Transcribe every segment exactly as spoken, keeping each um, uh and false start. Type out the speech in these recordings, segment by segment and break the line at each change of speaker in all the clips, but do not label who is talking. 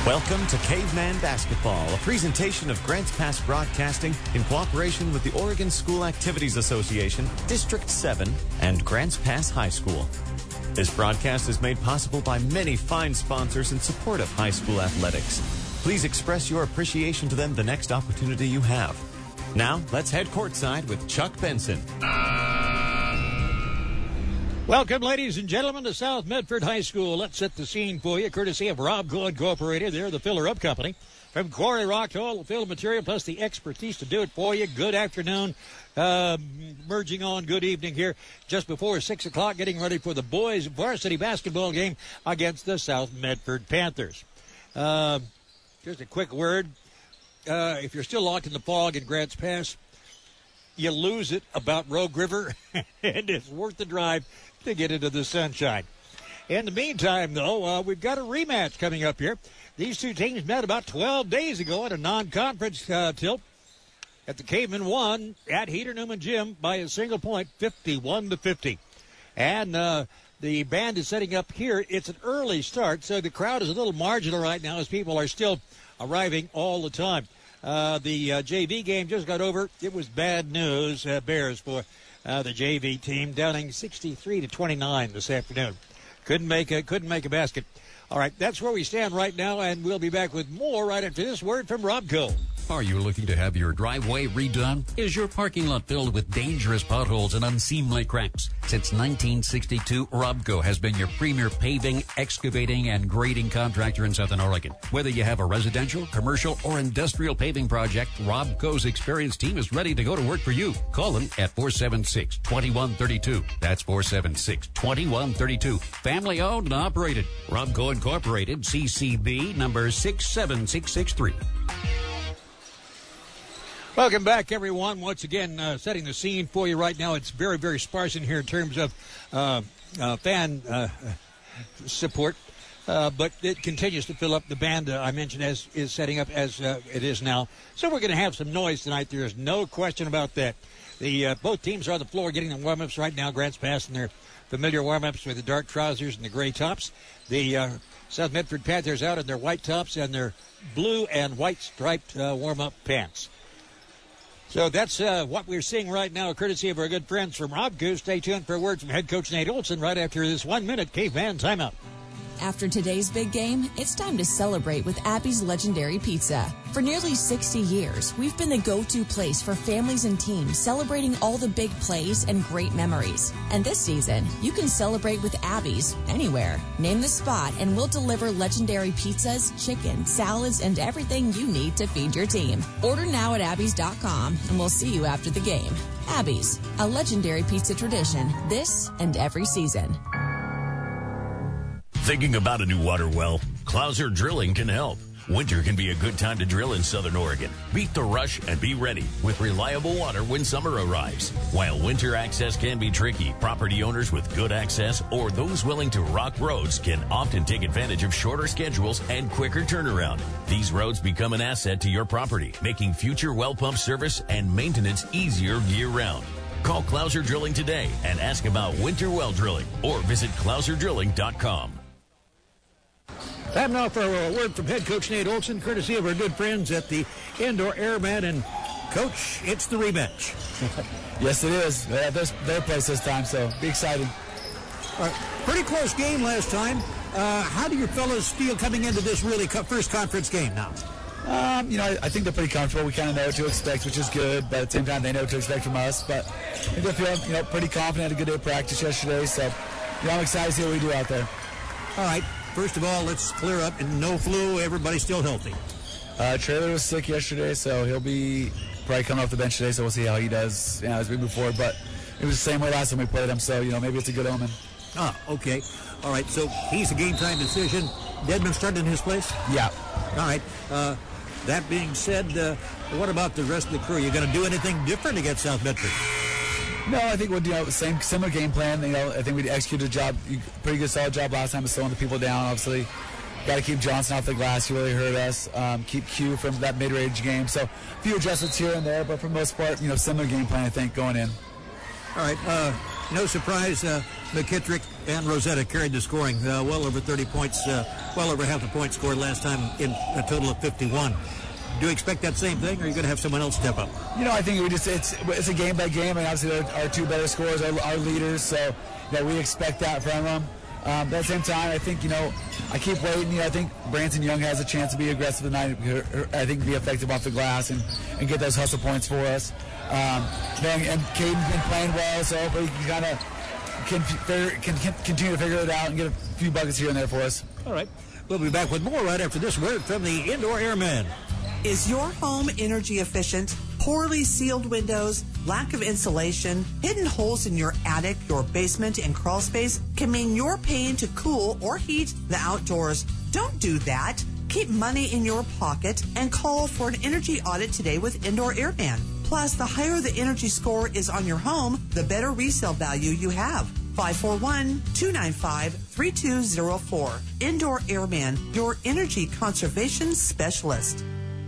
Welcome to Caveman Basketball, a presentation of Grants Pass Broadcasting in cooperation with the Oregon School Activities Association, District seven, and Grants Pass High School. This broadcast is made possible by many fine sponsors in support of high school athletics. Please express your appreciation to them the next opportunity you have. Now, let's head courtside with Chuck Benson.
Welcome, ladies and gentlemen, to South Medford High School. Let's set the scene for you, courtesy of Robco Incorporated. They're the filler-up company. From quarry rock to all the fill material, plus the expertise to do it for you. Good afternoon. Uh, merging on, good evening here. Just before six o'clock, getting ready for the boys' varsity basketball game against the South Medford Panthers. Uh, just a quick word. Uh, if you're still locked in the fog in Grants Pass, you lose it about Rogue River, and it's worth the drive to get into the sunshine. In the meantime, though, uh, we've got a rematch coming up here. These two teams met about twelve days ago at a non-conference uh, tilt at the Caveman won at Heater Newman Gym by a single point, fifty-one to fifty. And uh, the band is setting up here. It's an early start, so the crowd is a little marginal right now as people are still arriving all the time. Uh, the uh, J V game just got over. It was bad news, uh, Bears, for uh, the J V team, downing sixty-three to twenty-nine this afternoon. Couldn't make a couldn't make a basket. All right, that's where we stand right now, and we'll be back with more right after this word from Robco.
Are you looking to have your driveway redone? Is your parking lot filled with dangerous potholes and unseemly cracks? Since nineteen sixty-two, Robco has been your premier paving, excavating, and grading contractor in Southern Oregon. Whether you have a residential, commercial, or industrial paving project, Robco's experienced team is ready to go to work for you. Call them at four seven six, two one three two. That's four seven six, two one three two. Family owned and operated. Robco Incorporated, C C B number six seven six six three.
Welcome back, everyone. Once again, uh, setting the scene for you right now. It's very, very sparse in here in terms of uh, uh, fan uh, support, uh, but it continues to fill up. The band uh, I mentioned as is setting up as uh, it is now. So we're going to have some noise tonight. There is no question about that. The uh, both teams are on the floor getting the warm-ups right now. Grants Pass in their familiar warm-ups with the dark trousers and the gray tops. The uh, South Medford Panthers out in their white tops and their blue and white striped uh, warm-up pants. So that's uh, what we're seeing right now, courtesy of our good friends from Robco. Stay tuned for a word from head coach Nate Olson right after this one-minute Caveman timeout.
After today's big game, it's time to celebrate with Abby's Legendary Pizza. For nearly sixty years, we've been the go-to place for families and teams celebrating all the big plays and great memories. And this season, you can celebrate with Abby's anywhere. Name the spot and we'll deliver legendary pizzas, chicken, salads, and everything you need to feed your team. Order now at abby's dot com and we'll see you after the game. Abby's, a legendary pizza tradition this and every season.
Thinking about a new water well? Clouser Drilling can help. Winter can be a good time to drill in Southern Oregon. Beat the rush and be ready with reliable water when summer arrives. While winter access can be tricky, property owners with good access or those willing to rock roads can often take advantage of shorter schedules and quicker turnaround. These roads become an asset to your property, making future well pump service and maintenance easier year-round. Call Clouser Drilling today and ask about winter well drilling or visit clouser drilling dot com.
Time now for a word from head coach Nate Olson, courtesy of our good friends at the Indoor Airman. And, Coach, it's the rematch.
Yes, it is. They're at their, their place this time, so be excited.
All right. Pretty close game last time. Uh, how do your fellows feel coming into this really co- first conference game now?
Um, you know, I, I think they're pretty comfortable. We kind of know what to expect, which is good. But at the same time, they know what to expect from us. But I think they feel, you know, pretty confident. Had a good day of practice yesterday. So, you know, I'm excited to see what we do out there.
All right. First of all, let's clear up. And no flu. Everybody's still healthy.
Uh, Trailer was sick yesterday, so he'll be probably coming off the bench today. So we'll see how he does, you know, as we move forward. But it was the same way last time we played him. So, you know, maybe it's a good omen.
Ah, okay. All right. So he's a game-time decision. Dedman started in his place?
Yeah.
All right. Uh, that being said, uh, what about the rest of the crew? You going to do anything different against South Medford?
No, I think we'll do, you know, same similar game plan. You know, I think we executed a job, pretty good, solid job last time of slowing the people down. Obviously, got to keep Johnson off the glass. He really hurt us. Um, keep Q from that mid-range game. So, a few adjustments here and there, but for the most part, you know, similar game plan, I think, going in.
All right. Uh, no surprise, uh, McKittrick and Rosetta carried the scoring. Uh, well over thirty points, uh, well over half the points scored last time in a total of fifty-one. Do you expect that same thing, or are you going to have someone else step up?
You know, I think we just it's it's a game by game, and obviously our, our two better scorers are our leaders, so you know, we expect that from them. Um, but at the same time, I think, you know, I keep waiting. You know, I think Branson Young has a chance to be aggressive tonight. I think be effective off the glass and, and get those hustle points for us. Um, and Caden's been playing well, so hopefully he kind of can, can, can continue to figure it out and get a few buckets here and there for us.
All right. We'll be back with more right after this word from the Indoor Airman.
Is your home energy efficient? Poorly sealed windows, lack of insulation, hidden holes in your attic, your basement, and crawl space can mean you're paying to cool or heat the outdoors. Don't do that. Keep money in your pocket and call for an energy audit today with Indoor Airman. Plus, the higher the energy score is on your home, the better resale value you have. five four one, two nine five, three two zero four. Indoor Airman, your energy conservation specialist.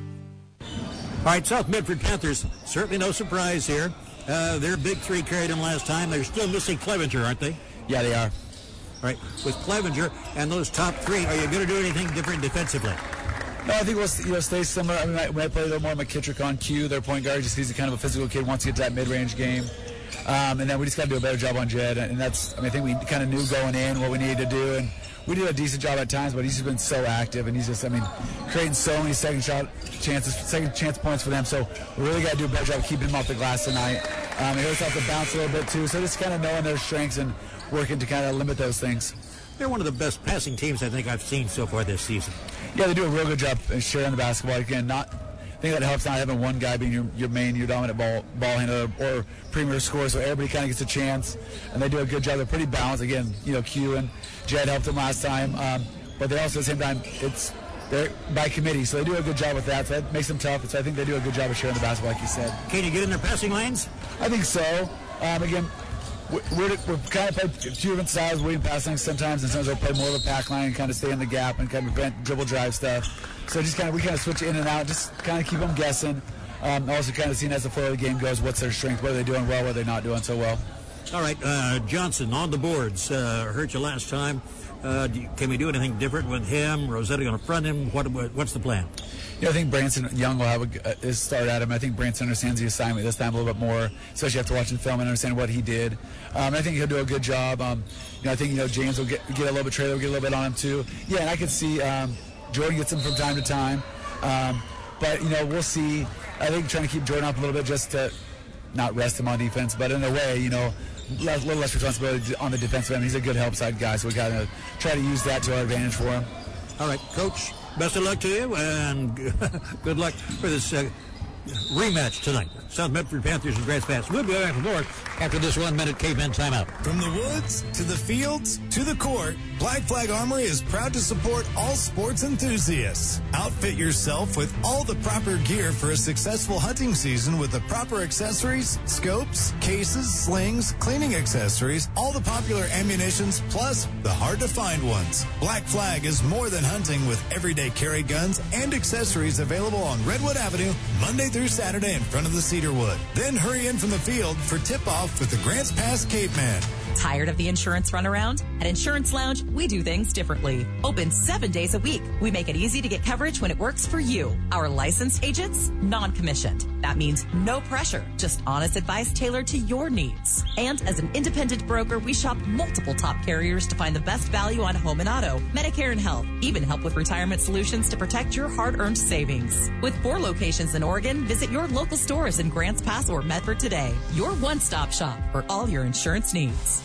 All right, South Medford Panthers, certainly no surprise here. Uh, their big three carried them last time. They're still missing Clevenger, aren't they?
Yeah, they are.
All right, with Clevenger and those top three, are you going to do anything different defensively?
No, I think we'll you know, stay similar. I mean, we might play a little more McKittrick on cue, their point guard, just he's kind of a physical kid, wants to get to that mid-range game. Um, and then we just got to do a better job on Jed. And that's, I mean, I think we kind of knew going in what we needed to do. And we did a decent job at times, but he's just been so active. And he's just, I mean, creating so many second shot chances, second chance points for them. So we really got to do a better job of keeping him off the glass tonight. Um, he always have to bounce a little bit, too. So just kind of knowing their strengths and working to kind of limit those things.
They're one of the best passing teams I think I've seen so far this season.
Yeah, they do a real good job sharing the basketball. Again, not... I think that helps not having one guy being your, your main, your dominant ball ball handler or premier scorer, so everybody kind of gets a chance, and they do a good job. They're pretty balanced. Again, you know, Q and Jed helped them last time, um, but they also at the same time it's they're by committee, so they do a good job with that. So that makes them tough. So I think they do a good job of sharing the basketball, like you said.
Can you get in their passing lanes?
I think so. Um, again. We're, we're kind of play two different styles, waiting passing sometimes, and sometimes we'll play more of a pack line and kind of stay in the gap and kind of prevent dribble drive stuff. So just kind of we kind of switch in and out, just kind of keep them guessing. Um, also kind of seeing as the flow of the game goes, what's their strength, what are they doing well, what are they not doing so well.
All right, uh, Johnson on the boards. Uh, hurt you last time. Uh, do you, can we do anything different with him? Rosetta going to front him? What, what's the plan?
You know, I think Branson Young will have a, his start at him. I think Branson understands the assignment this time a little bit more, especially after watching film and understanding what he did. Um, I think he'll do a good job. Um, you know, I think you know James will get, get a little bit trailer, will get a little bit on him too. Yeah, and I can see um, Jordan gets him from time to time. Um, but you know, we'll see. I think trying to keep Jordan up a little bit just to not rest him on defense, but in a way, you know, a little less responsibility on the defensive end. He's a good help side guy, so we got to try to use that to our advantage for him.
All right, Coach, best of luck to you, and good luck for this uh, rematch tonight. South Medford Panthers and Grants Pass. We'll be back with more after this one-minute caveman timeout.
From the woods to the fields to the court, Black Flag Armory is proud to support all sports enthusiasts. Outfit yourself with all the proper gear for a successful hunting season with the proper accessories, scopes, cases, slings, cleaning accessories, all the popular ammunitions, plus the hard-to-find ones. Black Flag is more than hunting with everyday carry guns and accessories available on Redwood Avenue Monday through Saturday in front of the Cedarwood. Then hurry in from the field for tip-off with the Grants Pass Caveman.
Tired of the insurance runaround? At Insurance Lounge, we do things differently. Open seven days a week. We make it easy to get coverage when it works for you. Our licensed agents, non-commissioned. That means no pressure, just honest advice tailored to your needs. And as an independent broker, we shop multiple top carriers to find the best value on home and auto, Medicare and health, even help with retirement solutions to protect your hard-earned savings. With four locations in Oregon, visit your local stores in Grants Pass or Medford today. Your one-stop shop for all your insurance needs.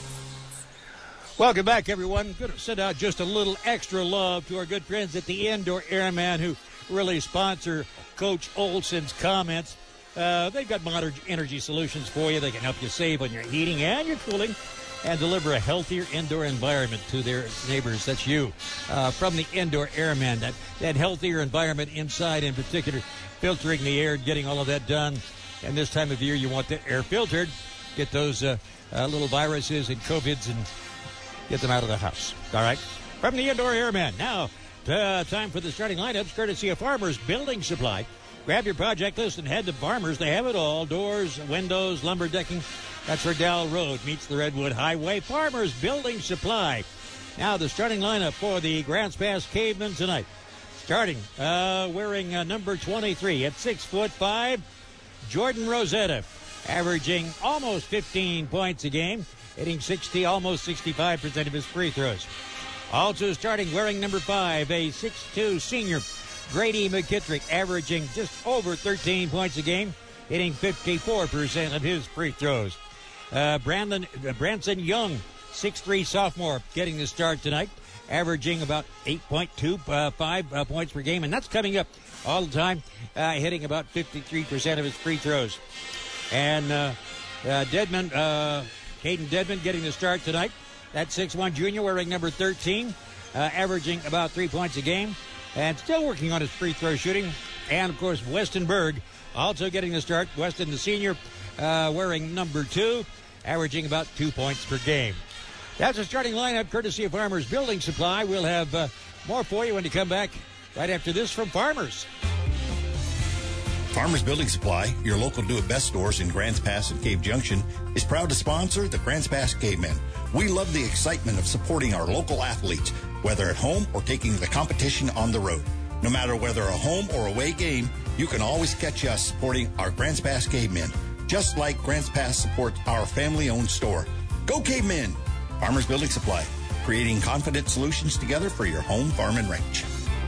Welcome back, everyone. Going to send out just a little extra love to our good friends at the Indoor Airman who really sponsor Coach Olson's comments. Uh, they've got modern energy solutions for you. They can help you save on your heating and your cooling and deliver a healthier indoor environment to their neighbors. That's you. Uh, from the Indoor Airman, that, that healthier environment inside in particular, filtering the air, getting all of that done. And this time of year, you want the air filtered. Get those uh, uh, little viruses and COVIDs and get them out of the house. All right. From the Indoor Airman. Now, uh, time for the starting lineups, courtesy of Farmers Building Supply. Grab your project list and head to Farmers. They have it all. Doors, windows, lumber decking, That's where Dowell Road meets the Redwood Highway. Farmers Building Supply. Now the starting lineup for the Grants Pass Cavemen tonight. Starting, uh, wearing uh, number twenty-three at six foot five, Jordan Rosetta, averaging almost fifteen points a game, hitting sixty, almost sixty-five percent of his free throws. Also starting, wearing number five, a six two senior, Grady McKittrick, averaging just over thirteen points a game, hitting fifty-four percent of his free throws. Uh, Brandon uh, Branson Young, six three sophomore, getting the start tonight, averaging about eight point two five uh, points per game, and that's coming up all the time, uh, hitting about fifty-three percent of his free throws. And uh, uh, Dedman, uh, Caden Dedman getting the start tonight. That six one junior wearing number thirteen, uh, averaging about three points a game, and still working on his free throw shooting. And, of course, Weston Berg also getting the start. Weston, the senior, uh, wearing number two, averaging about two points per game. That's a starting lineup courtesy of Farmers Building Supply. We'll have uh, more for you when you come back right after this from Farmers.
Farmers Building Supply, your local do-it-best stores in Grants Pass and Cave Junction, is proud to sponsor the Grants Pass Cavemen. We love the excitement of supporting our local athletes, whether at home or taking the competition on the road. No matter whether a home or away game, you can always catch us supporting our Grants Pass Cavemen, just like Grants Pass supports our family-owned store. Go Cavemen! Farmers Building Supply, creating confident solutions together for your home, farm, and ranch.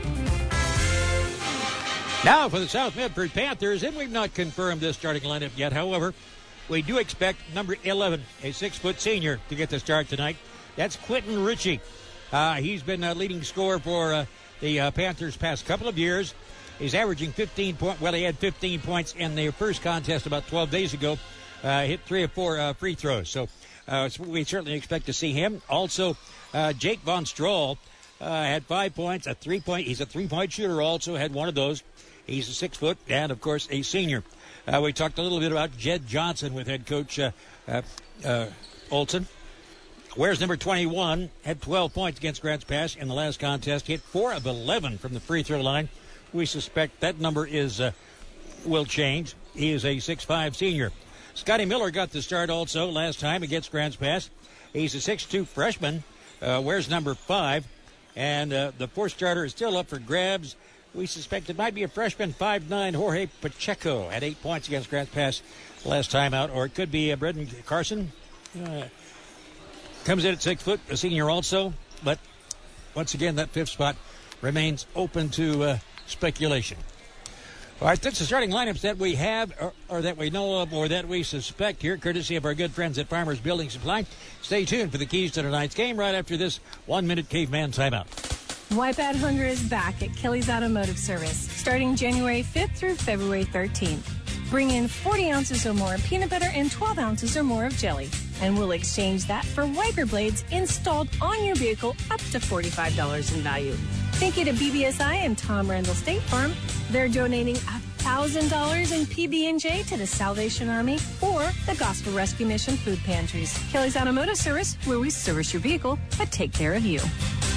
Now for the South Medford Panthers, and we've not confirmed this starting lineup yet. However, we do expect number eleven, a six-foot senior, to get the start tonight. That's Quentin Ritchie. Uh, he's been a leading scorer for uh, the uh, Panthers past couple of years. He's averaging fifteen points. Well, he had fifteen points in their first contest about twelve days ago. Uh, hit three or four uh, free throws. So, uh, so we certainly expect to see him. Also, uh, Jake Von Stroll uh, had five points, a three-point. He's a three-point shooter. Also had one of those. He's a six-foot and, of course, a senior. Uh, we talked a little bit about Jed Johnson with head coach uh, uh, uh, Olson. Wears number twenty-one, had twelve points against Grants Pass in the last contest. Hit four of eleven from the free throw line. We suspect that number is uh, will change. He is a six five senior. Scotty Miller got the start also last time against Grants Pass. He's a six two freshman, uh, wears number five. And uh, the fourth starter is still up for grabs. We suspect it might be a freshman, five nine, Jorge Pacheco. Had eight points against Grants Pass last time out. Or it could be uh, Brendan Carson. Uh, comes in at six foot, a senior also. But once again, that fifth spot remains open to uh, speculation. All right, that's the starting lineups that we have or, or that we know of or that we suspect here, courtesy of our good friends at Farmers Building Supply. Stay tuned for the keys to tonight's game right after this one-minute caveman timeout.
Wipe Out Hunger is back at Kelly's Automotive Service, starting January fifth through February thirteenth. Bring in forty ounces or more of peanut butter and twelve ounces or more of jelly, and we'll exchange that for wiper blades installed on your vehicle up to forty-five dollars in value. Thank you to B B S I and Tom Randall State Farm. They're donating one thousand dollars in P B and J to the Salvation Army or the Gospel Rescue Mission food pantries. Kelly's Automotive Service, where we service your vehicle but take care of you.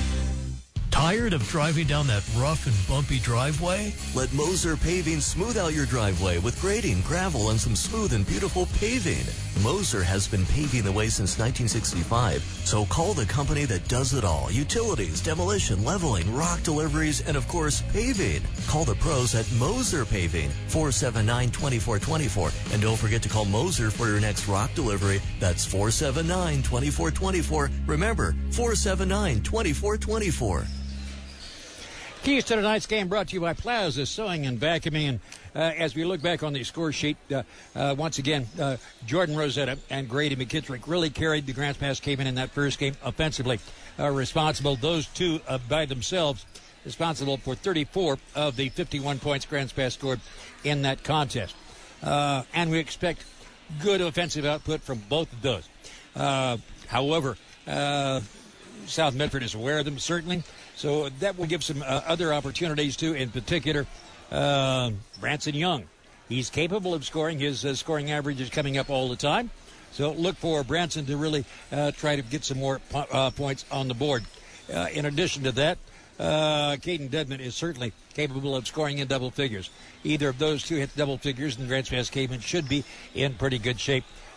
Tired of driving down that rough and bumpy driveway?
Let Moser Paving smooth out your driveway with grading, gravel, and some smooth and beautiful paving. Moser has been paving the way since nineteen sixty-five, so call the company that does it all. Utilities, demolition, leveling, rock deliveries, and of course, paving. Call the pros at Moser Paving, four seven nine, two four two four. And don't forget to call Moser for your next rock delivery. That's four seven nine, two four two four. Remember, four seven nine, two four two four.
Keys to tonight's game brought to you by Plaza Sewing and Vacuuming. And uh, as we look back on the score sheet, uh, uh, once again, uh, Jordan Rosetta and Grady McKittrick really carried the Grants Pass Cavemen in that first game offensively. Uh, responsible, those two uh, by themselves, responsible for thirty-four of the fifty-one points Grants Pass scored in that contest. Uh, and we expect good offensive output from both of those. Uh, however, uh, South Medford is aware of them, certainly. So that will give some uh, other opportunities, too, in particular, uh, Branson Young. He's capable of scoring. His uh, scoring average is coming up all the time. So look for Branson to really uh, try to get some more po- uh, points on the board. Uh, in addition to that, uh, Caden Dedman is certainly capable of scoring in double figures. Either of those two hit double figures, and Grants Pass Cavemen should be in pretty good shape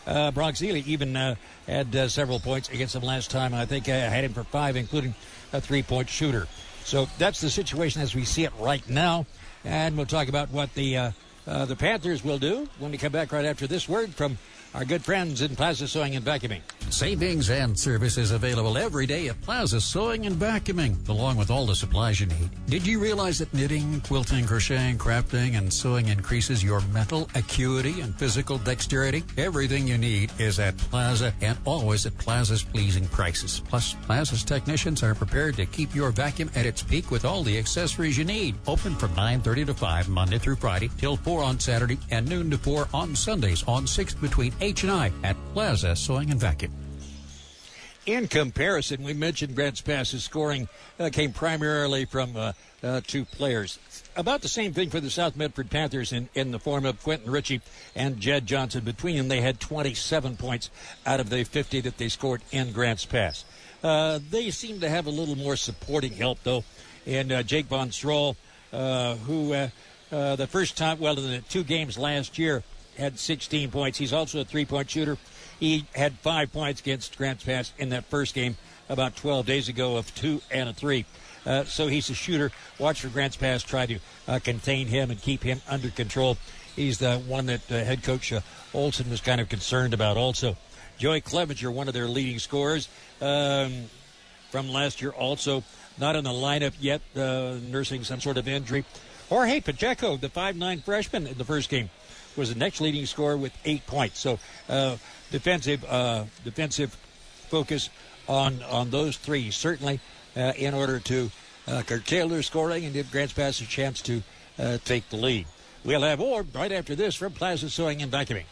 Uh, Bronx Ely even uh, had uh, several points against him last time. I think I had him for five, including a three-point shooter. So that's the situation as we see it right now. And we'll talk about what the uh, uh, the Panthers will do when we come back right after this word from our good friends in Plaza Sewing and Vacuuming.
Savings and services available every day at Plaza Sewing and Vacuuming, along with all the supplies you need. Did you realize that knitting, quilting, crocheting, crafting, and sewing increases your mental acuity and physical dexterity? Everything you need is at Plaza and always at Plaza's pleasing prices. Plus, Plaza's technicians are prepared to keep your vacuum at its peak with all the accessories you need. Open from nine thirty to five Monday through Friday, till four on Saturday, and noon to four on Sundays on sixth between H and I at Plaza Sewing and Vacuum.
In comparison, we mentioned Grants Pass's scoring uh, came primarily from uh, uh, two players. About the same thing for the South Medford Panthers in, in the form of Quentin Ritchie and Jed Johnson. Between them, they had twenty-seven points out of the fifty that they scored in Grants Pass. Uh, they seem to have a little more supporting help, though, and uh, Jake Von Stroll, uh, who uh, uh, the first time, well, in the two games last year, had sixteen points. He's also a three-point shooter. He had five points against Grants Pass in that first game about twelve days ago of two and a three. Uh, so he's a shooter. Watch for Grants Pass try to uh, contain him and keep him under control. He's the one that uh, head coach uh, Olson was kind of concerned about also. Joey Clevenger, one of their leading scorers um, from last year, also not in the lineup yet, uh, nursing some sort of injury. Jorge Pacheco, the five nine freshman in the first game, was the next leading scorer with eight points. So uh, defensive uh, defensive focus on, on those three, certainly uh, in order to uh, curtail their scoring and give Grants Pass a chance to uh, take the lead. We'll have more right after this from Plaza Sewing and Vacuuming.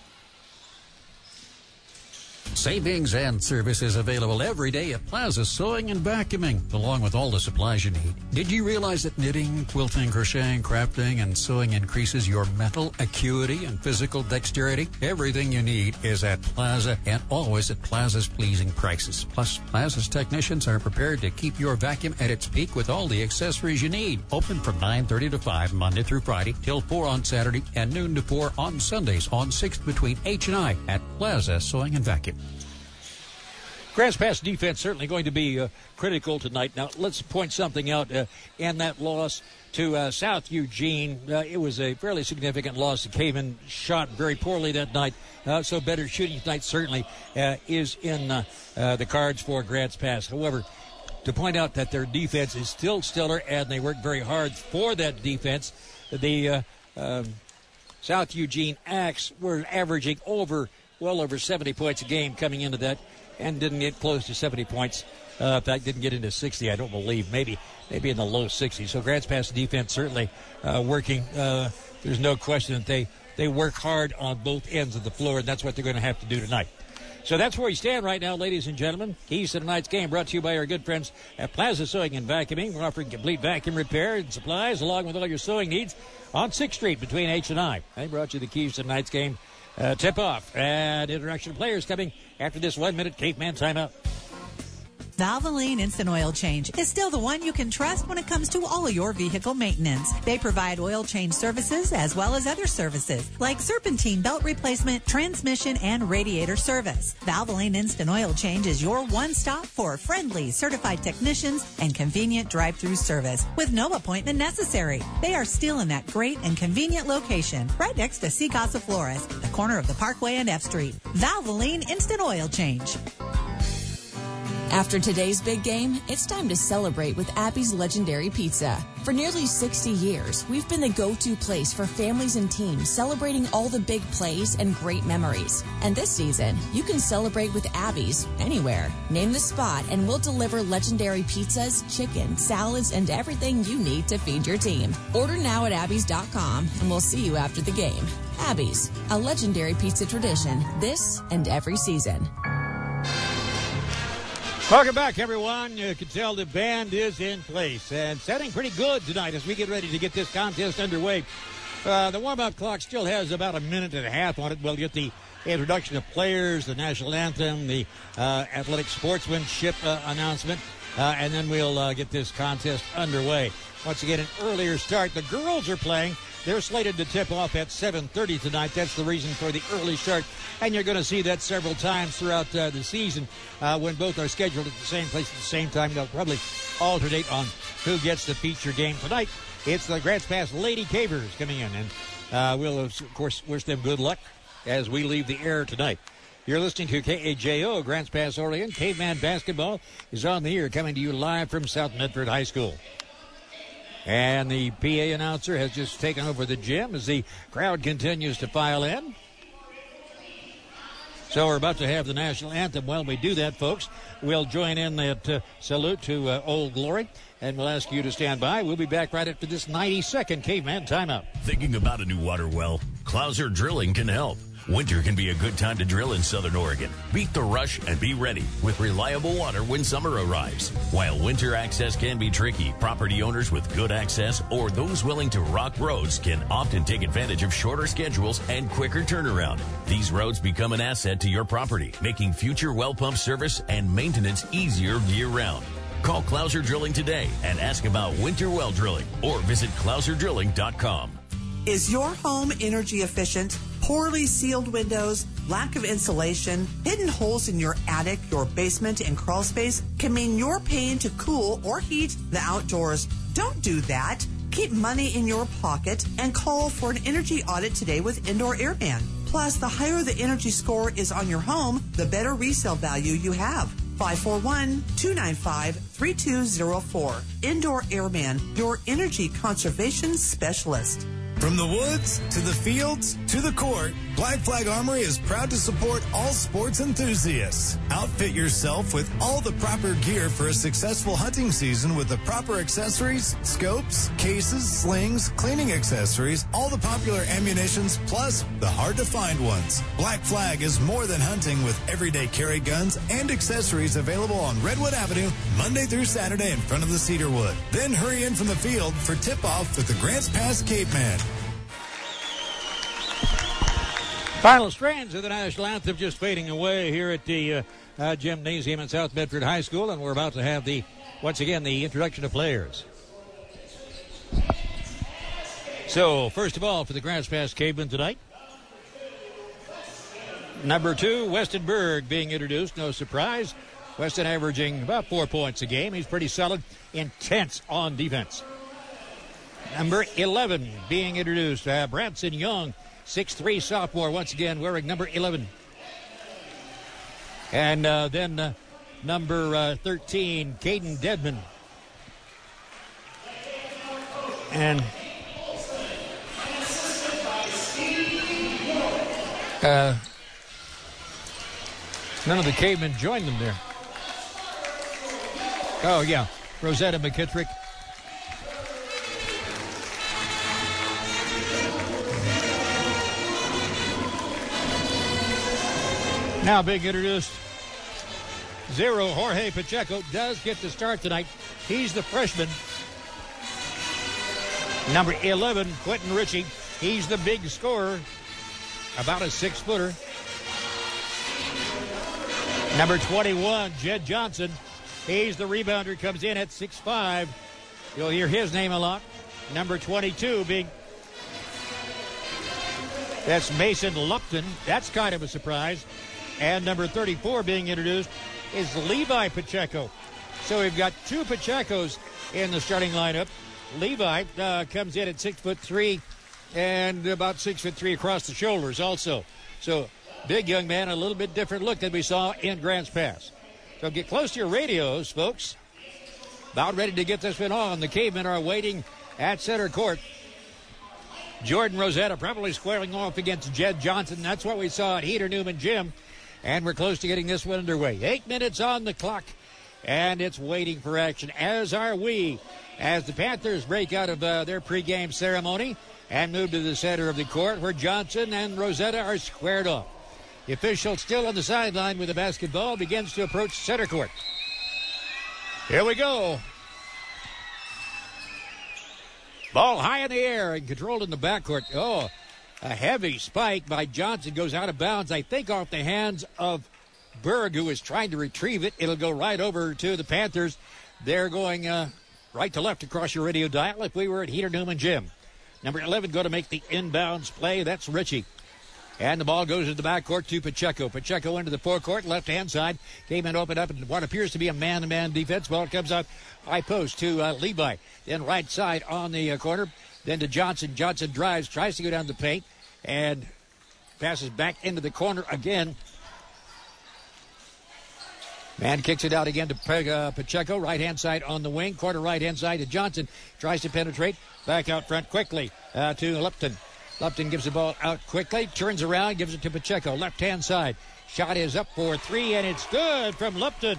Savings and services available every day at Plaza Sewing and Vacuuming, along with all the supplies you need. Did you realize that knitting, quilting, crocheting, crafting, and sewing increases your mental acuity and physical dexterity? Everything you need is at Plaza and always at Plaza's pleasing prices. Plus, Plaza's technicians are prepared to keep your vacuum at its peak with all the accessories you need. Open from nine thirty to five Monday through Friday, till four on Saturday, and noon to four on Sundays on sixth between H and I at Plaza Sewing and Vacuum.
Grants Pass defense certainly going to be uh, critical tonight. Now, let's point something out uh, in that loss to uh, South Eugene. Uh, it was a fairly significant loss. The Cavemen shot very poorly that night, uh, so better shooting tonight certainly uh, is in uh, uh, the cards for Grants Pass. However, to point out that their defense is still stellar, and they work very hard for that defense. The uh, um, South Eugene Axe were averaging over, well over seventy points a game coming into that, and didn't get close to seventy points. Uh, in fact, didn't get into sixty, I don't believe. Maybe maybe in the low sixties. So Grants Pass defense certainly uh, working. Uh, there's no question that they, they work hard on both ends of the floor, and that's what they're going to have to do tonight. So that's where we stand right now, ladies and gentlemen. Keys to tonight's game brought to you by our good friends at Plaza Sewing and Vacuuming. We're offering complete vacuum repair and supplies along with all your sewing needs on sixth Street between H and I. They brought you the keys to tonight's game. Uh, tip-off and introduction of players coming after this one-minute caveman timeout.
Valvoline Instant Oil Change is still the one you can trust when it comes to all of your vehicle maintenance. They provide oil change services as well as other services like serpentine belt replacement, transmission, and radiator service. Valvoline Instant Oil Change is your one-stop for friendly, certified technicians and convenient drive-through service with no appointment necessary. They are still in that great and convenient location right next to C. Casa Flores, the corner of the Parkway and F Street. Valvoline Instant Oil Change.
After today's big game, it's time to celebrate with Abby's Legendary Pizza. For nearly sixty years, we've been the go-to place for families and teams celebrating all the big plays and great memories. And this season, you can celebrate with Abby's anywhere. Name the spot and we'll deliver legendary pizzas, chicken, salads, and everything you need to feed your team. Order now at abby's dot com and we'll see you after the game. Abby's, a legendary pizza tradition this and every season.
Welcome back, everyone. You can tell the band is in place and setting pretty good tonight as we get ready to get this contest underway. Uh, the warm-up clock still has about a minute and a half on it. We'll get the introduction of players, the national anthem, the uh, athletic sportsmanship uh, announcement, uh, and then we'll uh, get this contest underway. Once again, an earlier start. The girls are playing They're slated to tip off at seven thirty tonight. That's the reason for the early start. And you're going to see that several times throughout uh, the season uh, when both are scheduled at the same place at the same time. They'll probably alternate on who gets the feature game tonight. It's the Grants Pass Lady Cavers coming in. And uh, we'll, of course, wish them good luck as we leave the air tonight. You're listening to K A J O, Grants Pass, Oregon. Caveman Basketball is on the air, coming to you live from South Medford High School. And the P A announcer has just taken over the gym as the crowd continues to file in. So we're about to have the national anthem. While we do that, folks, we'll join in that uh, salute to uh, Old Glory, and we'll ask you to stand by. We'll be back right after this ninety-second Caveman timeout.
Thinking about a new water well? Clouser Drilling can help. Winter can be a good time to drill in Southern Oregon. Beat the rush and be ready with reliable water when summer arrives. While winter access can be tricky, property owners with good access or those willing to rock roads can often take advantage of shorter schedules and quicker turnaround. These roads become an asset to your property, making future well pump service and maintenance easier year-round. Call Clouser Drilling today and ask about winter well drilling or visit clouser drilling dot com.
Is your home energy efficient? Poorly sealed windows, lack of insulation, hidden holes in your attic, your basement, and crawl space can mean you're paying to cool or heat the outdoors. Don't do that. Keep money in your pocket and call for an energy audit today with Indoor Airman. Plus, the higher the energy score is on your home, the better resale value you have. five four one, two nine five, three two zero four. Indoor Airman, your energy conservation specialist.
From the woods to the fields to the court, Black Flag Armory is proud to support all sports enthusiasts. Outfit yourself with all the proper gear for a successful hunting season with the proper accessories, scopes, cases, slings, cleaning accessories, all the popular ammunitions, plus the hard-to-find ones. Black Flag is more than hunting with everyday carry guns and accessories available on Redwood Avenue Monday through Saturday in front of the Cedarwood. Then hurry in from the field for tip-off with the Grants Pass Caveman.
Final strands of the national anthem just fading away here at the uh, uh, gymnasium at South Medford High School, and we're about to have the, once again, the introduction of players. So, first of all, for the Grants Pass Cavemen tonight, number two, Weston Berg being introduced. No surprise. Weston averaging about four points a game. He's pretty solid, intense on defense. Number eleven being introduced, uh, Branson Young. six three sophomore, once again, wearing number eleven. And uh, then uh, number uh, thirteen, Caden Dedman. And uh, none of the cavemen joined them there. Oh, yeah, Rosetta McKittrick. Now being introduced, zero, Jorge Pacheco does get the start tonight. He's the freshman. Number eleven, Quentin Ritchie. He's the big scorer, about a six-footer. Number twenty-one, Jed Johnson. He's the rebounder, comes in at six five. You'll hear his name a lot. Number twenty-two being, that's Mason Lupton. That's kind of a surprise. And number thirty-four being introduced is Levi Pacheco. So we've got two Pachecos in the starting lineup. Levi uh, comes in at six foot three and about six foot three across the shoulders also. So big young man, a little bit different look than we saw in Grants Pass. So get close to your radios, folks. About ready to get this one on. The Cavemen are waiting at center court. Jordan Rosetta probably squaring off against Jed Johnson. That's what we saw at Heater Newman Gym. And we're close to getting this one underway. Eight minutes on the clock, and it's waiting for action, as are we, as the Panthers break out of uh, their pregame ceremony and move to the center of the court, where Johnson and Rosetta are squared off. The official still on the sideline with the basketball begins to approach center court. Here we go. Ball high in the air and controlled in the backcourt. Oh, a heavy spike by Johnson goes out of bounds, I think off the hands of Berg, who is trying to retrieve it. It'll go right over to the Panthers. They're going uh, right to left across your radio dial if we were at Heater Newman Gym. Number eleven going to make the inbounds play. That's Ritchie. And the ball goes into the backcourt to Pacheco. Pacheco into the forecourt, left-hand side. Came in, opened up in what appears to be a man-to-man defense. Ball comes out high post to uh, Levi. Then right side on the uh, corner. Then to Johnson. Johnson drives, tries to go down the paint, and passes back into the corner again. Man kicks it out again to uh, Pacheco. Right-hand side on the wing. Corner right-hand side to Johnson. Tries to penetrate. Back out front quickly uh, to Lupton. Lupton gives the ball out quickly, turns around, gives it to Pacheco, left-hand side. Shot is up for three, and it's good from Lupton.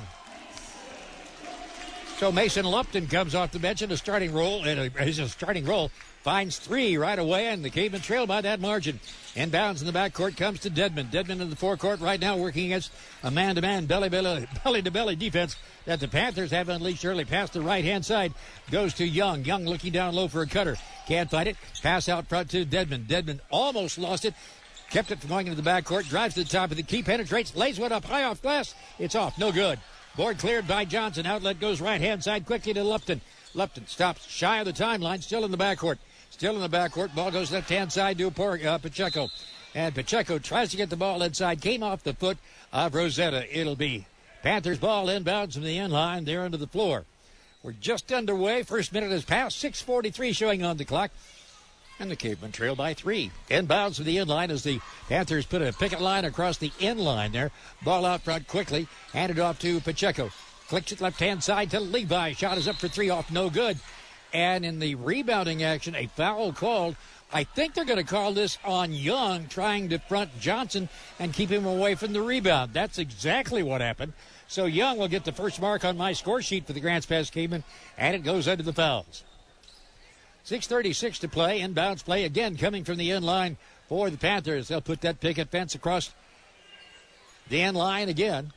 So Mason Lupton comes off the bench in a starting role, and a, he's a starting role, finds three right away, and the Cavemen trail by that margin. Inbounds in the backcourt comes to Dedmon. Dedmon in the forecourt right now working against a man-to-man, belly-belly, belly-to-belly defense that the Panthers have unleashed early. Past the right-hand side goes to Young. Young looking down low for a cutter. Can't find it. Pass out front to Dedmon. Dedmon almost lost it. Kept it from going into the backcourt. Drives to the top of the key. Penetrates. Lays one up high off glass. It's off. No good. Board cleared by Johnson. Outlet goes right-hand side quickly to Lupton. Lupton stops shy of the timeline. Still in the backcourt. Still in the backcourt. Ball goes left-hand side to uh, Pacheco. And Pacheco tries to get the ball inside. Came off the foot of Rosetta. It'll be Panthers ball inbounds from the end line. They're under the floor. We're just underway. First minute has passed. six forty-three showing on the clock. And the Cavemen trail by three. Inbounds to the end line as the Panthers put a picket line across the end line there. Ball out front quickly. Handed off to Pacheco. Clicks it left-hand side to Levi. Shot is up for three off. No good. And in the rebounding action, a foul called. I think they're going to call this on Young trying to front Johnson and keep him away from the rebound. That's exactly what happened. So Young will get the first mark on my score sheet for the Grants Pass Cavemen, and it goes under the fouls. six thirty-six to play. Inbounds play again coming from the end line for the Panthers. They'll put that picket fence across the end line again.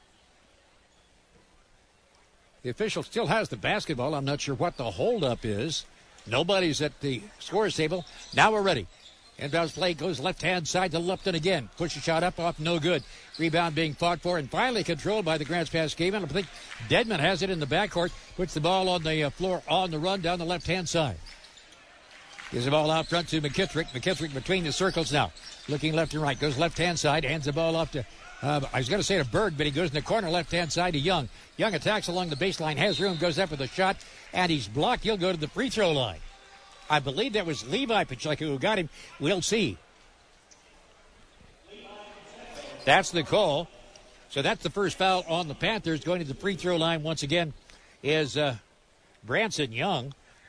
The official still has the basketball. I'm not sure what the holdup is. Nobody's at the scorer's table. Now we're ready. Inbounds play goes left-hand side to Lupton again. Push a shot up off, no good. Rebound being fought for and finally controlled by the Grants Pass Cavemen. I think Dedmon has it in the backcourt. Puts the ball on the uh, floor on the run down the left-hand side. Gives the ball out front to McKittrick. McKittrick between the circles now. Looking left and right. Goes left-hand side. Hands the ball off to, uh, I was going to say to Berg, but he goes in the corner left-hand side to Young. Young attacks along the baseline. Has room. Goes up with a shot. And he's blocked. He'll go to the free throw line. I believe that was Levi Pacheco who got him. We'll see. That's the call. So that's the first foul on the Panthers. Going to the free throw line once again is uh, Branson Young.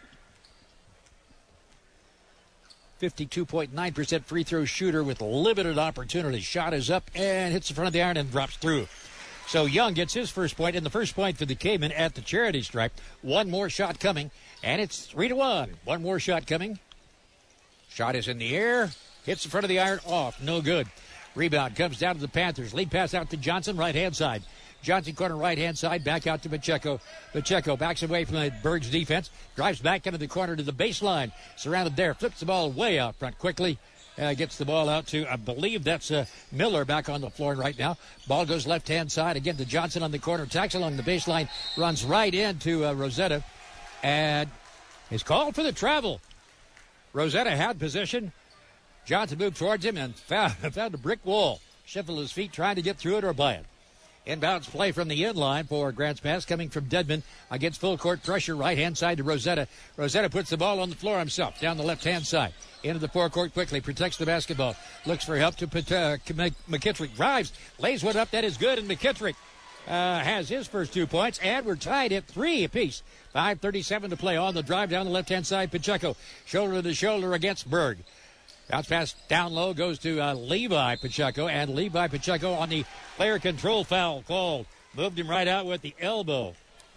fifty-two point nine percent free throw shooter with limited opportunity. Shot is up and hits the front of the iron and drops through. So Young gets his first point, and the first point for the Cavemen at the charity stripe. One more shot coming, and it's three to one. One more shot coming. Shot is in the air. Hits the front of the iron off. No good. Rebound comes down to the Panthers. Lead pass out to Johnson, right-hand side. Johnson corner right-hand side, back out to Pacheco. Pacheco backs away from the Berg's defense. Drives back into the corner to the baseline. Surrounded there. Flips the ball way out front quickly. Uh, gets the ball out to, I believe that's uh, Miller back on the floor right now. Ball goes left-hand side. Again to Johnson on the corner. Attacks along the baseline. Runs right into uh, Rosetta. And is called for the travel. Rosetta had possession. Johnson moved towards him and found, found a brick wall. Shuffled his feet trying to get through it or by it. Inbounds play from the end line for Grants Pass coming from Dedmon against full court pressure right-hand side to Rosetta. Rosetta puts the ball on the floor himself down the left-hand side. Into the forecourt quickly, protects the basketball. Looks for help to uh, McKittrick. Drives, lays one up. That is good, and McKittrick uh, has his first two points, and we're tied at three apiece. five thirty-seven to play on the drive down the left-hand side. Pacheco, shoulder to shoulder against Berg. Bounce pass down low goes to uh, Levi Pacheco, and Levi Pacheco on the player control foul called. Moved him right out with the elbow.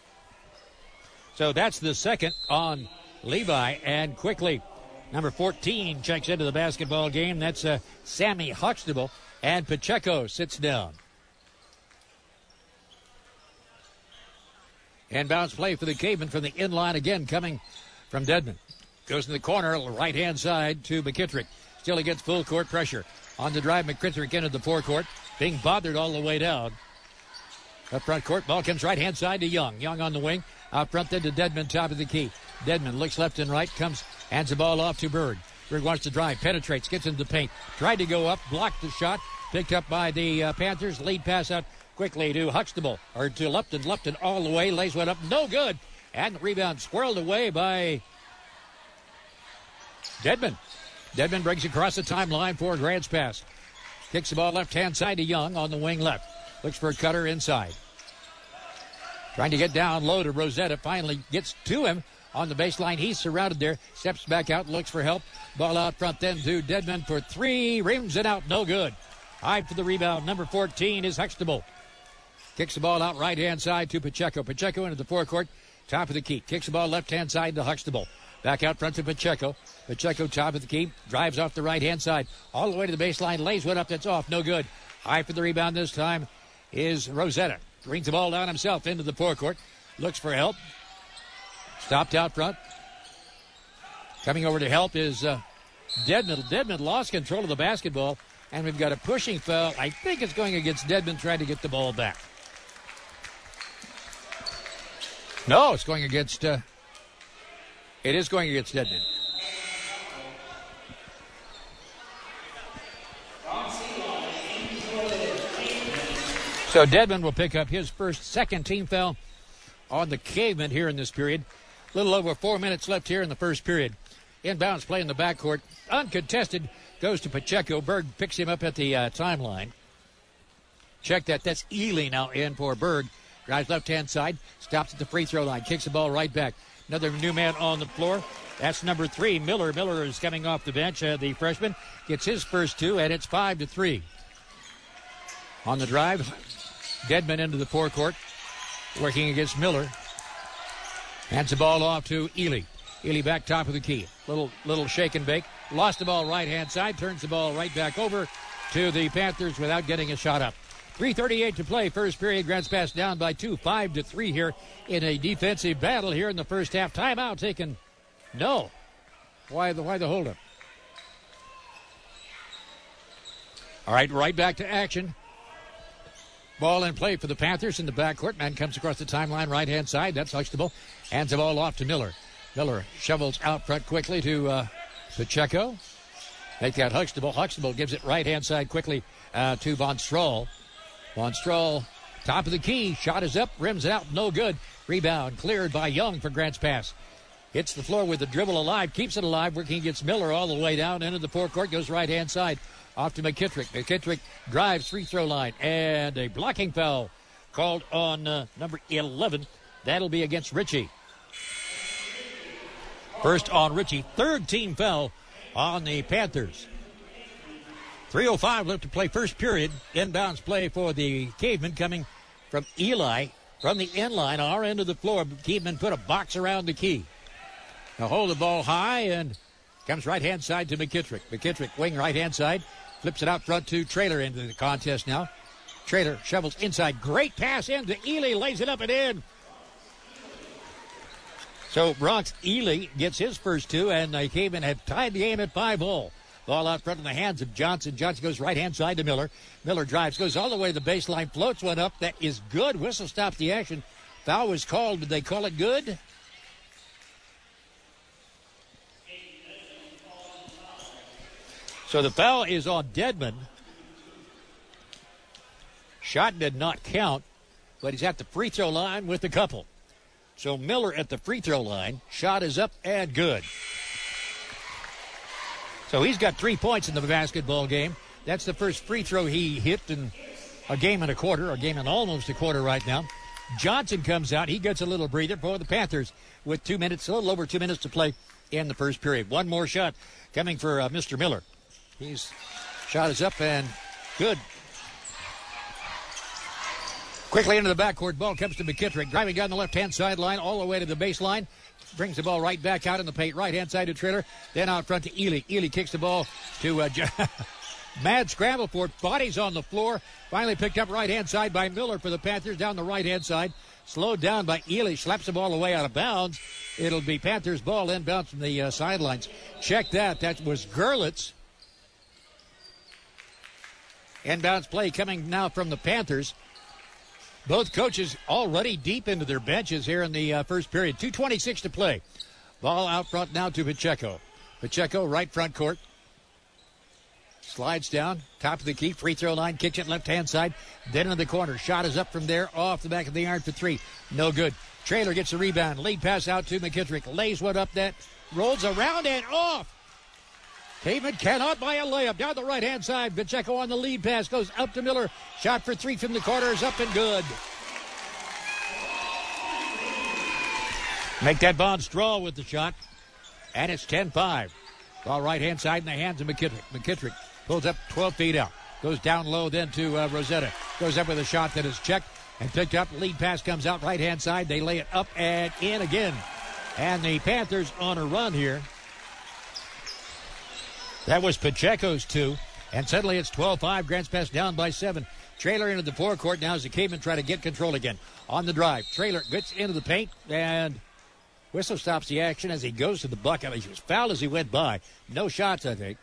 So that's the second on Levi, and quickly, number fourteen checks into the basketball game. That's uh, Sammy Huxtable, and Pacheco sits down. Inbounds play for the Cavemen from the inline again, coming from Dedmon. Goes in the corner, right-hand side to McKittrick. Still against full court pressure. On the drive, McKittrick into the forecourt. Being bothered all the way down. Up front court, ball comes right-hand side to Young. Young on the wing. Out front then to Dedmon, top of the key. Dedmon looks left and right, comes, hands the ball off to Berg. Berg wants to drive, penetrates, gets into the paint. Tried to go up, blocked the shot. Picked up by the uh, Panthers. Lead pass out quickly to Huxtable, or to Lupton. Lupton all the way, lays one up, no good. And the rebound swirled away by Dedman. Dedman brings across the timeline for Grants Pass. Kicks the ball left-hand side to Young on the wing left. Looks for a cutter inside. Trying to get down low to Rosetta. Finally gets to him on the baseline. He's surrounded there. Steps back out, looks for help. Ball out front then to Dedman for three. Rims it out, no good. High for the rebound. Number fourteen is Huxtable. Kicks the ball out right-hand side to Pacheco. Pacheco into the forecourt. Top of the key. Kicks the ball left-hand side to Huxtable. Back out front to Pacheco. Pacheco top of the key. Drives off the right-hand side. All the way to the baseline. Lays one up that's off. No good. High for the rebound this time is Rosetta. Brings the ball down himself into the forecourt. Looks for help. Stopped out front. Coming over to help is uh, Dedman. Dedman lost control of the basketball. And we've got a pushing foul. I think it's going against Dedman trying to get the ball back. No, it's going against... Uh, it is going against Dedman. So Dedman will pick up his first second team foul on the Cavemen here in this period. A little over four minutes left here in the first period. Inbounds play in the backcourt. Uncontested. Goes to Pacheco. Berg picks him up at the uh, timeline. Check that. That's Ely now in for Berg. Drives left-hand side. Stops at the free throw line. Kicks the ball right back. Another new man on the floor. That's number three, Miller. Miller is coming off the bench. Uh, the freshman gets his first two, and it's five to three. On the drive, Dedman into the forecourt. Working against Miller. Hands the ball off to Ely. Ely back top of the key. Little little shake and bake. Lost the ball right-hand side. Turns the ball right back over to the Panthers without getting a shot up. three thirty-eight to play. First period. Grants Pass down by two. Five to three here in a defensive battle here in the first half. Timeout taken. No. Why the why the holdup? All right, right back to action. Ball in play for the Panthers in the backcourt. Man comes across the timeline right-hand side. That's Huxtable. Hands the ball off to Miller. Miller shovels out front quickly to uh, Pacheco. Make that Huxtable. Huxtable gives it right-hand side quickly uh, to Von Strahl. Von Strahl, top of the key. Shot is up. Rims it out. No good. Rebound cleared by Young for Grants Pass. Hits the floor with the dribble alive. Keeps it alive. Working against Miller all the way down into the forecourt. Goes right-hand side. Off to McKittrick. McKittrick drives free throw line. And a blocking foul called on uh, number eleven. That'll be against Ritchie. First on Ritchie. Third team foul on the Panthers. three oh five left to play first period. Inbounds play for the Cavemen coming from Eli. From the end line, our end of the floor. Cavemen put a box around the key. Now hold the ball high and comes right-hand side to McKittrick. McKittrick, wing right-hand side. Flips it out front to Traylor into the contest now. Traylor shovels inside. Great pass into Ely. Lays it up and in. So Bronx Ely gets his first two, and the Cavemen have tied the game at five all. Ball out front in the hands of Johnson. Johnson goes right-hand side to Miller. Miller drives, goes all the way to the baseline, floats one up. That is good. Whistle stops the action. Foul was called. Did they call it good? So the foul is on Dedman. Shot did not count, but he's at the free throw line with a couple. So Miller at the free throw line. Shot is up and good. So he's got three points in the basketball game. That's the first free throw he hit in a game and a quarter, a game and almost a quarter right now. Johnson comes out. He gets a little breather for the Panthers with two minutes, a little over two minutes to play in the first period. One more shot coming for uh, Mister Miller. His shot is up and good. Quickly into the backcourt. Ball comes to McKittrick. Driving down the left-hand sideline all the way to the baseline. Brings the ball right back out in the paint. Right-hand side to Traylor. Then out front to Ely. Ely kicks the ball to uh, Mad scramble for it. Bodies on the floor. Finally picked up right-hand side by Miller for the Panthers down the right-hand side. Slowed down by Ely. Slaps the ball away out of bounds. It'll be Panthers ball inbounds from the uh, sidelines. Check that. That was Gerlitz. Inbounds play coming now from the Panthers. Both coaches already deep into their benches here in the uh, first period. two twenty-six to play. Ball out front now to Pacheco. Pacheco, right front court. Slides down, top of the key, free throw line, kicks it left-hand side, then into the corner. Shot is up from there, off the back of the iron for three. No good. Traylor gets the rebound. Lead pass out to McKittrick. Lays one up net, rolls around and off. Caveman cannot buy a layup. Down the right-hand side, Pacheco on the lead pass, goes up to Miller. Shot for three from the corner is up and good. Make that Bonds draw with the shot, and it's ten five. Ball right-hand side in the hands of McKittrick. McKittrick pulls up twelve feet out. Goes down low then to uh, Rosetta. Goes up with a shot that is checked and picked up. Lead pass comes out right-hand side. They lay it up and in again. And the Panthers on a run here. That was Pacheco's two. And suddenly it's twelve five. Grants Pass down by seven. Traylor into the forecourt now as the Cavemen try to get control again. On the drive. Traylor gets into the paint and whistle stops the action as he goes to the bucket. He was fouled as he went by. No shots, I think.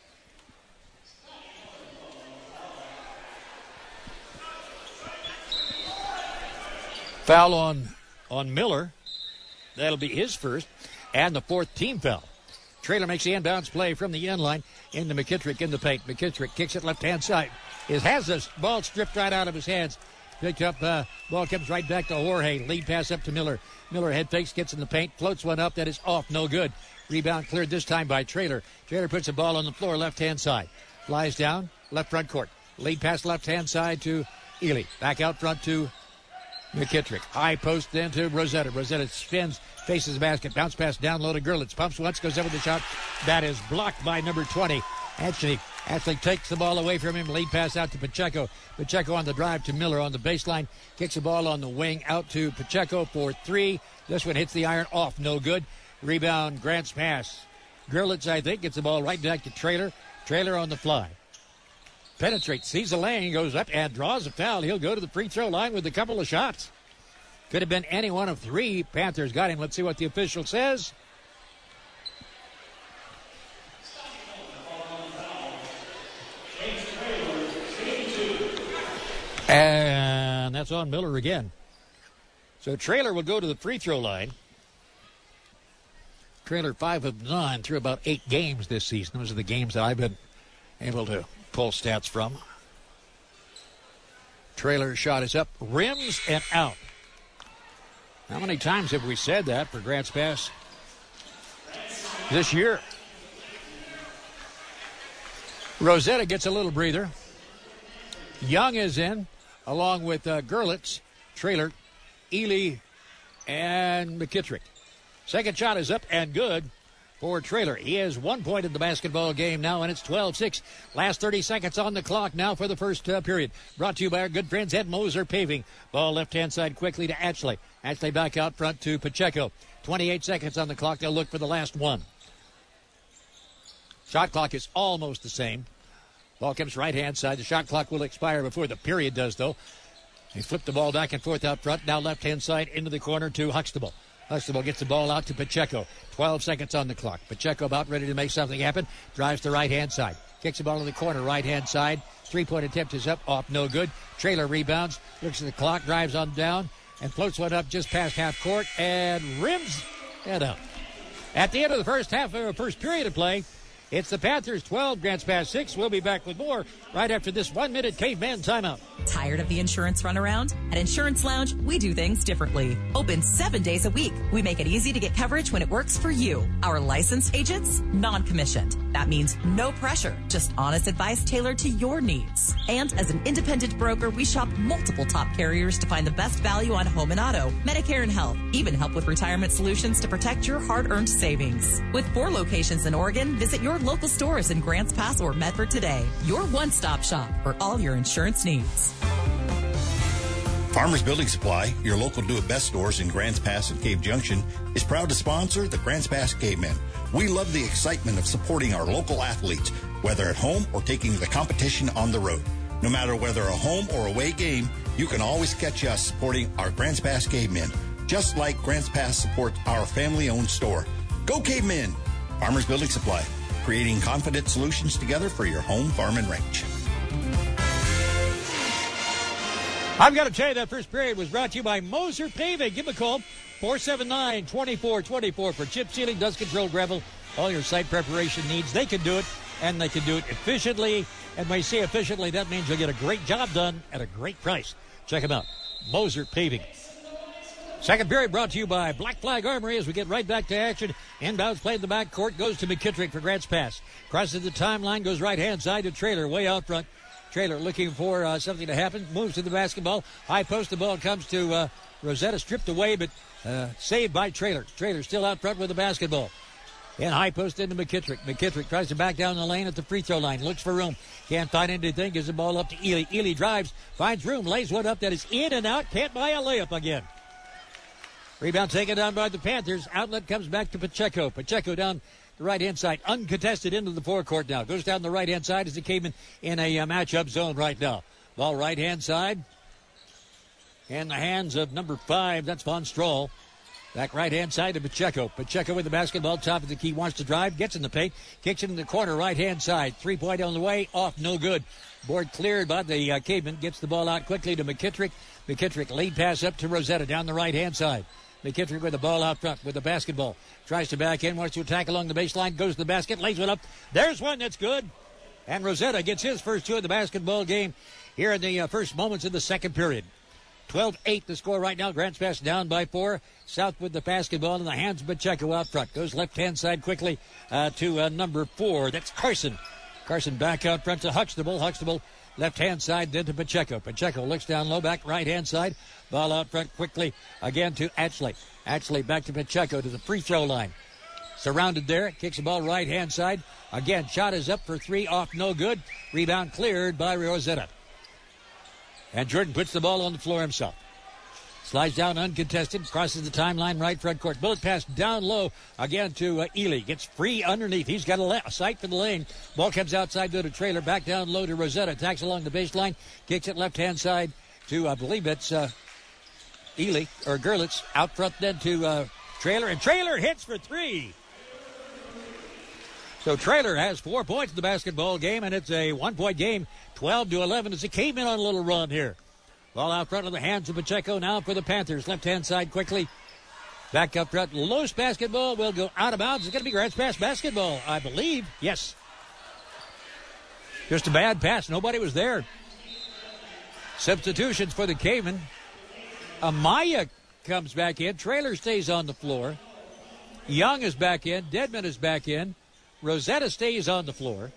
Foul on, on Miller. That'll be his first. And the fourth team foul. Traylor makes the inbounds play from the end line into McKittrick in the paint. McKittrick kicks it left-hand side. It has this ball stripped right out of his hands. Picked up, uh, ball comes right back to Jorge. Lead pass up to Miller. Miller head fakes, gets in the paint, floats one up that is off, no good. Rebound cleared this time by Traylor. Traylor puts the ball on the floor, left-hand side. Flies down, left front court. Lead pass left-hand side to Ely. Back out front to McKittrick. High post then to Rosetta. Rosetta spins, faces the basket. Bounce pass down low to Gerlitz. Pumps once, goes up with the shot. That is blocked by number twenty. Actually, Actually takes the ball away from him. Lead pass out to Pacheco. Pacheco on the drive to Miller on the baseline. Kicks the ball on the wing out to Pacheco for three. This one hits the iron off. No good. Rebound, Grants Pass. Gerlitz, I think, gets the ball right back to Traylor. Traylor on the fly. Penetrates, sees the lane, goes up and draws a foul. He'll go to the free throw line with a couple of shots. Could have been any one of three. Panthers got him. Let's see what the official says. And that's on Miller again. So Traylor will go to the free throw line. Traylor five of nine through about eight games this season. Those are the games that I've been able to pull stats from. Traylor's shot is up, rims and out. How many times have we said that for Grants Pass this year? Rosetta gets a little breather. Young is in, along with uh, Gerlitz, Traylor, Ely, and McKittrick. Second shot is up and good for Traylor. He has one point in the basketball game now, and it's twelve six. Last thirty seconds on the clock now for the first uh, period. Brought to you by our good friends at Moser Paving. Ball left-hand side quickly to Ashley. Ashley back out front to Pacheco. twenty-eight seconds on the clock. They'll look for the last one. Shot clock is almost the same. Ball comes right-hand side. The shot clock will expire before the period does, though. They flip the ball back and forth out front. Now left-hand side into the corner to Huxtable. Huxtable gets the ball out to Pacheco. twelve seconds on the clock. Pacheco about ready to make something happen. Drives to right-hand side. Kicks the ball in the corner, right-hand side. Three-point attempt is up, off, no good. Traylor rebounds, looks at the clock, drives on down, and floats one up just past half court, and rims it up. At the end of the first half of the first period of play, it's the Panthers twelve, Grants Pass six. We'll be back with more right after this one-minute caveman timeout.
Tired of the insurance runaround? At Insurance Lounge, we do things differently. Open seven days a week. We make it easy to get coverage when it works for you. Our licensed agents, non-commissioned. That means no pressure, just honest advice tailored to your needs. And as an independent broker, we shop multiple top carriers to find the best value on home and auto, Medicare and health, even help with retirement solutions to protect your hard-earned savings. With four locations in Oregon, visit your local stores in Grants Pass or Medford today. Your one-stop shop for all your insurance needs.
Farmers Building Supply, your local do-it-best stores in Grants Pass and Cave Junction, is proud to sponsor the Grants Pass Cavemen. We love the excitement of supporting our local athletes, whether at home or taking the competition on the road. No matter whether a home or away game, you can always catch us supporting our Grants Pass Cavemen, just like Grants Pass supports our family-owned store. Go Cavemen! Farmers Building Supply, creating confident solutions together for your home, farm, and ranch.
I've got to tell you, that first period was brought to you by Moser Paving. Give them a call, four seven nine, two four two four for chip sealing, dust control, gravel, all your site preparation needs. They can do it, and they can do it efficiently. And when you say efficiently, that means you'll get a great job done at a great price. Check them out. Moser Paving. Second period brought to you by Black Flag Armory as we get right back to action. Inbounds played in the back court, goes to McKittrick for Grants pass. Crosses the timeline, goes right-hand side to Traylor, way out front. Traylor looking for uh, something to happen, moves to the basketball. High post, the ball comes to uh, Rosetta, stripped away, but uh, saved by Traylor. Traylor still out front with the basketball. And high post into McKittrick. McKittrick tries to back down the lane at the free throw line. Looks for room. Can't find anything. Gives the ball up to Ely. Ely drives. Finds room. Lays one up that is in and out. Can't buy a layup again. Rebound taken down by the Panthers. Outlet comes back to Pacheco. Pacheco down the right-hand side. Uncontested into the forecourt now. Goes down the right-hand side as he came in in a uh, matchup zone right now. Ball right-hand side. In the hands of number five. That's Von Stroll. Back right-hand side to Pacheco. Pacheco with the basketball, top of the key, wants to drive, gets in the paint, kicks it in the corner, right-hand side. Three-point on the way, off, no good. Board cleared by the uh, Caveman, gets the ball out quickly to McKittrick. McKittrick, lead pass up to Rosetta down the right-hand side. McKittrick with the ball out front with the basketball. Tries to back in, wants to attack along the baseline, goes to the basket, lays one up. There's one that's good. And Rosetta gets his first two of the basketball game here in the uh, first moments of the second period. twelve eight the score right now. Grants Pass down by four. South with the basketball in the hands of Pacheco out front. Goes left-hand side quickly uh, to uh, number four. That's Carson. Carson back out front to Huxtable. Huxtable left-hand side then to Pacheco. Pacheco looks down low, back right-hand side. Ball out front quickly again to Atchley. Atchley back to Pacheco to the free throw line. Surrounded there. Kicks the ball right-hand side. Again, shot is up for three. Off, no good. Rebound cleared by Rosetta. And Jordan puts the ball on the floor himself. Slides down uncontested, crosses the timeline right front court. Bullet pass down low again to uh, Ely. Gets free underneath. He's got a, la- a sight for the lane. Ball comes outside to the Trailer. Back down low to Rosetta. Attacks along the baseline. Kicks it left-hand side to, I believe it's uh, Ely or Gerlitz. Out front then to uh, Trailer. And Trailer hits for three. So Trailer has four points in the basketball game, and it's a one-point game, twelve to eleven, as he came in on a little run here. Ball out front of the hands of Pacheco now for the Panthers. Left-hand side quickly. Back up front. Loose basketball will go out of bounds. It's going to be Grants Pass basketball, I believe. Yes. Just a bad pass. Nobody was there. Substitutions for the Cavemen. Amaya comes back in. Trailer stays on the floor. Young is back in. Dedman is back in. Rosetta stays on the floor.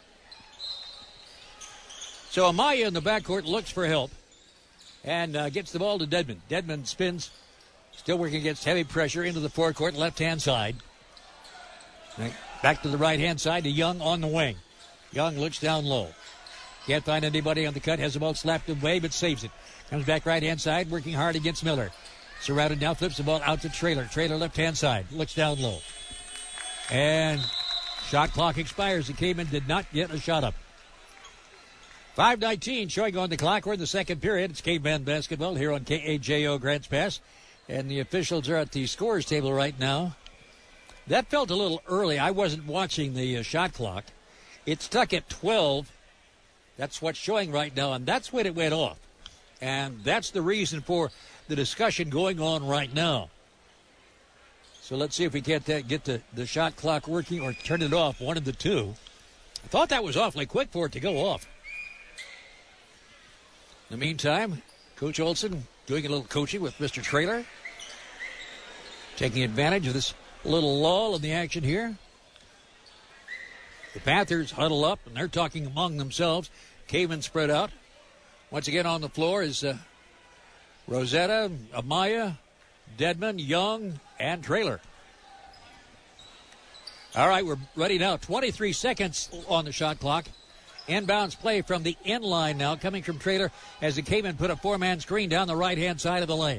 So Amaya in the backcourt looks for help and uh, gets the ball to Dedman. Dedman spins, still working against heavy pressure into the forecourt, left-hand side. Back to the right-hand side to Young on the wing. Young looks down low. Can't find anybody on the cut. Has the ball slapped away, but saves it. Comes back right-hand side, working hard against Miller. Surrounded now, flips the ball out to Trailer. Trailer left-hand side, looks down low. And shot clock expires. The Caveman did not get a shot up. five nineteen showing on the clock. We're in the second period. It's Caveman basketball here on K A J O Grants Pass. And the officials are at the scorers table right now. That felt a little early. I wasn't watching the uh, shot clock. It's stuck at twelve. That's what's showing right now, and that's when it went off. And that's the reason for the discussion going on right now. So let's see if we can't uh, get the, the shot clock working or turn it off, one of the two. I thought that was awfully quick for it to go off. In the meantime, Coach Olson doing a little coaching with Mister Trailer. Taking advantage of this little lull in the action here. The Panthers huddle up, and they're talking among themselves. Caveman spread out. Once again on the floor is uh, Rosetta, Amaya, Dedman, Young, and Trailer. All right, we're ready now. twenty-three seconds on the shot clock. Inbounds play from the end line now, coming from Trailer as the Cavemen put a four-man screen down the right-hand side of the lane.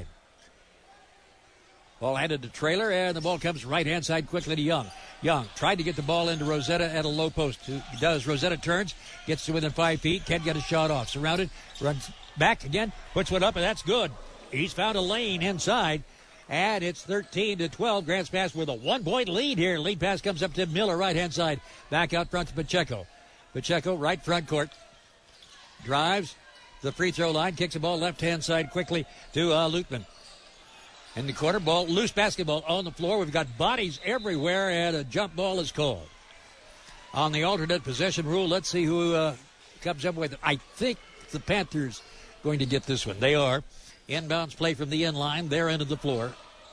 Ball handed to Trailer, and the ball comes right-hand side quickly to Young. Young tried to get the ball into Rosetta at a low post. He does. Rosetta turns, gets to within five feet, can't get a shot off. Surrounded, runs back again, puts one up, and that's good. He's found a lane inside, and it's thirteen to twelve. Grants Pass with a one-point lead here. Lead pass comes up to Miller, right-hand side. Back out front to Pacheco. Pacheco, right front court. Drives the free throw line, kicks the ball left-hand side quickly to uh, Lutman. in the corner. Ball, loose basketball on the floor. We've got bodies everywhere, and a jump ball is called. On the alternate possession rule, let's see who uh, comes up with it. I think the Panthers going to get this one. They are. Inbounds play from the end line, their end of the floor.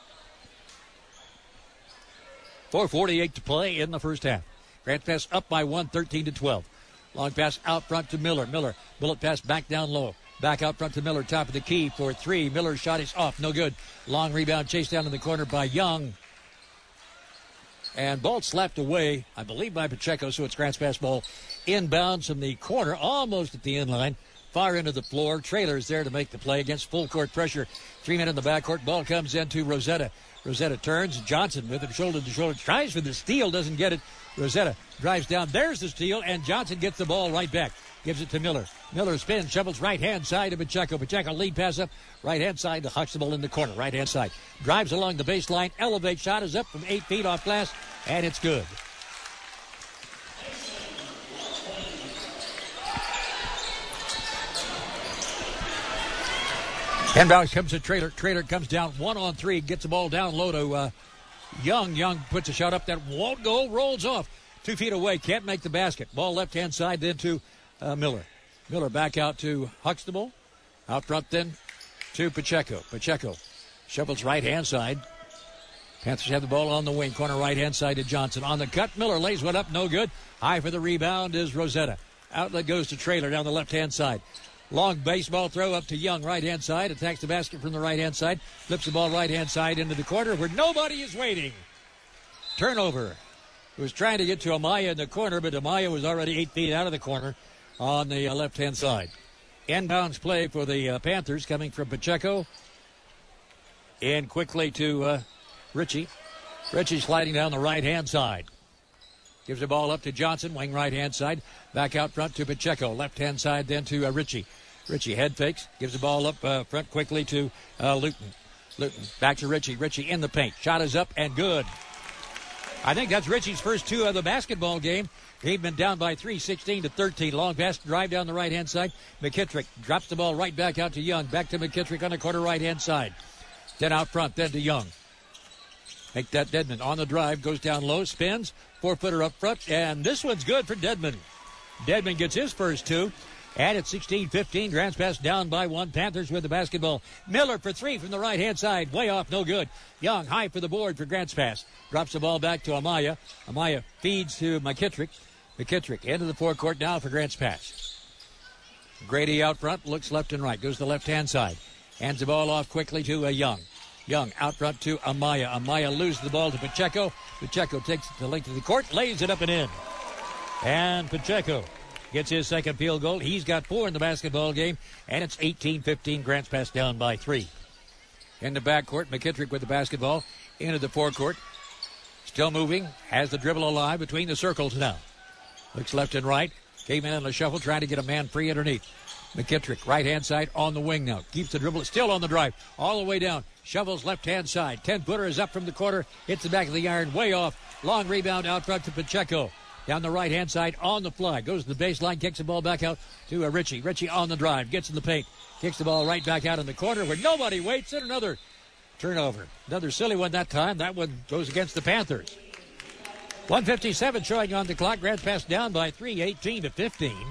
four forty-eight to play in the first half. Grants Pass up by one, thirteen to twelve. Long pass out front to Miller. Miller, bullet pass back down low. Back out front to Miller, top of the key for three. Miller's shot is off, no good. Long rebound chased down in the corner by Young. And ball slapped away, I believe, by Pacheco, so it's Grants Pass ball inbounds from the corner, almost at the end line. Far into the floor. Trailers there to make the play against full court pressure. Three men in the backcourt. Ball comes into Rosetta. Rosetta turns. Johnson with him shoulder to shoulder. Tries for the steal. Doesn't get it. Rosetta drives down. There's the steal. And Johnson gets the ball right back. Gives it to Miller. Miller spins. Shovels right hand side to Pacheco. Pacheco lead pass up. Right hand side to Huxtable in the corner. Right hand side. Drives along the baseline. Elevate shot is up from eight feet off glass. And it's good. Inbounds comes to Traylor. Traylor comes down one on three, gets the ball down low to uh, Young. Young puts a shot up that won't go, rolls off. Two feet away, can't make the basket. Ball left-hand side then to uh, Miller. Miller back out to Huxtable. Out front then to Pacheco. Pacheco shovels right-hand side. Panthers have the ball on the wing. Corner right-hand side to Johnson. On the cut, Miller lays one up, no good. High for the rebound is Rosetta. Outlet goes to Traylor down the left-hand side. Long baseball throw up to Young, right-hand side. Attacks the basket from the right-hand side. Flips the ball right-hand side into the corner where nobody is waiting. Turnover. Was trying to get to Amaya in the corner, but Amaya was already eight feet out of the corner on the uh, left-hand side. Inbounds play for the uh, Panthers coming from Pacheco. And quickly to uh, Ritchie. Ritchie sliding down the right-hand side. Gives the ball up to Johnson, wing right-hand side. Back out front to Pacheco. Left-hand side then to uh, Ritchie. Ritchie head fakes. Gives the ball up uh, front quickly to uh, Luton. Luton back to Ritchie. Ritchie in the paint. Shot is up and good. I think that's Ritchie's first two of the basketball game. They've been down by three, sixteen to thirteen. Long pass drive down the right-hand side. McKittrick drops the ball right back out to Young. Back to McKittrick on the corner right-hand side. Then out front, then to Young. Make that Dedman on the drive, goes down low, spins, four-footer up front, and this one's good for Dedman. Dedman gets his first two, and it's sixteen fifteen. Grants Pass down by one. Panthers with the basketball. Miller for three from the right-hand side, way off, no good. Young high for the board for Grants Pass. Drops the ball back to Amaya. Amaya feeds to McKittrick. McKittrick into the forecourt now for Grants Pass. Grady out front, looks left and right, goes to the left-hand side. Hands the ball off quickly to a Young. Young out front to Amaya. Amaya loses the ball to Pacheco. Pacheco takes it to the length of the court, lays it up and in. And Pacheco gets his second field goal. He's got four in the basketball game, and it's eighteen fifteen. Grants Pass down by three. In the backcourt, McKittrick with the basketball into the forecourt. Still moving, has the dribble alive between the circles now. Looks left and right. Came in on the shuffle, trying to get a man free underneath. McKittrick, right-hand side on the wing now. Keeps the dribble, still on the drive, all the way down. Shovels left-hand side. ten-footer is up from the corner. Hits the back of the iron, way off. Long rebound out front to Pacheco. Down the right-hand side on the fly. Goes to the baseline, kicks the ball back out to uh, Ritchie. Ritchie on the drive, gets in the paint. Kicks the ball right back out in the corner where nobody waits. And another turnover. Another silly one that time. That one goes against the Panthers. one fifty-seven showing on the clock. Grants Pass down by three, eighteen to fifteen.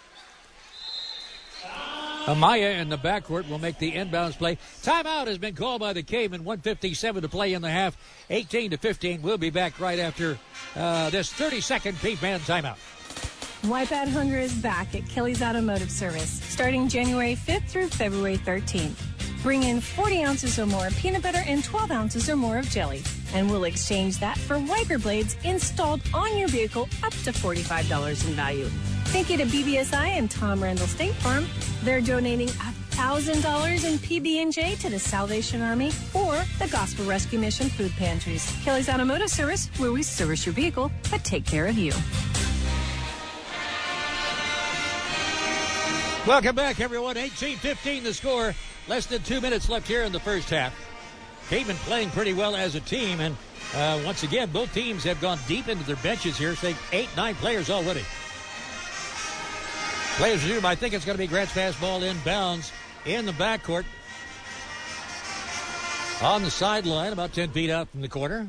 Amaya in the backcourt will make the inbounds play. Timeout has been called by the Cavemen. one fifty-seven to play in the half. eighteen to fifteen. We'll be back right after uh, this thirty-second Caveman timeout.
Wipe Out Hunger is back at Kelly's Automotive Service starting January fifth through February thirteenth. Bring in forty ounces or more of peanut butter and twelve ounces or more of jelly, and we'll exchange that for wiper blades installed on your vehicle up to forty-five dollars in value. Thank you to B B S I and Tom Randall State Farm. They're donating one thousand dollars in P B and J to the Salvation Army or the Gospel Rescue Mission food pantries. Kelly's Automotive Service, where we service your vehicle but take care of you.
Welcome back, everyone. eighteen fifteen the score. Less than two minutes left here in the first half. Cavemen playing pretty well as a team, and uh, once again, both teams have gone deep into their benches here, saying eight, nine players already. Players resume. I think it's going to be Grants Pass ball inbounds in the backcourt. On the sideline, about ten feet out from the corner.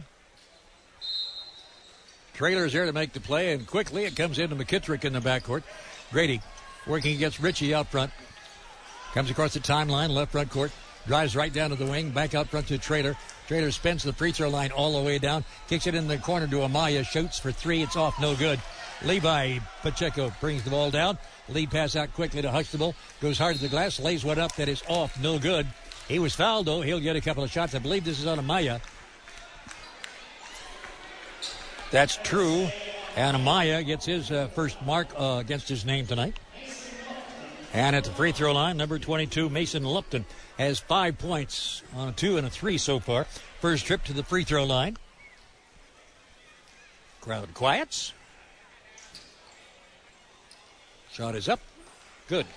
Trailer's there to make the play, and quickly it comes into McKittrick in the backcourt. Grady working against Ritchie out front. Comes across the timeline, left front court. Drives right down to the wing, back out front to Traylor. Traylor spins the free throw line all the way down. Kicks it in the corner to Amaya. Shoots for three. It's off, no good. Levi Pacheco brings the ball down. Lead pass out quickly to Huxtable. Goes hard to the glass. Lays one up that is off, no good. He was fouled, though. He'll get a couple of shots. I believe this is on Amaya. That's true. And Amaya gets his uh, first mark uh, against his name tonight. And at the free throw line, number twenty-two, Mason Lupton, has five points on a two and a three so far. First trip to the free throw line. Crowd quiets. Shot is up. Good.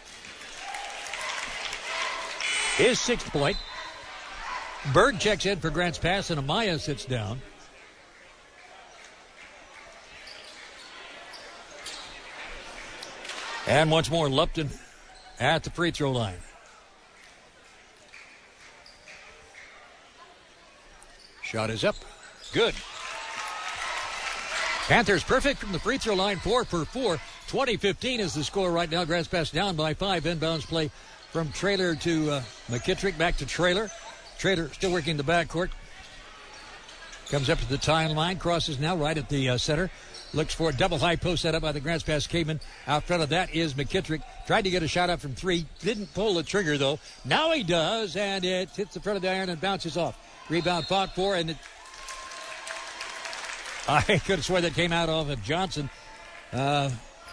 His sixth point. Berg checks in for Grant's pass, and Amaya sits down. And once more, Lupton at the free throw line. Shot is up. Good. Panthers perfect from the free throw line, four for four. twenty fifteen is the score right now. Grants Pass down by five. Inbounds play from Traylor to uh, McKittrick, back to Traylor. Traylor still working the backcourt. Comes up to the timeline, crosses now right at the uh, center. Looks for a double high post set up by the Grants Pass Caveman. Out front of that is McKittrick. Tried to get a shot up from three. Didn't pull the trigger, though. Now he does, and it hits the front of the iron and bounces off. Rebound fought for, and it, I could have sworn that came out off of Johnson. Uh,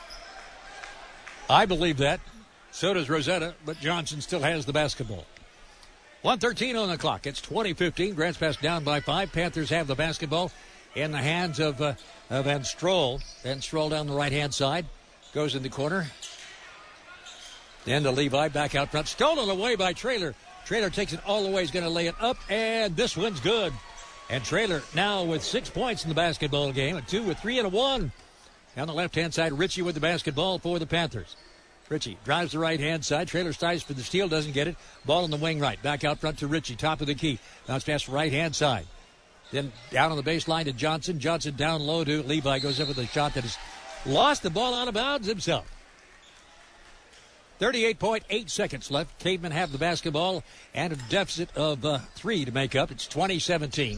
I believe that. So does Rosetta, but Johnson still has the basketball. one thirteen on the clock. It's twenty fifteen. Grants Pass down by five. Panthers have the basketball in the hands of, uh, of Van Stroll. Van Stroll down the right-hand side. Goes in the corner. Then to Levi back out front. Stolen away by Traylor. Traylor takes it all the way. He's going to lay it up, and this one's good. And Traylor now with six points in the basketball game. A two, with three, and a one. On the left-hand side, Ritchie with the basketball for the Panthers. Ritchie drives the right-hand side. Traylor strives for the steal, doesn't get it. Ball in the wing right. Back out front to Ritchie, top of the key. Bounce pass right-hand side. Then down on the baseline to Johnson. Johnson down low to Levi. Goes up with a shot that has lost the ball out of bounds himself. thirty-eight point eight seconds left. Cavemen have the basketball and a deficit of uh, three to make up. It's twenty seventeen.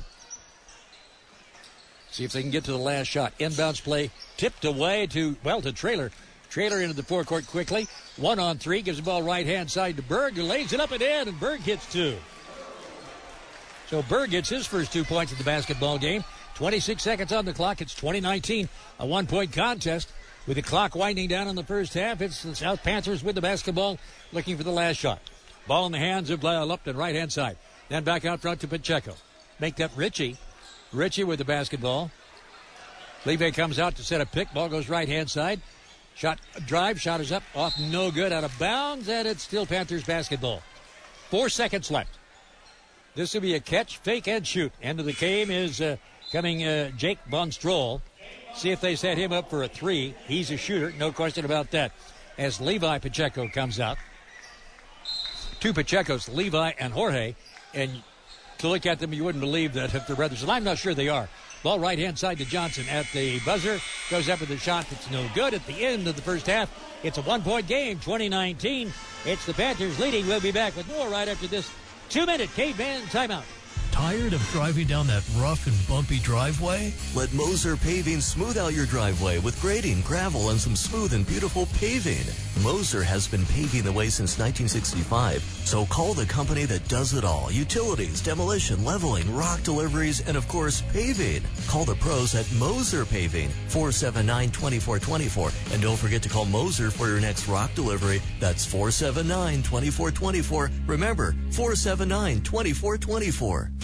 See if they can get to the last shot. Inbounds play tipped away to, well, to Traylor. Traylor into the forecourt quickly. One on three. Gives the ball right-hand side to Berg, who lays it up and in, and Berg hits two. So Berg gets his first two points in the basketball game. twenty-six seconds on the clock. It's twenty nineteen. A one-point contest. With the clock winding down in the first half, it's the South Panthers with the basketball looking for the last shot. Ball in the hands of uh, Lupton, right-hand side. Then back out front to Pacheco. Make that Ritchie. Ritchie with the basketball. Levy comes out to set a pick. Ball goes right-hand side. Shot, drive, shot is up, off, no good, out of bounds, and it's still Panthers basketball. Four seconds left. This will be a catch, fake, and shoot. End of the game is uh, coming uh, Jake Von Stroll. See if they set him up for a three. He's a shooter, no question about that. As Levi Pacheco comes out. Two Pachecos, Levi and Jorge. And to look at them, you wouldn't believe that if they're brothers. And I'm not sure they are. Ball right-hand side to Johnson at the buzzer. Goes up with a shot that's no good. At the end of the first half, it's a one-point game, twenty nineteen. It's the Panthers leading. We'll be back with more right after this two-minute Caveman timeout.
Tired of driving down that rough and bumpy driveway?
Let Moser Paving smooth out your driveway with grading, gravel, and some smooth and beautiful paving. Moser has been paving the way since nineteen sixty-five, so call the company that does it all. Utilities, demolition, leveling, rock deliveries, and of course, paving. Call the pros at Moser Paving, four seven nine, two four two four. And don't forget to call Moser for your next rock delivery. That's four seven nine, two four two four. Remember, four seven nine, two four two four.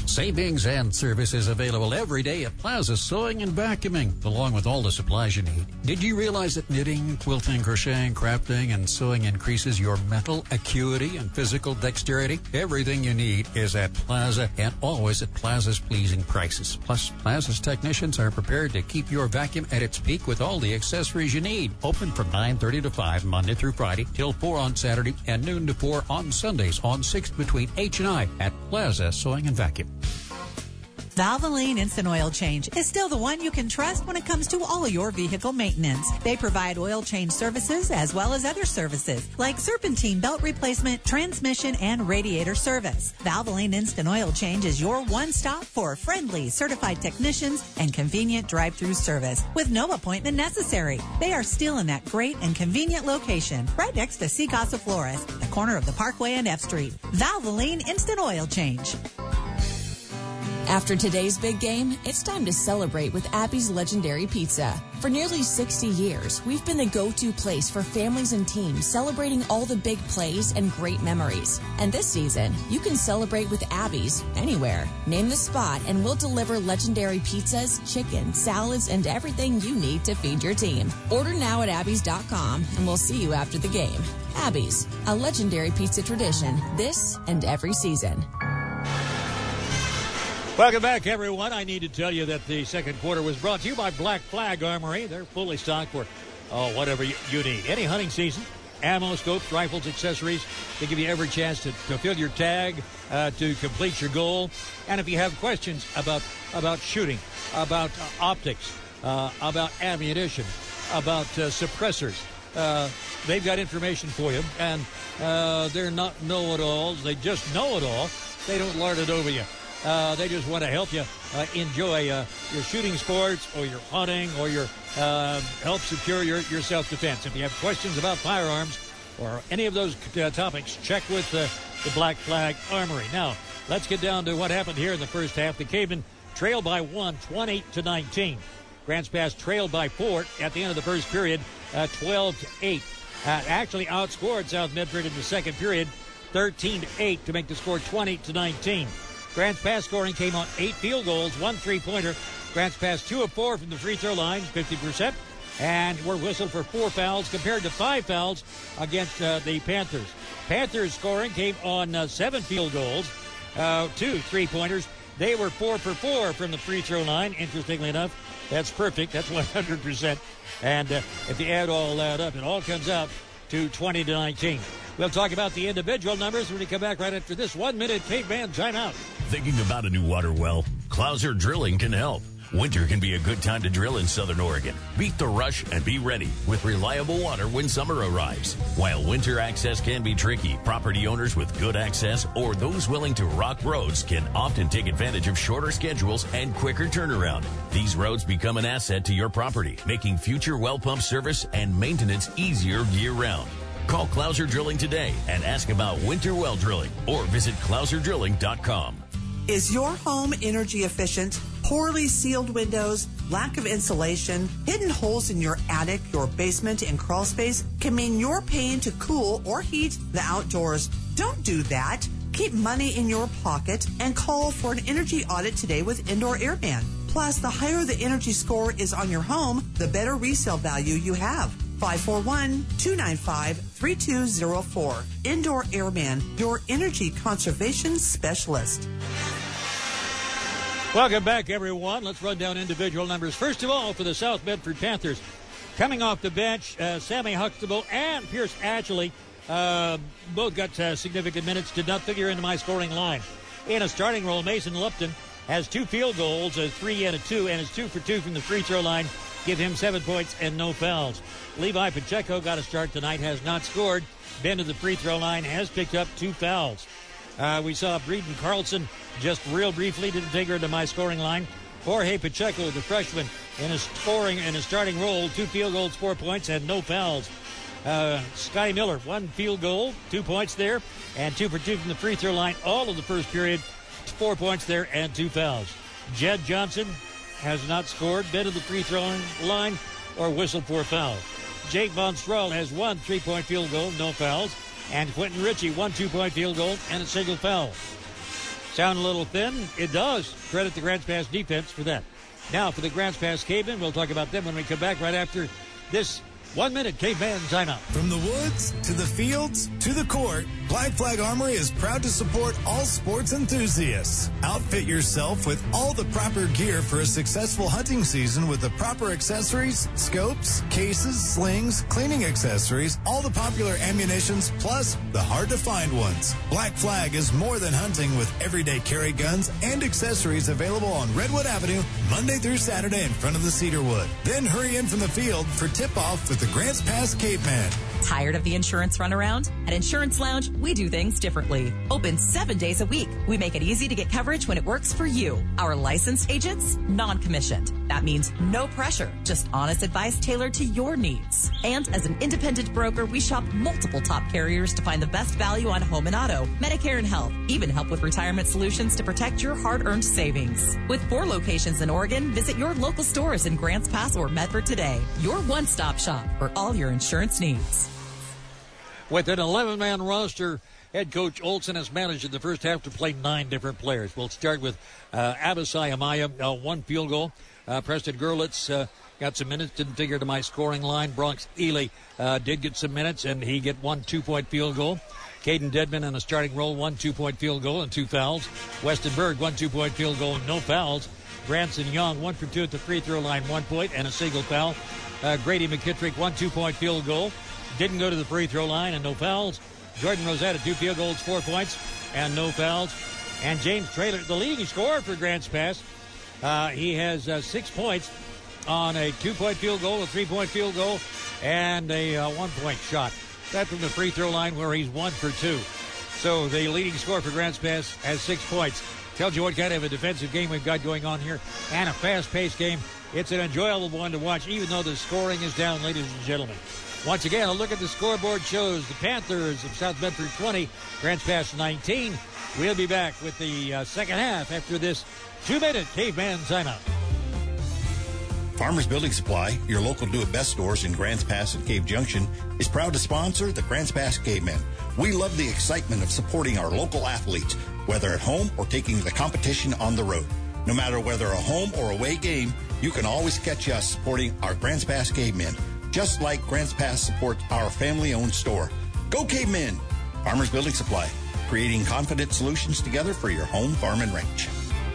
Savings and services available every day at Plaza Sewing and Vacuuming, along with all the supplies you need. Did you realize that knitting, quilting, crocheting, crafting, and sewing increases your mental acuity and physical dexterity? Everything you need is at Plaza and always at Plaza's pleasing prices. Plus, Plaza's technicians are prepared to keep your vacuum at its peak with all the accessories you need. Open from nine thirty to five Monday through Friday till four on Saturday and noon to four on Sundays on sixth between H and I at Plaza Sewing and Vacuum.
Valvoline Instant Oil Change is still the one you can trust when it comes to all your vehicle maintenance. They provide oil change services as well as other services like serpentine belt replacement, transmission, and radiator service. Valvoline Instant Oil Change is your one-stop for friendly, certified technicians and convenient drive-through service with no appointment necessary. They are still in that great and convenient location right next to Sea Casa Flores, the corner of the Parkway and F Street. Valvoline Instant Oil Change.
After today's big game, it's time to celebrate with Abby's Legendary Pizza. For nearly sixty years, we've been the go-to place for families and teams celebrating all the big plays and great memories. And this season, you can celebrate with Abby's anywhere. Name the spot and we'll deliver legendary pizzas, chicken, salads, and everything you need to feed your team. Order now at abby's dot com and we'll see you after the game. Abby's, a legendary pizza tradition this and every season.
Welcome back, everyone. I need to tell you that the second quarter was brought to you by Black Flag Armory. They're fully stocked for oh, whatever you, you need. Any hunting season, ammo, scopes, rifles, accessories. They give you every chance to, to fill your tag, uh, to complete your goal. And if you have questions about, about shooting, about uh, optics, uh, about ammunition, about uh, suppressors, uh, they've got information for you. And uh, they're not know-it-alls. They just know it all. They don't lord it over you. Uh, they just want to help you uh, enjoy uh, your shooting sports or your hunting or your uh, help secure your, your self-defense. If you have questions about firearms or any of those uh, topics, check with uh, the Black Flag Armory. Now, let's get down to what happened here in the first half. The Cavemen trailed by one, twenty to nineteen. Grants Pass trailed by four at the end of the first period, uh, twelve to eight. Uh, actually outscored South Medford in the second period, thirteen to eight to make the score twenty to nineteen. Grants Pass scoring came on eight field goals, one three-pointer. Grants Pass two of four from the free throw line, fifty percent. And were whistled for four fouls compared to five fouls against uh, the Panthers. Panthers scoring came on uh, seven field goals, uh, two three-pointers. They were four for four from the free throw line, interestingly enough. That's perfect. That's one hundred percent. And uh, if you add all that up, it all comes out to twenty to nineteen. We'll talk about the individual numbers when we come back right after this one-minute caveman timeout.
Thinking about a new water well? Clouser Drilling can help. Winter can be a good time to drill in Southern Oregon. Beat the rush and be ready with reliable water when summer arrives. While winter access can be tricky, property owners with good access or those willing to rock roads can often take advantage of shorter schedules and quicker turnaround. These roads become an asset to your property, making future well pump service and maintenance easier year-round. Call Clouser Drilling today and ask about winter well drilling or visit clouser drilling dot com.
Is your home energy efficient? Poorly sealed windows, lack of insulation, hidden holes in your attic, your basement, and crawl space can mean you're paying to cool or heat the outdoors. Don't do that. Keep money in your pocket and call for an energy audit today with Indoor Airman. Plus, the higher the energy score is on your home, the better resale value you have. five four one, two nine five, three two zero four. Indoor Airman, your energy conservation specialist.
Welcome back, everyone. Let's run down individual numbers. First of all, for the South Medford Panthers, coming off the bench, uh, Sammy Huxtable and Pierce Ashley uh, both got uh, significant minutes, did not figure into my scoring line. In a starting role, Mason Lupton has two field goals, a three and a two, and is two for two from the free throw line. Give him seven points and no fouls. Levi Pacheco got a start tonight, has not scored. Been to the free throw line, has picked up two fouls. Uh, we saw Breeden Carlson just real briefly, didn't take her to my scoring line. Jorge Pacheco, the freshman, in his scoring in his starting role, two field goals, four points, and no fouls. Uh, Scotty Miller, one field goal, two points there, and two for two from the free throw line. All of the first period, four points there and two fouls. Jed Johnson has not scored, been to the free throw line, or whistled for a foul. Jake Von Strahl has one three-point field goal, no fouls. And Quentin Ritchie, one two-point field goal and a single foul. Sound a little thin? It does. Credit the Grants Pass defense for that. Now for the Grants Pass Cavemen, we'll talk about them when we come back right after this one-minute Caveman timeout.
From the woods to the fields to the court, Black Flag Armory is proud to support all sports enthusiasts. Outfit yourself with all the proper gear for a successful hunting season with the proper accessories, scopes, cases, slings, cleaning accessories, all the popular ammunitions, plus the hard-to-find ones. Black Flag is more than hunting with everyday carry guns and accessories available on Redwood Avenue Monday through Saturday in front of the Cedarwood. Then hurry in from the field for tip-off with the Grants Pass Caveman.
Tired of the insurance runaround? At Insurance Lounge, we do things differently. Open seven days a week. We make it easy to get coverage when it works for you. Our licensed agents, non-commissioned. That means no pressure, just honest advice tailored to your needs. And as an independent broker, we shop multiple top carriers to find the best value on home and auto, Medicare and health, even help with retirement solutions to protect your hard-earned savings. With four locations in Oregon, visit your local stores in Grants Pass or Medford today. Your one-stop shop for all your insurance needs.
With an eleven-man roster, head coach Olson has managed in the first half to play nine different players. We'll start with uh, Abisai Amaya, uh, one field goal. Uh, Preston Gerlitz uh, got some minutes, didn't figure to my scoring line. Bronx Ely uh, did get some minutes, and he get one two-point field goal. Caden Dedman in a starting role, one two-point field goal and two fouls. Weston Berg, one two-point field goal and no fouls. Branson Young, one for two at the free throw line, one point and a single foul. Uh, Grady McKittrick, one two-point field goal. Didn't go to the free throw line and no fouls. Jordan Rosetta, two field goals, four points, and no fouls. And James Traylor, the leading scorer for Grants Pass. Uh, he has uh, six points on a two-point field goal, a three-point field goal, and a uh, one-point shot. That from the free throw line where he's one for two. So the leading scorer for Grants Pass has six points. Tells you what kind of a defensive game we've got going on here, and a fast-paced game. It's an enjoyable one to watch, even though the scoring is down, ladies and gentlemen. Once again, a look at the scoreboard shows the Panthers of South Medford twenty, Grants Pass nineteen. We'll be back with the uh, second half after this two-minute Caveman timeout.
Farmers Building Supply, your local do-it-best stores in Grants Pass and Cave Junction, is proud to sponsor the Grants Pass Cavemen. We love the excitement of supporting our local athletes, whether at home or taking the competition on the road. No matter whether a home or away game, you can always catch us supporting our Grants Pass Cavemen, just like Grants Pass supports our family-owned store. Go Cavemen! Farmers Building Supply, creating confident solutions together for your home, farm, and ranch.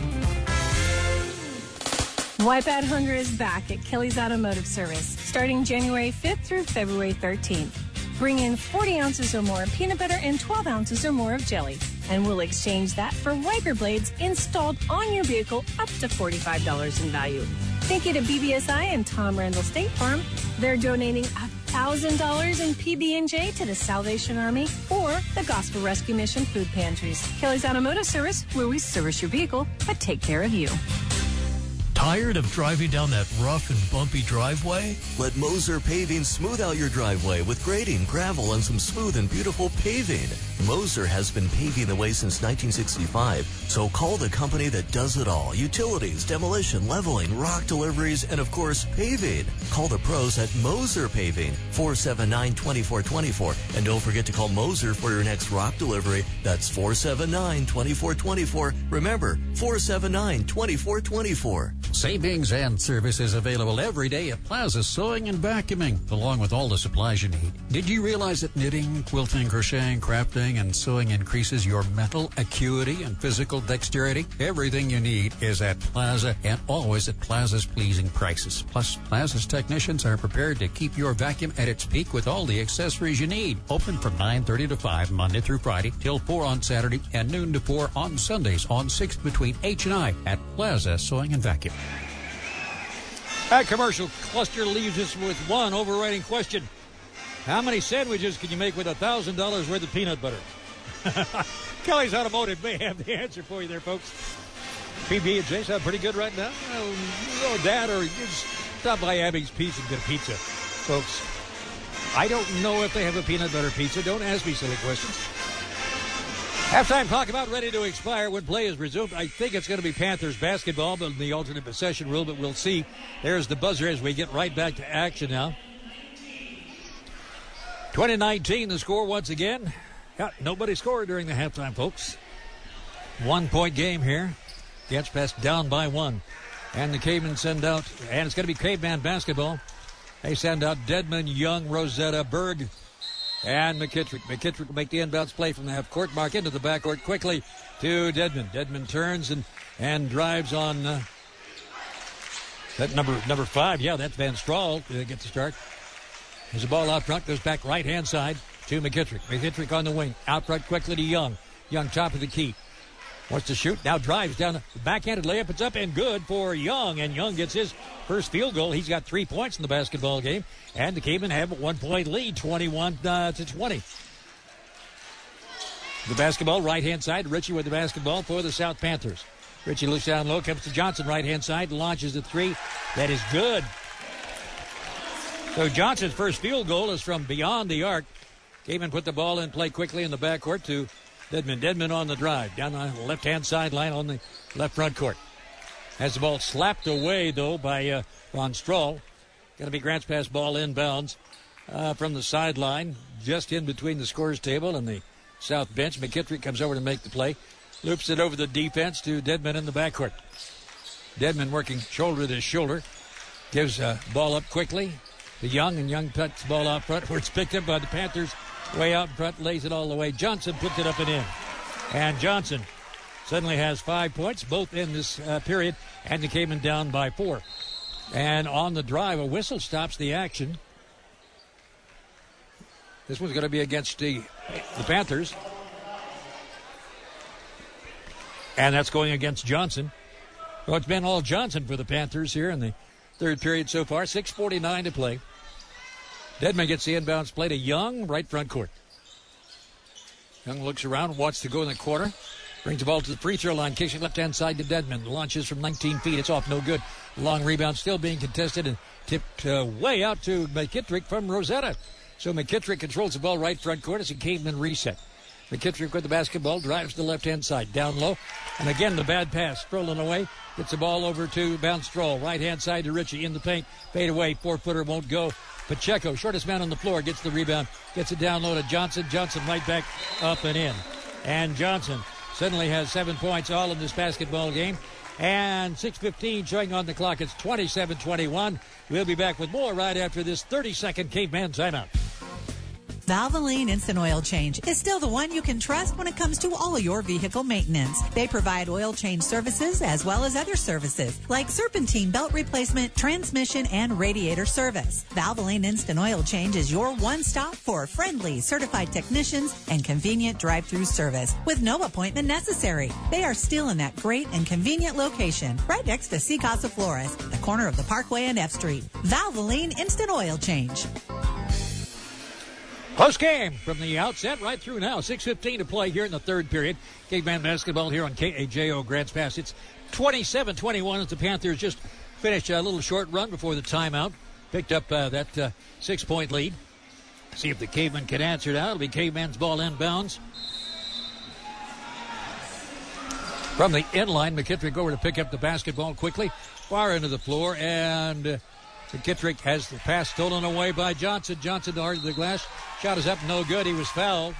Wipe Out Hunger is back at Kelly's Automotive Service, starting January fifth through February thirteenth. Bring in forty ounces or more of peanut butter and twelve ounces or more of jelly, and we'll exchange that for wiper blades installed on your vehicle up to forty-five dollars in value. Thank you to B B S I and Tom Randall State Farm. They're donating one thousand dollars in P B and J to the Salvation Army or the Gospel Rescue Mission food pantries. Kelly's Automotive Service, where we service your vehicle but take care of you.
Tired of driving down that rough and bumpy driveway?
Let Moser Paving smooth out your driveway with grading, gravel, and some smooth and beautiful paving. Moser has been paving the way since nineteen sixty-five, so call the company that does it all. Utilities, demolition, leveling, rock deliveries, and of course, paving. Call the pros at Moser Paving, four seven nine, two four two four. And don't forget to call Moser for your next rock delivery. That's four seven nine, two four two four. Remember, four seven nine, two four two four.
Savings and services available every day at Plaza Sewing and Vacuuming, along with all the supplies you need. Did you realize that knitting, quilting, crocheting, crafting, and sewing increases your mental acuity and physical dexterity? Everything you need is at Plaza, and always at Plaza's pleasing prices. Plus, Plaza's technicians are prepared to keep your vacuum at its peak with all the accessories you need. Open from nine thirty to five Monday through Friday, till four on Saturday, and noon to four on Sundays on sixth between H and I at Plaza Sewing and Vacuum.
That commercial cluster leaves us with one overriding question. How many sandwiches can you make with one thousand dollars worth of peanut butter? Kelly's Automotive may have the answer for you there, folks. P B and J sound pretty good right now. Oh, Dad, or just stop by Abby's Pizza and get a pizza. Folks, I don't know if they have a peanut butter pizza. Don't ask me silly questions. Halftime clock about ready to expire when play is resumed. I think it's going to be Panthers basketball, but in the alternate possession rule, but we'll see. There's the buzzer as we get right back to action now. twenty nineteen, the score once again. Yeah, nobody scored during the halftime, folks. One-point game here. Grants Pass down by one. And the Cavemen send out, and it's going to be Caveman basketball. They send out Dedman, Young, Rosetta, Berg, and McKittrick. McKittrick will make the inbounds play from the half-court mark into the backcourt quickly to Dedman. Dedman turns and, and drives on uh, that number number five. Yeah, that's Van Strahl to get the start. There's a ball out front, goes back right-hand side to McKittrick. McKittrick on the wing, out front quickly to Young. Young top of the key. Wants to shoot, now drives down the backhanded layup. It's up and good for Young, and Young gets his first field goal. He's got three points in the basketball game, and the Cavemen have a one-point lead, twenty-one to twenty. The basketball, right-hand side. Ritchie with the basketball for the South Panthers. Ritchie looks down low, comes to Johnson, right-hand side, launches the three. That is good. So Johnson's first field goal is from beyond the arc. Cavemen put the ball in play quickly in the backcourt to Dedman. Dedman on the drive, down the left-hand sideline on the left front court. Has the ball slapped away, though, by uh, Von Strahl. Going to be Grants Pass ball inbounds uh, from the sideline, just in between the scorer's table and the south bench. McKittrick comes over to make the play. Loops it over the defense to Dedman in the backcourt. Dedman working shoulder to shoulder. Gives uh, ball up quickly to Young, and Young puts the ball out front where it's picked up by the Panthers. Way out in front, lays it all the way. Johnson puts it up and in. And Johnson suddenly has five points, both in this uh, period, and the Cavemen down by four. And on the drive, a whistle stops the action. This one's going to be against the, the Panthers. And that's going against Johnson. Well, it's been all Johnson for the Panthers here in the third period so far. six forty-nine to play. Dedman gets the inbounds play to Young, right front court. Young looks around, wants to go in the corner. Brings the ball to the free throw line, kicks it left-hand side to Dedman. Launches from nineteen feet. It's off, no good. Long rebound still being contested and tipped uh, way out to McKittrick from Rosetta. So McKittrick controls the ball right front court as a Caveman reset. McKittrick with the basketball, drives to the left-hand side, down low. And again, the bad pass, strolling away. Gets the ball over to Van Strahl, right-hand side to Ritchie in the paint. Fade away, four-footer won't go. Pacheco, shortest man on the floor, gets the rebound, gets it down low to Johnson. Johnson right back up and in. And Johnson suddenly has seven points all in this basketball game. And six fifteen showing on the clock. It's twenty-seven twenty-one. We'll be back with more right after this thirty-second Caveman timeout.
Valvoline Instant Oil Change is still the one you can trust when it comes to all your vehicle maintenance. They provide oil change services as well as other services like serpentine belt replacement, transmission, and radiator service. Valvoline Instant Oil Change is your one-stop for friendly, certified technicians and convenient drive-through service with no appointment necessary. They are still in that great and convenient location right next to C Casa Flores, the corner of the Parkway and F Street. Valvoline Instant Oil Change.
Close game from the outset right through now. six fifteen to play here in the third period. Caveman basketball here on K A J O Grants Pass. It's twenty-seven twenty-one as the Panthers just finished a little short run before the timeout. Picked up uh, that uh, six-point lead. See if the Caveman can answer now. It'll be Caveman's ball inbounds. From the inline, McKittrick over to pick up the basketball quickly. Far into the floor, and uh, McKittrick has the pass stolen away by Johnson. Johnson to hard to the glass. Shot is up, no good. He was fouled.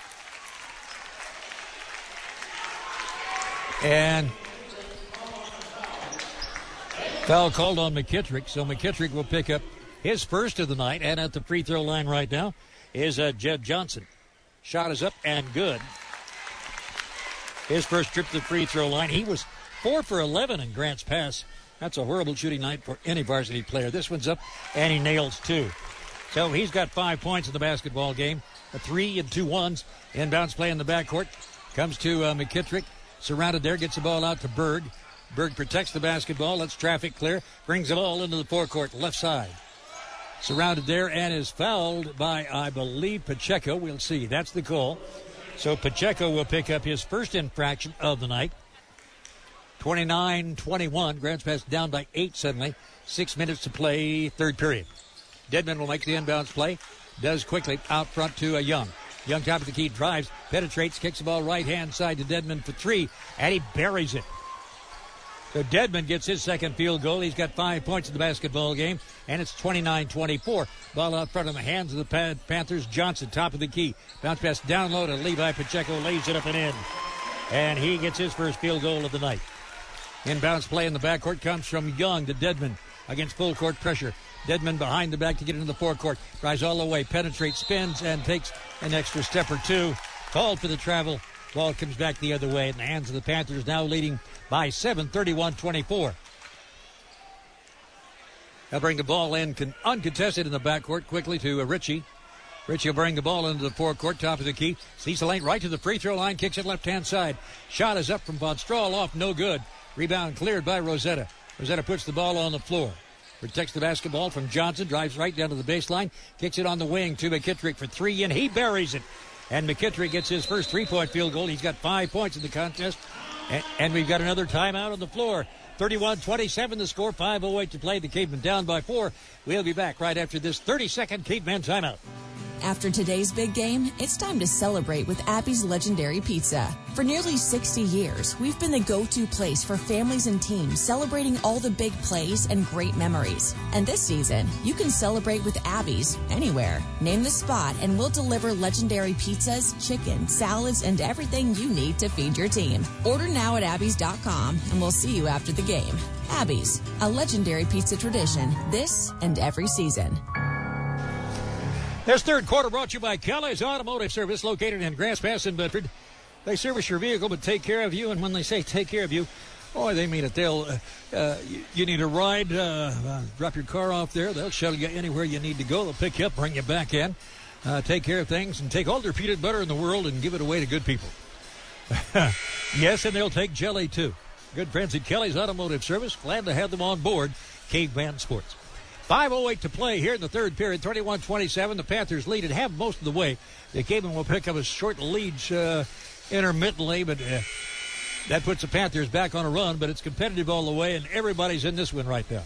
And foul called on McKittrick. So McKittrick will pick up his first of the night. And at the free throw line right now is uh, Jed Johnson. Shot is up and good. His first trip to the free throw line. He was four for eleven in Grants Pass. That's a horrible shooting night for any varsity player. This one's up, and he nails two. So he's got five points in the basketball game. A three and two ones. Inbounds play in the backcourt. Comes to uh, McKittrick. Surrounded there. Gets the ball out to Berg. Berg protects the basketball. Lets traffic clear. Brings the ball into the forecourt. Left side. Surrounded there and is fouled by, I believe, Pacheco. We'll see. That's the call. So Pacheco will pick up his first infraction of the night. twenty-nine twenty-one. Grants Pass down by eight suddenly. Six minutes to play, third period. Dedman will make the inbounds play. Does quickly out front to a Young. Young top of the key, drives, penetrates, kicks the ball right-hand side to Dedman for three, and he buries it. So Dedman gets his second field goal. He's got five points in the basketball game, and it's twenty-nine twenty-four. Ball out front in the hands of the Panthers. Johnson, top of the key. Bounce pass down low to Levi Pacheco. Lays it up and in. and he gets his first field goal of the night. Inbounds play in the backcourt comes from Young to Dedmon against full court pressure. Dedmon behind the back to get into the forecourt. Drives all the way, penetrates, spins, and takes an extra step or two. Called for the travel. Ball comes back the other way in the hands of the Panthers, now leading by seven, thirty-one twenty-four. They'll bring the ball in con- uncontested in the backcourt quickly to uh, Ritchie. Ritchie will bring the ball into the forecourt, top of the key. Sees the lane right to the free throw line, kicks it left-hand side. Shot is up from Von Strahl, off, no good. Rebound cleared by Rosetta. Rosetta puts the ball on the floor. Protects the basketball from Johnson, drives right down to the baseline, kicks it on the wing to McKittrick for three, and he buries it. And McKittrick gets his first three-point field goal. He's got five points in the contest. And, and we've got another timeout on the floor. thirty-one twenty-seven the score, five oh eight to play. The Cavemen down by four. We'll be back right after this thirty-second Caveman timeout.
After today's big game, it's time to celebrate with Abby's Legendary Pizza. For nearly sixty years, we've been the go-to place for families and teams celebrating all the big plays and great memories. And this season, you can celebrate with Abby's anywhere. Name the spot and we'll deliver legendary pizzas, chicken, salads, and everything you need to feed your team. Order now at abby's dot com and we'll see you after the game. Abby's, a legendary pizza tradition this and every season.
This third quarter brought to you by Kelly's Automotive Service, located in Grants Pass in Bedford. They service your vehicle but take care of you, and when they say take care of you, oh, they mean it. They'll, uh, uh, you, you need a ride, uh, uh, drop your car off there. They'll shuttle you anywhere you need to go. They'll pick you up, bring you back in, uh, take care of things, and take all their peanut butter in the world and give it away to good people. Yes, and they'll take jelly, too. Good friends at Kelly's Automotive Service. Glad to have them on board Caveman Sports. five oh eight to play here in the third period, thirty-one twenty-seven. The Panthers lead and have most of the way. The Cavemen will pick up a short lead uh, intermittently, but uh, that puts the Panthers back on a run, but it's competitive all the way, and everybody's in this one right now.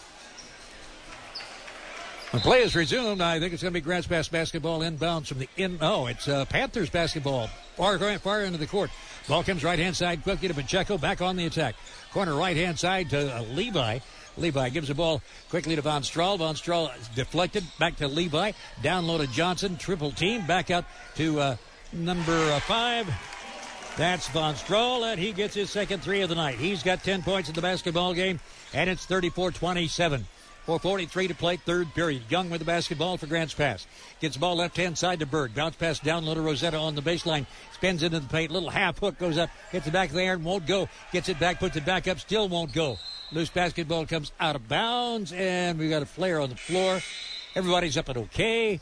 When play is resumed, I think it's going to be Grants Pass basketball inbounds from the in. Oh, it's uh, Panthers basketball. Far, far into the court. Ball comes right-hand side quickly to Pacheco, back on the attack. Corner right-hand side to uh, Levi. Levi gives the ball quickly to Von Strahl. Von Strahl is deflected back to Levi. Down low to Johnson. Triple team. Back out to uh, number uh, five. That's Von Strahl, and he gets his second three of the night. He's got ten points in the basketball game, and it's thirty-four twenty-seven. four forty-three to play, third period. Young with the basketball for Grants Pass. Gets the ball left-hand side to Berg. Bounce pass down low to Rosetta on the baseline. Spins into the paint. Little half hook goes up. Hits it back of the air and won't go. Gets it back, puts it back up, still won't go. Loose basketball comes out of bounds, and we've got a flare on the floor. Everybody's up at okay.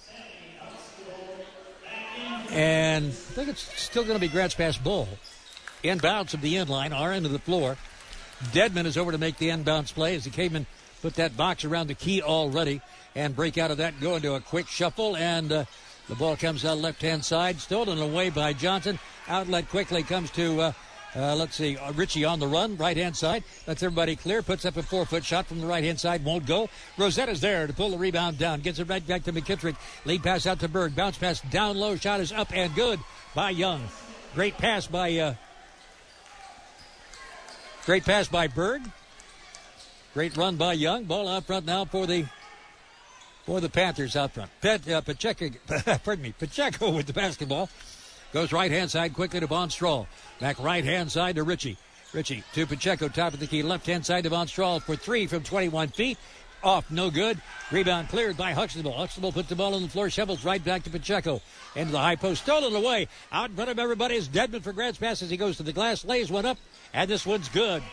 And I think it's still going to be Grants Pass ball. Inbounds of the end line, our end of the floor. Dedmon is over to make the inbounds play as the Cavemen put that box around the key already and break out of that, go into a quick shuffle, and uh, the ball comes out left-hand side, stolen away by Johnson. Outlet quickly comes to, uh, uh, let's see, uh, Ritchie on the run, right-hand side. Lets everybody clear, puts up a four-foot shot from the right-hand side, won't go. Rosetta's there to pull the rebound down, gets it right back to McKittrick. Lead pass out to Berg, bounce pass down low, shot is up and good by Young. Great pass by, uh, great pass by Berg. Great run by Young. Ball out front now for the for the Panthers out front. Pet, uh, Pacheco, pardon me, Pacheco with the basketball. Goes right-hand side quickly to Von Strahl. Back right-hand side to Ritchie. Ritchie to Pacheco, top of the key. Left-hand side to Von Strahl for three from twenty-one feet. Off, no good. Rebound cleared by Huxtable. Huxtable puts the ball on the floor, shovels right back to Pacheco. Into the high post, stolen away. Out in front of everybody is Dedmon for Grants Pass as he goes to the glass, lays one up, and this one's good.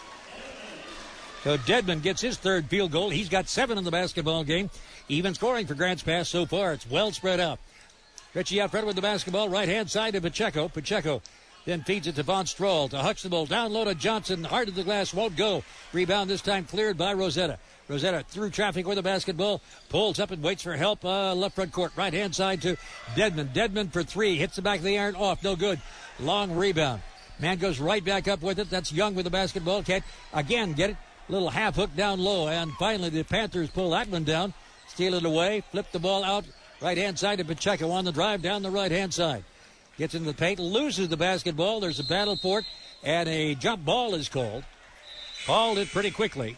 So Dedmon gets his third field goal. He's got seven in the basketball game. Even scoring for Grants Pass so far. It's well spread out. Ritchie out front with the basketball. Right-hand side to Pacheco. Pacheco then feeds it to Von Strahl. To Huxtable. Down low to Johnson. Hard to the glass. Won't go. Rebound this time cleared by Rosetta. Rosetta through traffic with the basketball. Pulls up and waits for help. Uh, left front court. Right-hand side to Dedmon. Dedmon for three. Hits the back of the iron. Off. No good. Long rebound. Man goes right back up with it. That's Young with the basketball. Can't again get it. Little half hook down low, and finally the Panthers pull that one down, steal it away, flip the ball out, right-hand side to Pacheco on the drive down the right-hand side. Gets into the paint, loses the basketball. There's a battle for it, and a jump ball is called. Called it pretty quickly.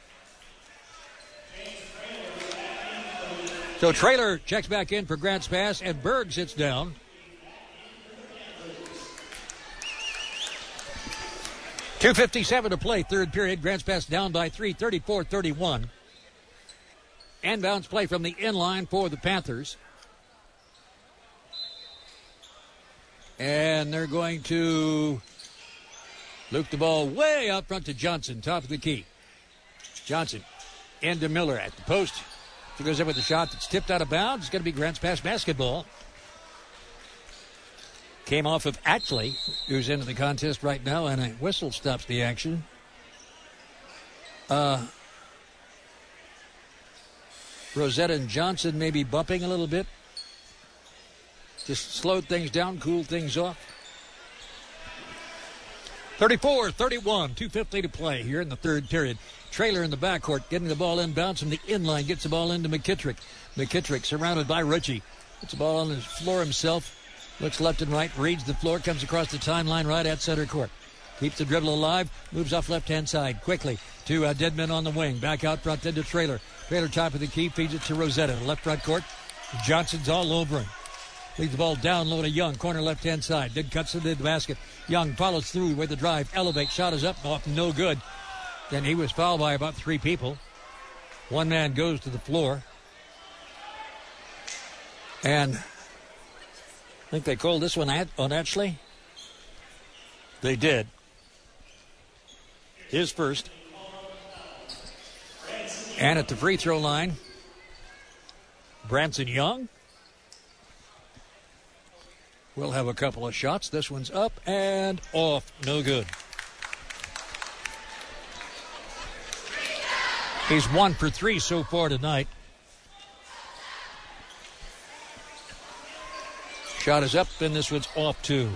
So Traylor checks back in for Grants Pass, and Berg sits down. two fifty-seven to play, third period. Grants Pass down by three, thirty-four thirty-one. Inbounds play from the inline for the Panthers. And they're going to loop the ball way out front to Johnson, top of the key. Johnson into Miller at the post. He goes in with a shot that's tipped out of bounds. It's going to be Grants Pass basketball. Came off of Atchley, who's into the contest right now, and a whistle stops the action. Uh, Rosetta and Johnson may be bumping a little bit. Just slowed things down, cooled things off. thirty-four thirty-one, two fifty to play here in the third period. Trailer in the backcourt, getting the ball inbounds from the inline, gets the ball into McKittrick. McKittrick surrounded by Ritchie. Puts the ball on the floor himself. Looks left and right, reads the floor, comes across the timeline right at center court. Keeps the dribble alive, moves off left-hand side quickly to uh, Deadman on the wing. Back out front, then to Trailer. Trailer top of the key, feeds it to Rosetta. Left front court, Johnson's all over him. Leads the ball down low to Young, corner left-hand side. Then cuts into the basket. Young follows through with the drive. Elevate, shot is up, off, no good. Then he was fouled by about three people. One man goes to the floor. And I think they called this one on Ashley. They did. His first. And at the free throw line, Branson Young will have a couple of shots. This one's up and off. No good. He's one for three so far tonight. Shot is up, and this one's off too.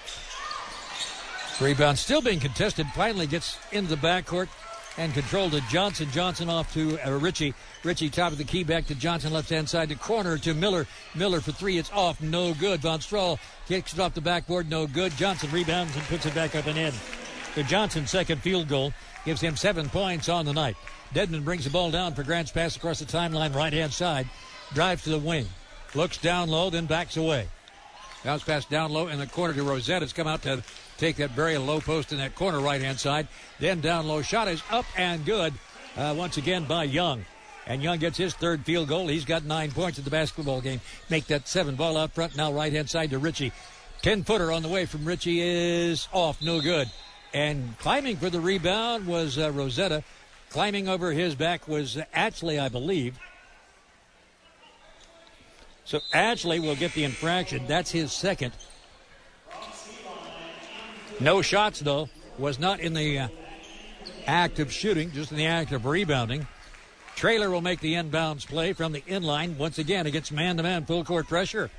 Rebound still being contested. Finally gets into the backcourt and controlled to Johnson. Johnson off to uh, Ritchie. Ritchie top of the key, back to Johnson, left-hand side to corner to Miller. Miller for three. It's off. No good. Von Strahl kicks it off the backboard. No good. Johnson rebounds and puts it back up and in. So Johnson's second field goal gives him seven points on the night. Deadman brings the ball down for Grants Pass across the timeline, right-hand side. Drives to the wing. Looks down low, then backs away. Bounce pass down low in the corner to Rosetta. It's come out to take that very low post in that corner right-hand side. Then down low. Shot is up and good uh, once again by Young. And Young gets his third field goal. He's got nine points in the basketball game. Make that seven. Ball out front now right-hand side to Ritchie. Ten-footer on the way from Ritchie is off. No good. And climbing for the rebound was uh, Rosetta. Climbing over his back was Ashley, I believe. So Ashley will get the infraction. That's his second. No shots, though. Was not in the uh, act of shooting, just in the act of rebounding. Trailer will make the inbounds play from the inline. Once again, against man-to-man full court pressure.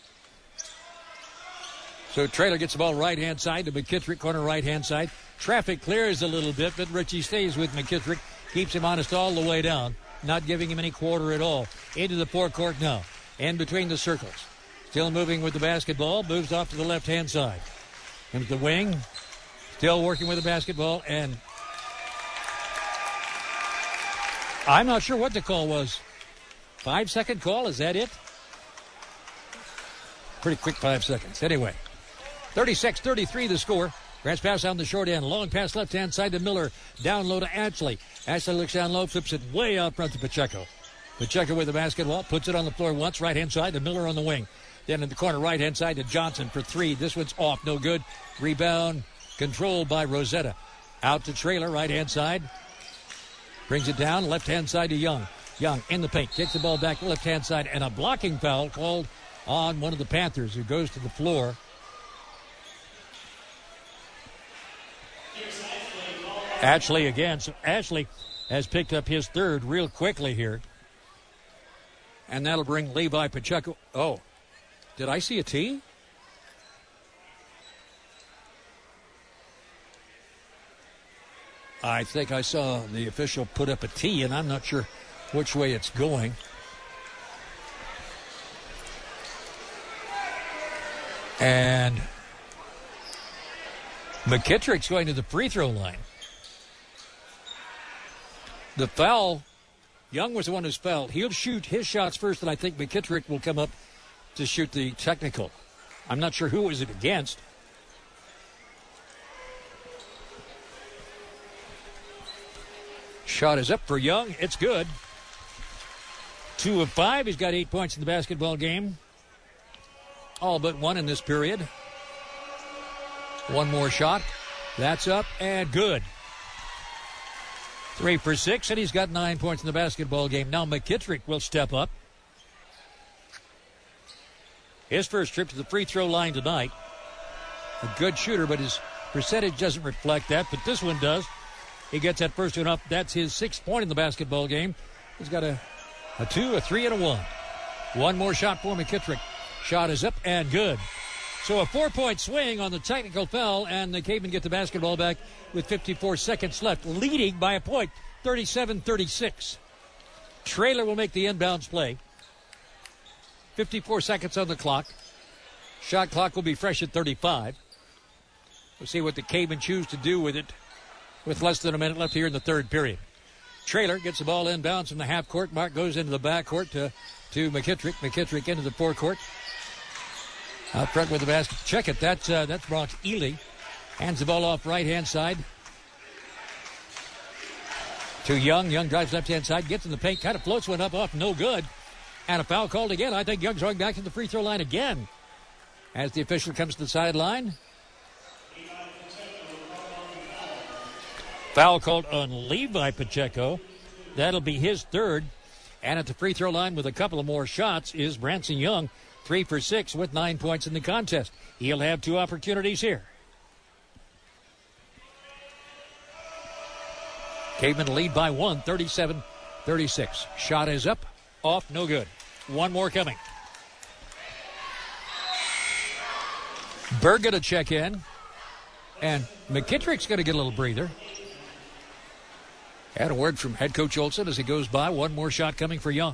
So Trailer gets the ball right-hand side to McKittrick, corner right-hand side. Traffic clears a little bit, but Ritchie stays with McKittrick. Keeps him honest all the way down. Not giving him any quarter at all. Into the forecourt now. In between the circles. Still moving with the basketball. Moves off to the left-hand side. Into the wing. Still working with the basketball. And I'm not sure what the call was. Five-second call? Is that it? Pretty quick five seconds. Anyway. thirty-six thirty-three the score. Grants Pass on the short end. Long pass left-hand side to Miller. Down low to Ashley. Ashley looks down low. Flips it way out front to Pacheco. Pacheco with the basketball. Puts it on the floor once. Right-hand side to Miller on the wing. Then in the corner right-hand side to Johnson for three. This one's off. No good. Rebound controlled by Rosetta. Out to Trailer. Right-hand side. Brings it down. Left-hand side to Young. Young in the paint. Kicks the ball back left-hand side. And a blocking foul called on one of the Panthers who goes to the floor. Ashley again. So Ashley has picked up his third real quickly here. And that'll bring Levi Pacheco. Oh, did I see a T? I think I saw the official put up a T, and I'm not sure which way it's going. And McKittrick's going to the free throw line. The foul, Young was the one who's fouled. He'll shoot his shots first, and I think McKittrick will come up to shoot the technical. I'm not sure who is it against. Shot is up for Young. It's good. Two of five. He's got eight points in the basketball game. All but one in this period. One more shot. That's up and good. Three for six, and he's got nine points in the basketball game. Now McKittrick will step up. His first trip to the free throw line tonight. A good shooter, but his percentage doesn't reflect that, but this one does. He gets that first one up. That's his sixth point in the basketball game. He's got a, a two, a three, and a one. One more shot for McKittrick. Shot is up and good. So a four-point swing on the technical foul, and the Cavemen get the basketball back with fifty-four seconds left, leading by a point, thirty-seven thirty-six. Traylor will make the inbounds play. fifty-four seconds on the clock. Shot clock will be fresh at thirty-five. We'll see what the Cavemen choose to do with it with less than a minute left here in the third period. Traylor gets the ball inbounds from the half court. Mark goes into the back court to, to McKittrick. McKittrick into the forecourt. Out front with the basket. Check it. That's, uh, that's Bronx Ely. Hands the ball off right-hand side to Young. Young drives left-hand side. Gets in the paint. Kind of floats one up off. No good. And a foul called again. I think Young's going back to the free throw line again. As the official comes to the sideline. Foul called on Levi Pacheco. That'll be his third. And at the free throw line with a couple of more shots is Branson Young. Three for six with nine points in the contest. He'll have two opportunities here. Cavemen lead by one, thirty-seven thirty-six. Shot is up, off, no good. One more coming. Berg going to check in. And McKittrick's going to get a little breather. Had a word from head coach Olson as he goes by. One more shot coming for Young.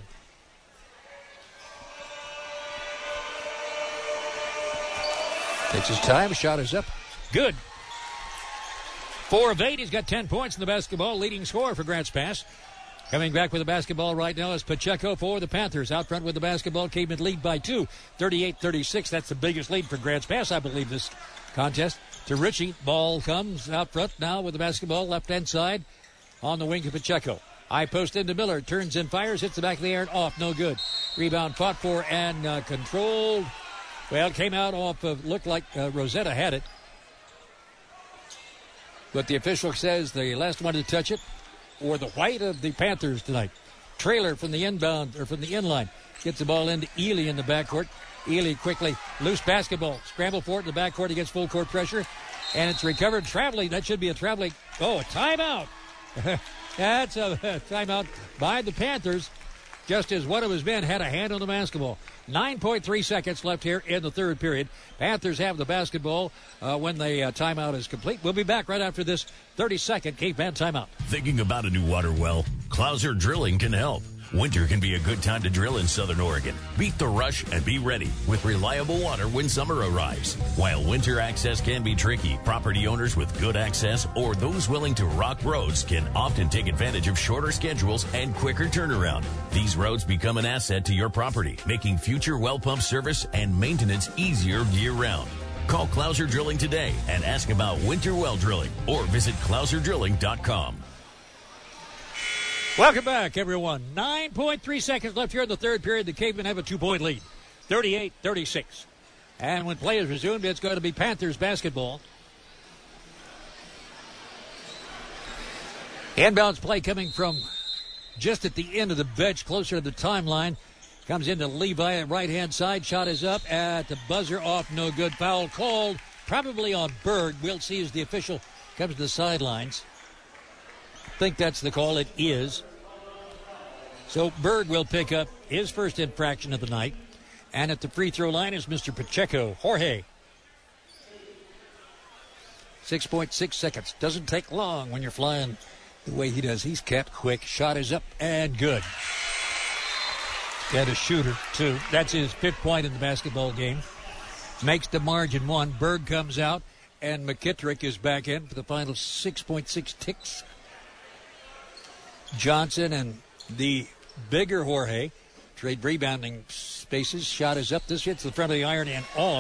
Takes his time. Shot is up. Good. Four of eight. He's got ten points in the basketball. Leading scorer for Grants Pass. Coming back with the basketball right now is Pacheco for the Panthers. Out front with the basketball. Cavemen lead by two. thirty-eight thirty-six. That's the biggest lead for Grants Pass, I believe, this contest. To Ritchie. Ball comes out front now with the basketball. Left-hand side on the wing to Pacheco. High post into Miller. Turns and fires. Hits the back of the air and off. No good. Rebound fought for and uh, controlled. Well, came out off of, looked like uh, Rosetta had it. But the official says the last one to touch it, or the white of the Panthers tonight. Traylor from the inbound, or from the inline, gets the ball into Ely in the backcourt. Ely quickly, loose basketball, scramble for it in the backcourt against full court pressure, and it's recovered. Traveling, that should be a traveling, oh, a timeout. That's a, a timeout by the Panthers, just as one of his men had a hand on the basketball. nine point three seconds left here in the third period. Panthers have the basketball uh, when the uh, timeout is complete. We'll be back right after this thirty-second Caveman timeout.
Thinking about a new water well? Clouser Drilling can help. Winter can be a good time to drill in Southern Oregon. Beat the rush and be ready with reliable water when summer arrives. While winter access can be tricky, property owners with good access or those willing to rock roads can often take advantage of shorter schedules and quicker turnaround. These roads become an asset to your property, making future well pump service and maintenance easier year-round. Call Clouser Drilling today and ask about winter well drilling or visit clouser drilling dot com.
Welcome back, everyone. nine point three seconds left here in the third period. The Cavemen have a two-point lead, thirty-eight thirty-six. And when play is resumed, it's going to be Panthers basketball. Inbounds play coming from just at the end of the bench, closer to the timeline. Comes into Levi at right-hand side. Shot is up at the buzzer, off, no good. Foul called, probably on Berg. We'll see as the official comes to the sidelines. I think that's the call. It is. So Berg will pick up his first infraction of the night. And at the free throw line is Mister Pacheco, Jorge. six point six seconds. Doesn't take long when you're flying the way he does. He's kept quick. Shot is up and good. And a shooter, too. That's his fifth point in the basketball game. Makes the margin one. Berg comes out, and McKittrick is back in for the final six point six ticks. Johnson and the bigger Jorge trade rebounding spaces. Shot is up. This hits the front of the iron and off.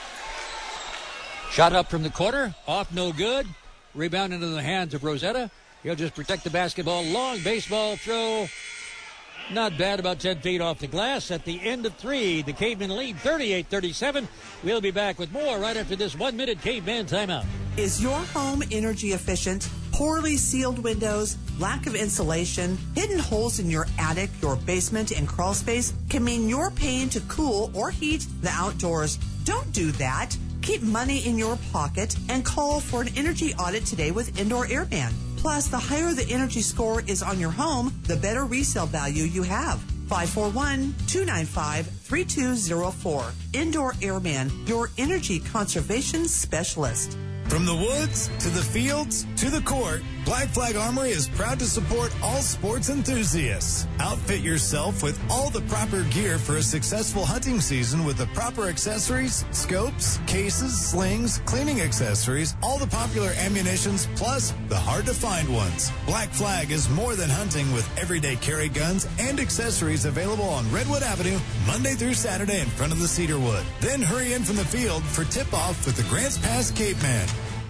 Shot up from the corner. Off, no good. Rebound into the hands of Rosetta. He'll just protect the basketball. Long baseball throw. Not bad, about ten feet off the glass. At the end of three, the Cavemen lead thirty-eight thirty-seven. We'll be back with more right after this one-minute Caveman timeout.
Is your home energy efficient? Poorly sealed windows, lack of insulation, hidden holes in your attic, your basement, and crawl space can mean you're paying to cool or heat the outdoors. Don't do that. Keep money in your pocket and call for an energy audit today with Indoor Airman. Plus, the higher the energy score is on your home, the better resale value you have. five four one, two nine five, three two zero four. Indoor Airman, your energy conservation specialist.
From the woods to the fields to the court, Black Flag Armory is proud to support all sports enthusiasts. Outfit yourself with all the proper gear for a successful hunting season with the proper accessories, scopes, cases, slings, cleaning accessories, all the popular ammunitions, plus the hard-to-find ones. Black Flag is more than hunting with everyday carry guns and accessories available on Redwood Avenue Monday through Saturday in front of the Cedarwood. Then hurry in from the field for tip-off with the Grants Pass Caveman.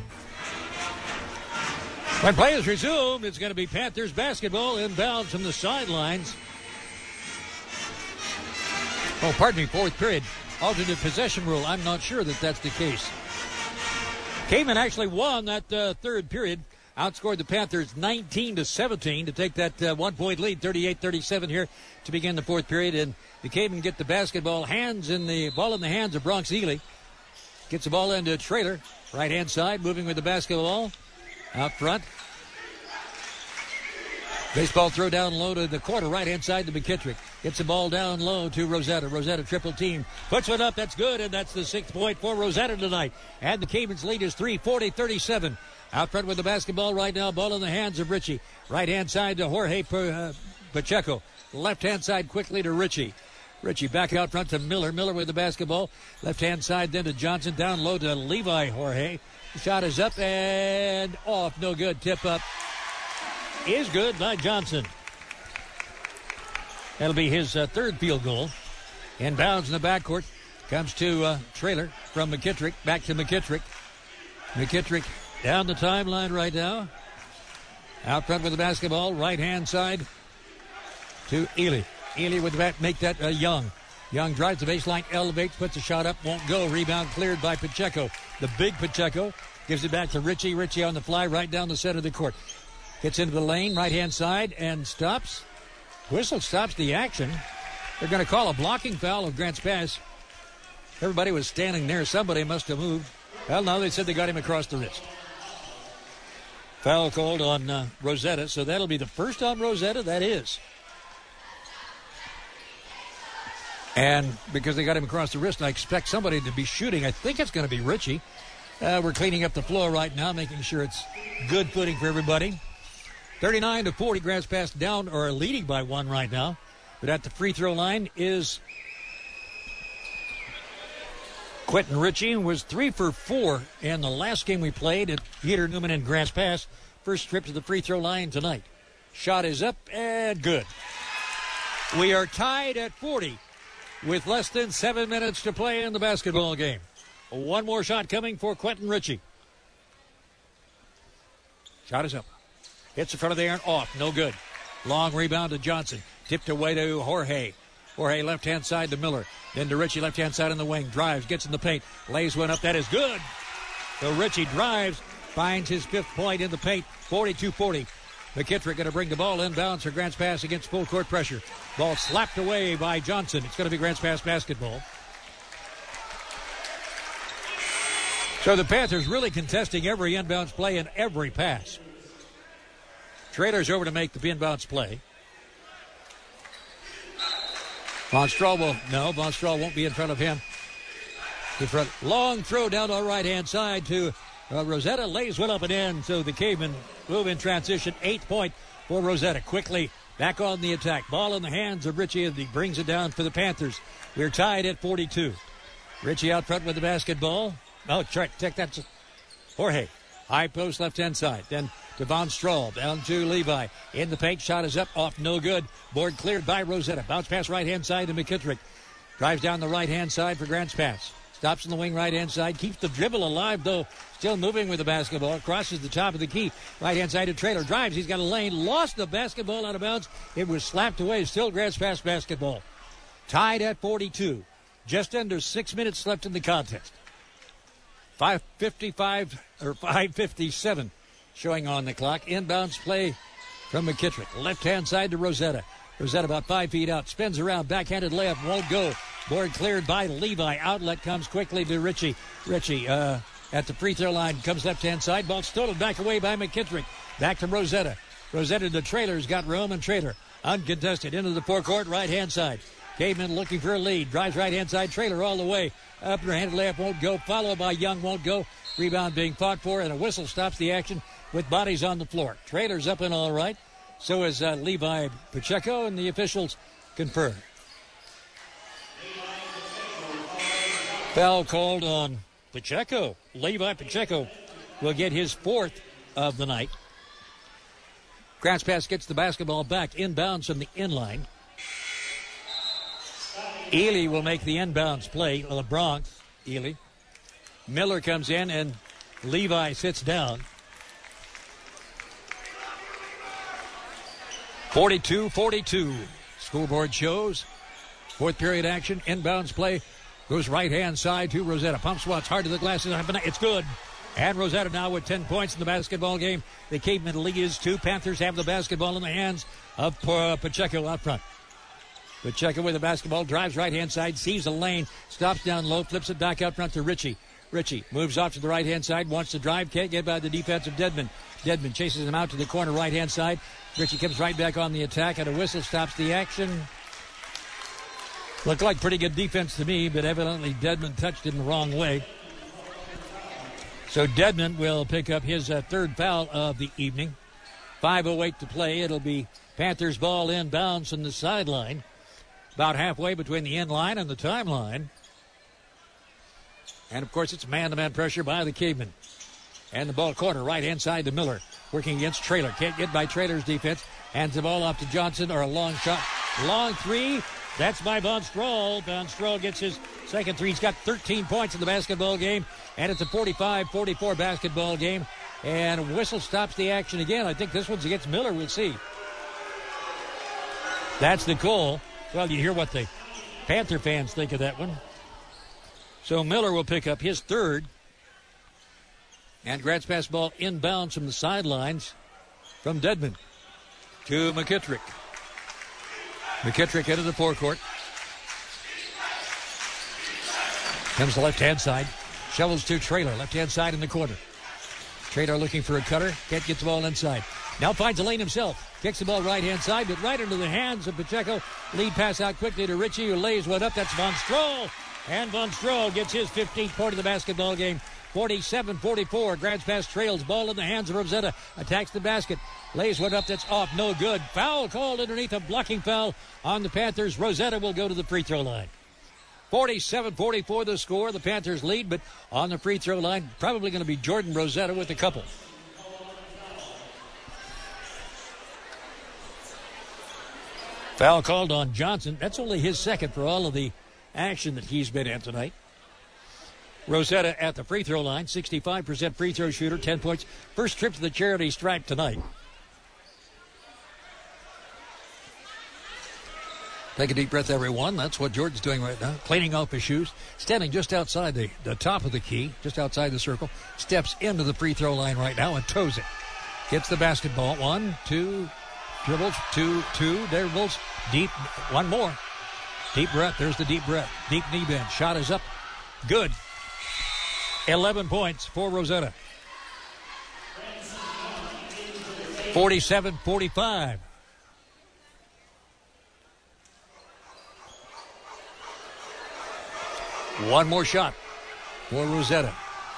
When play is resumed, it's going to be Panthers basketball inbounds from the sidelines. Oh, pardon me, fourth period. Alternate possession rule. I'm not sure that that's the case. Caveman actually won that uh, third period. Outscored the Panthers nineteen to seventeen to take that uh, one-point lead, thirty-eight thirty-seven here to begin the fourth period. And the Cavemen get the basketball, hands in the ball in the hands of Bronx Ely. Gets the ball into Traylor, right-hand side, moving with the basketball. Out front. Baseball throw down low to the corner, right-hand side to McKittrick. Gets the ball down low to Rosetta. Rosetta triple team. Puts one up. That's good, and that's the sixth point for Rosetta tonight. And the Cavemen's lead is three, forty thirty-seven. Out front with the basketball right now. Ball in the hands of Ritchie. Right-hand side to Jorge Pacheco. Left-hand side quickly to Ritchie. Ritchie back out front to Miller. Miller with the basketball. Left-hand side then to Johnson. Down low to Levi Jorge. The shot is up and off. No good. Tip up is good by Johnson. That'll be his uh, third field goal. Inbounds in the backcourt. Comes to uh, Traylor from McKittrick. Back to McKittrick. McKittrick down the timeline right now. Out front with the basketball. Right-hand side to Ely. Ely with the bat. Make that uh, Young. Young drives the baseline, elevates, puts a shot up, won't go. Rebound cleared by Pacheco. The big Pacheco gives it back to Ritchie. Ritchie on the fly right down the center of the court. Gets into the lane, right-hand side, and stops. Whistle stops the action. They're going to call a blocking foul of Grants Pass. Everybody was standing there. Somebody must have moved. Well, no, they said they got him across the wrist. Foul called on uh, Rosetta, so that'll be the first on Rosetta. That is. And because they got him across the wrist, I expect somebody to be shooting. I think it's going to be Ritchie. Uh, we're cleaning up the floor right now, making sure it's good footing for everybody. thirty-nine to forty, Grants Pass down or leading by one right now. But at the free throw line is Quentin Ritchie, who was three for four in the last game we played at Peter Newman and Grants Pass. First trip to the free throw line tonight. Shot is up and good. We are tied at forty. With less than seven minutes to play in the basketball game. One more shot coming for Quentin Ritchie. Shot is up. Hits in front of the air and off. No good. Long rebound to Johnson. Tipped away to Jorge. Jorge left-hand side to Miller. Then to Ritchie left-hand side in the wing. Drives, gets in the paint. Lays one up. That is good. So Ritchie drives. Finds his fifth point in the paint. forty-two forty. McKittrick going to bring the ball inbounds for Grants Pass against full court pressure. Ball slapped away by Johnson. It's going to be Grants Pass basketball. So the Panthers really contesting every inbounds play and every pass. Traylor's over to make the inbounds play. Von Strahl will, no, Von Strahl won't be in front of him. In front, long throw down the right-hand side to uh, Rosetta. Lays one up and in, so the Cavemen move in transition. Eight point for Rosetta. Quickly back on the attack. Ball in the hands of Ritchie, and he brings it down for the Panthers. We're tied at forty-two. Ritchie out front with the basketball. Oh, try take that. Jorge. High post left-hand side. Then to Von Strahl. Down to Levi. In the paint. Shot is up. Off. No good. Board cleared by Rosetta. Bounce pass right-hand side to McKittrick. Drives down the right-hand side for Grants Pass. Stops in the wing right-hand side. Keeps the dribble alive, though. Still moving with the basketball. Crosses the top of the key. Right-hand side to Traylor. Drives. He's got a lane. Lost the basketball out of bounds. It was slapped away. Still Grants Pass basketball. Tied at forty-two. Just under six minutes left in the contest. five fifty-five or five fifty-seven showing on the clock. Inbounds play from McKittrick. Left-hand side to Rosetta. Rosetta about five feet out. Spins around. Backhanded layup. Won't go. Board cleared by Levi. Outlet comes quickly to Ritchie. Ritchie uh, at the free throw line. Comes left-hand side. Ball stolen back away by McKittrick. Back to Rosetta. Rosetta to Traylor's got room, and Traylor uncontested into the forecourt right-hand side. Caveman looking for a lead. Drives right-hand side. Traylor all the way. Upper-handed layup won't go. Followed by Young won't go. Rebound being fought for, and a whistle stops the action with bodies on the floor. Traylor's up and all right. So is uh, Levi Pacheco, and the officials confirm. Foul called on Pacheco. Levi Pacheco will get his fourth of the night. Grants Pass gets the basketball back inbounds from the inline. Ely will make the inbounds play. LeBron, Ely. Miller comes in, and Levi sits down. forty-two forty-two. Scoreboard shows. Fourth period action. Inbounds play. Goes right-hand side to Rosetta. Pump swats hard to the glasses. It's good. And Rosetta now with ten points in the basketball game. The Caveman lead is two. Panthers have the basketball in the hands of uh, Pacheco out front. Pacheco with the basketball. Drives right-hand side. Sees a lane. Stops down low. Flips it back out front to Ritchie. Ritchie moves off to the right-hand side. Wants to drive. Can't get by the defense of Dedman. Dedman chases him out to the corner right-hand side. Ritchie comes right back on the attack, and a whistle stops the action. Looked like pretty good defense to me, but evidently Dedman touched it in the wrong way. So Dedman will pick up his uh, third foul of the evening. five oh eight to play. It'll be Panthers ball inbounds from the sideline. About halfway between the end line and the timeline. And, of course, it's man-to-man pressure by the Cavemen. And the ball corner, right-hand side to Miller. Working against Traylor. Can't get by Traylor's defense. Hands the ball off to Johnson, or a long shot. Long three. That's by Von Stroll. Von Stroll gets his second three. He's got thirteen points in the basketball game. And it's a forty-five forty-four basketball game. And a whistle stops the action again. I think this one's against Miller. We'll see. That's the call. Well, you hear what the Panther fans think of that one. So Miller will pick up his third. And Grants Pass ball inbounds from the sidelines from Dedman to McKittrick. McKittrick into the forecourt. Comes the left-hand side. Shovels to Traylor. Left-hand side in the corner. Traylor looking for a cutter. Can't get the ball inside. Now finds a lane himself. Kicks the ball right-hand side, but right into the hands of Pacheco. Lead pass out quickly to Ritchie, who lays one up. That's Von Stroll. And Von Stroll gets his fifteenth point of the basketball game. forty-seven forty-four. Grants Pass trails. Ball in the hands of Rosetta. Attacks the basket. Lays one up that's off. No good. Foul called underneath, a blocking foul on the Panthers. Rosetta will go to the free throw line. forty-seven forty-four the score. The Panthers lead, but on the free throw line, probably going to be Jordan Rosetta with a couple. Foul called on Johnson. That's only his second for all of the action that he's been in tonight. Rosetta at the free throw line, sixty-five percent free throw shooter, ten points. First trip to the charity stripe tonight. Take a deep breath, everyone. That's what Jordan's doing right now, cleaning off his shoes. Standing just outside the, the top of the key, just outside the circle. Steps into the free throw line right now and toes it. Gets the basketball. One, two, dribbles, two, two, dribbles, deep, one more. Deep breath, there's the deep breath. Deep knee bend, shot is up. Good. eleven points for Rosetta. forty-seven forty-five. One more shot for Rosetta.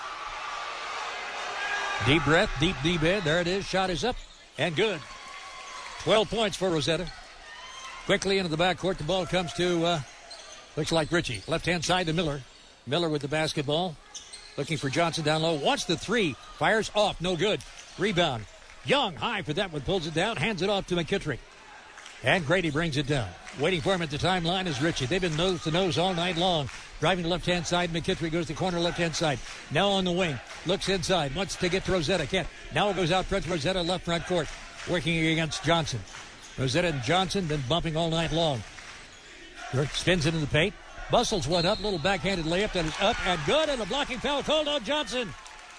Deep breath, deep knee bend. There it is. Shot is up and good. twelve points for Rosetta. Quickly into the backcourt. The ball comes to, uh, looks like Ritchie. Left-hand side to Miller. Miller with the basketball. Looking for Johnson down low. Wants the three. Fires off. No good. Rebound. Young high for that one. Pulls it down. Hands it off to McKittrick. And Grady brings it down. Waiting for him at the timeline is Ritchie. They've been nose to nose all night long. Driving to left-hand side. McKittrick goes to the corner left-hand side. Now on the wing. Looks inside. Wants to get to Rosetta. Can't. Now it goes out front to Rosetta, left front court. Working against Johnson. Rosetta and Johnson been bumping all night long. Spins into the paint. Bustles one up. Little backhanded layup that is up and good. And a blocking foul called on Johnson.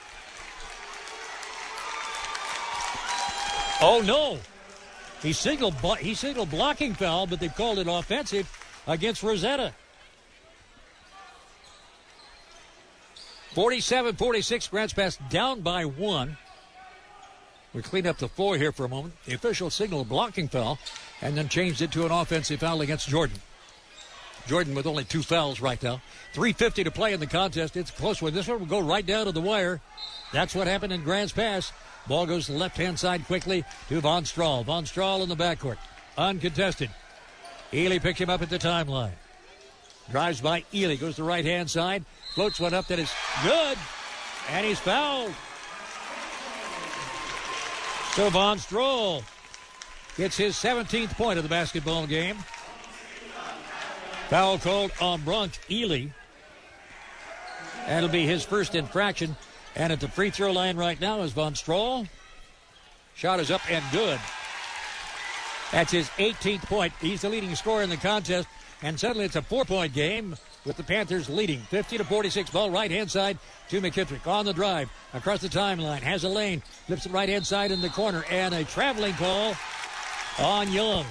Oh, no. He signaled, he signaled blocking foul, but they've called it offensive against Rosetta. forty-seven forty-six, Grants Pass down by one. We clean up the floor here for a moment. The official signaled blocking foul and then changed it to an offensive foul against Jordan. Jordan with only two fouls right now. three fifty to play in the contest. It's a close one. This one will go right down to the wire. That's what happened in Grants Pass. Ball goes to the left-hand side quickly to Von Strahl. Von Strahl in the backcourt. Uncontested. Ely picks him up at the timeline. Drives by Ely. Goes to the right-hand side. Floats one up that is good. And he's fouled. So Von Strahl gets his seventeenth point of the basketball game. Foul called on Bronx Ely. That'll be his first infraction. And at the free throw line right now is Von Strahl. Shot is up and good. That's his eighteenth point. He's the leading scorer in the contest. And suddenly it's a four-point game with the Panthers leading. fifty to forty-six. Ball right-hand side to McKittrick. On the drive. Across the timeline. Has a lane. Flips it right-hand side in the corner. And a traveling call on Young.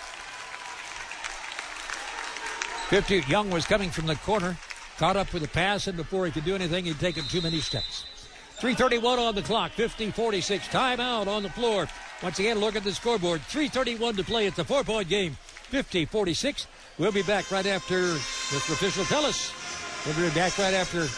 fifty. Young was coming from the corner. Caught up with the pass, and before he could do anything, he'd taken too many steps. three thirty-one on the clock. fifty forty-six. Timeout on the floor. Once again, look at the scoreboard. three thirty-one to play. It's a four-point game. fifty forty-six. We'll be back right after Mister Official tell us. We'll be back right after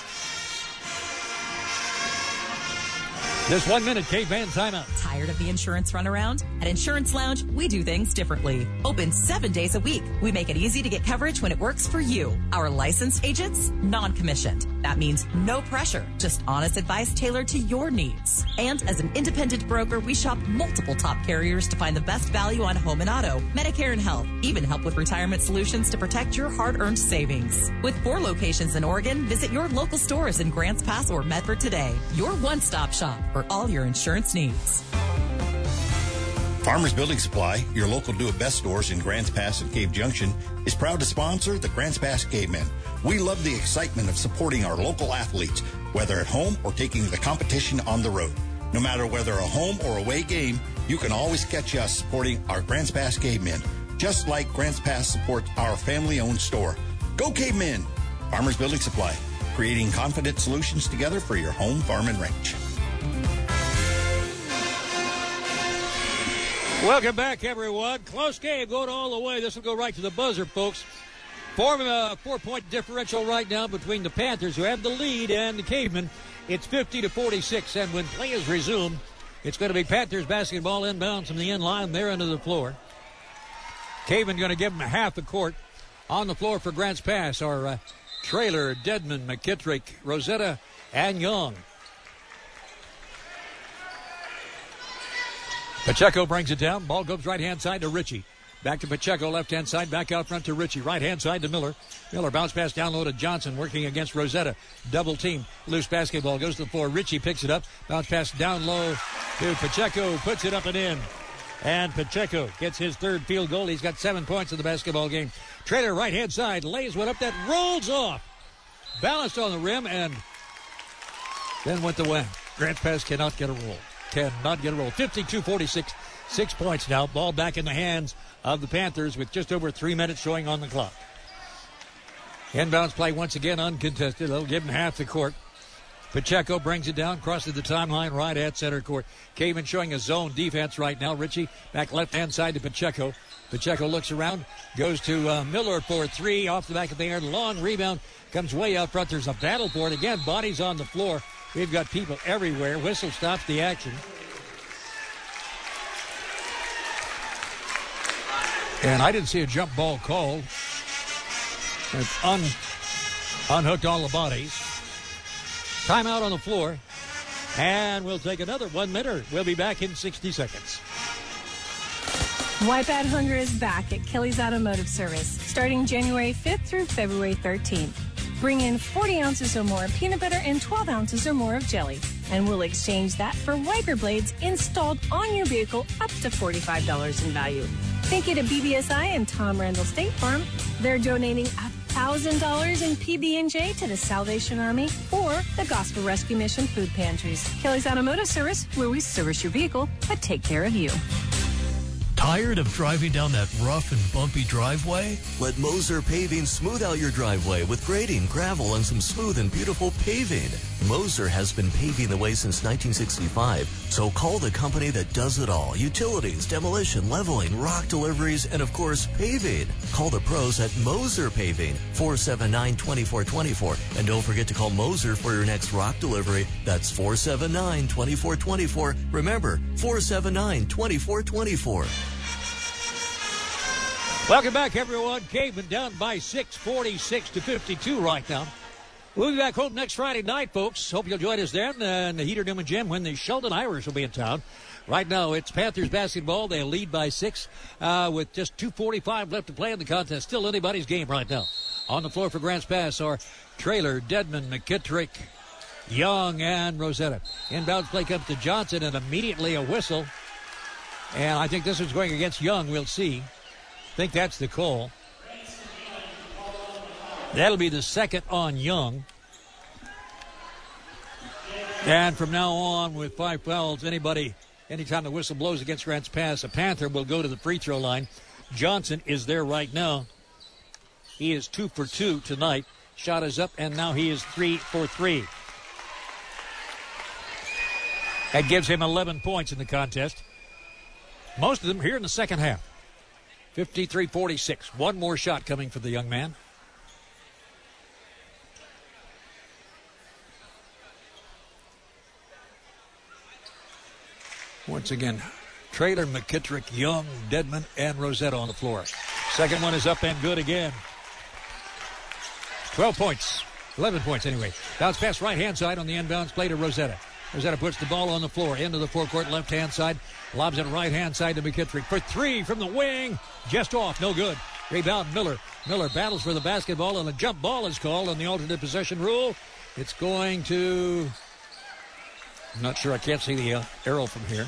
this one-minute Caveman timeout.
Tired of the insurance runaround? At Insurance Lounge, we do things differently. Open seven days a week. We make it easy to get coverage when it works for you. Our licensed agents, non-commissioned. That means no pressure, just honest advice tailored to your needs. And as an independent broker, we shop multiple top carriers to find the best value on home and auto, Medicare and health, even help with retirement solutions to protect your hard-earned savings. With four locations in Oregon, visit your local stores in Grants Pass or Medford today. Your one-stop shop for all your insurance needs.
Farmers Building Supply, your local do-it-best stores in Grants Pass and Cave Junction, is proud to sponsor the Grants Pass Cavemen. We love the excitement of supporting our local athletes, whether at home or taking the competition on the road. No matter whether a home or away game, you can always catch us supporting our Grants Pass Cavemen, just like Grants Pass supports our family-owned store. Go Cavemen! Farmers Building Supply, creating confident solutions together for your home, farm, and ranch.
Welcome back, everyone. Close game going all the way. This will go right to the buzzer, folks. Four, uh, four-point differential right now between the Panthers, who have the lead, and the Cavemen. It's fifty to forty-six, and when play is resumed, it's going to be Panthers basketball inbound from the end line there into the floor. Cavemen going to give them half the court. On the floor for Grants Pass are uh, Traylor, Dedman, McKittrick, Rosetta, and Young. Pacheco brings it down. Ball goes right-hand side to Ritchie. Back to Pacheco, left-hand side, back out front to Ritchie. Right-hand side to Miller. Miller bounce pass down low to Johnson, working against Rosetta. Double team. Loose basketball goes to the floor. Ritchie picks it up. Bounce pass down low to Pacheco. Puts it up and in. And Pacheco gets his third field goal. He's got seven points in the basketball game. Traylor, right-hand side, lays one up that rolls off. Balanced on the rim and then went the way. Grants Pass cannot get a roll. Cannot get a roll. fifty-two forty-six. Six points now. Ball back in the hands of the Panthers with just over three minutes showing on the clock. Inbounds play once again uncontested. They'll give him half the court. Pacheco brings it down, crosses the timeline right at center court. Caveman showing a zone defense right now. Ritchie back left-hand side to Pacheco. Pacheco looks around, goes to uh, Miller for three. Off the back of the air. Long rebound. Comes way out front. There's a battle for it. Again, bodies on the floor. We've got people everywhere. Whistle stops the action. And I didn't see a jump ball called. It's un, unhooked all the bodies. Timeout on the floor. And we'll take another one minute. We'll be back in sixty seconds.
Wipe Out Hunger is back at Kelly's Automotive Service, starting January fifth through February thirteenth. Bring in forty ounces or more of peanut butter and twelve ounces or more of jelly, and we'll exchange that for wiper blades installed on your vehicle up to forty-five dollars in value. Thank you to B B S I and Tom Randall State Farm. They're donating one thousand dollars in P B and J to the Salvation Army or the Gospel Rescue Mission food pantries. Kelly's Automotive Service, where we service your vehicle but take care of you.
Tired of driving down that rough and bumpy driveway?
Let Moser Paving smooth out your driveway with grading, gravel, and some smooth and beautiful paving. Moser has been paving the way since nineteen sixty-five, so call the company that does it all. Utilities, demolition, leveling, rock deliveries, and of course, paving. Call the pros at Moser Paving, four seven nine, two four two four. And don't forget to call Moser for your next rock delivery. That's four seven nine, two four two four. Remember, four seven nine, two four two four.
Welcome back, everyone. Caveman down by six, forty-six to fifty-two right now. We'll be back home next Friday night, folks. Hope you'll join us then uh, in the Heater Newman Gym when the Sheldon Irish will be in town. Right now, it's Panthers basketball. They lead by six uh, with just two forty-five left to play in the contest. Still anybody's game right now. On the floor for Grants Pass are Traylor, Dedman, McKittrick, Young, and Rosetta. Inbounds play comes to Johnson, and immediately a whistle. And I think this is going against Young. We'll see. I think that's the call. That'll be the second on Young. And from now on, with five fouls, anybody, anytime the whistle blows against Grants Pass, a Panther will go to the free throw line. Johnson is there right now. He is two for two tonight. Shot is up, and now he is three for three. That gives him eleven points in the contest. Most of them here in the second half. fifty-three forty-six. One more shot coming for the young man. Once again, Traylor, McKittrick, Young, Dedman, and Rosetta on the floor. Second one is up and good again. twelve points. eleven points anyway. Bounce pass right-hand side on the inbounds play to Rosetta. Rosetta puts the ball on the floor into the forecourt left-hand side. Lobs it right-hand side to McKittrick for three from the wing. Just off. No good. Rebound Miller. Miller battles for the basketball, and a jump ball is called on the alternate possession rule. It's going to... I'm not sure. I can't see the uh, arrow from here.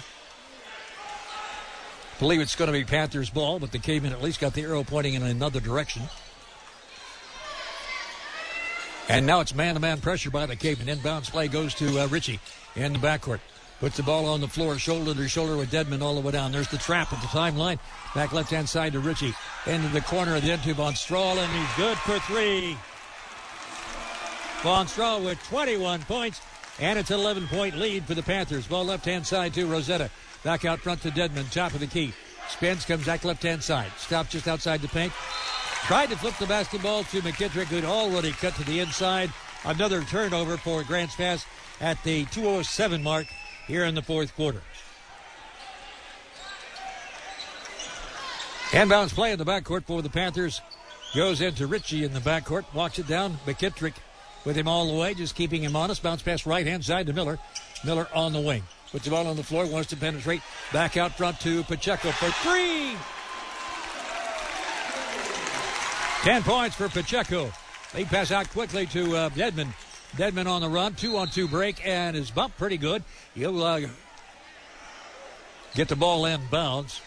I believe it's going to be Panthers ball, but the Cavemen at least got the arrow pointing in another direction. And now it's man-to-man pressure by the Cavemen. Inbounds play goes to uh, Ritchie in the backcourt. Puts the ball on the floor, shoulder to shoulder with Dedman all the way down. There's the trap at the timeline. Back left-hand side to Ritchie. Into the corner of the end to Von Strahl, and he's good for three. Von Strahl with twenty-one points, and it's an eleven-point lead for the Panthers. Ball left-hand side to Rosetta. Back out front to Dedman, top of the key. Spins, comes back left-hand side. Stops just outside the paint. Tried to flip the basketball to McKittrick, who'd already cut to the inside. Another turnover for Grants Pass at the two oh seven mark here in the fourth quarter. Inbounds play in the backcourt for the Panthers. Goes into Ritchie in the backcourt. Walks it down. McKittrick with him all the way, just keeping him honest. Bounce pass right-hand side to Miller. Miller on the wing. Puts the ball on the floor, wants to penetrate. Back out front to Pacheco for three. Ten points for Pacheco. Lead pass out quickly to uh, Dedman. Dedman on the run, two-on-two break, and is bumped pretty good. He'll uh, get the ball in bounds.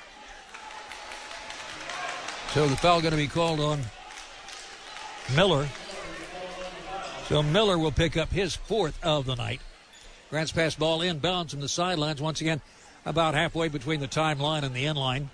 So the foul going to be called on Miller. So Miller will pick up his fourth of the night. Grants Pass ball inbounds from the sidelines. Once again, about halfway between the timeline and the end line.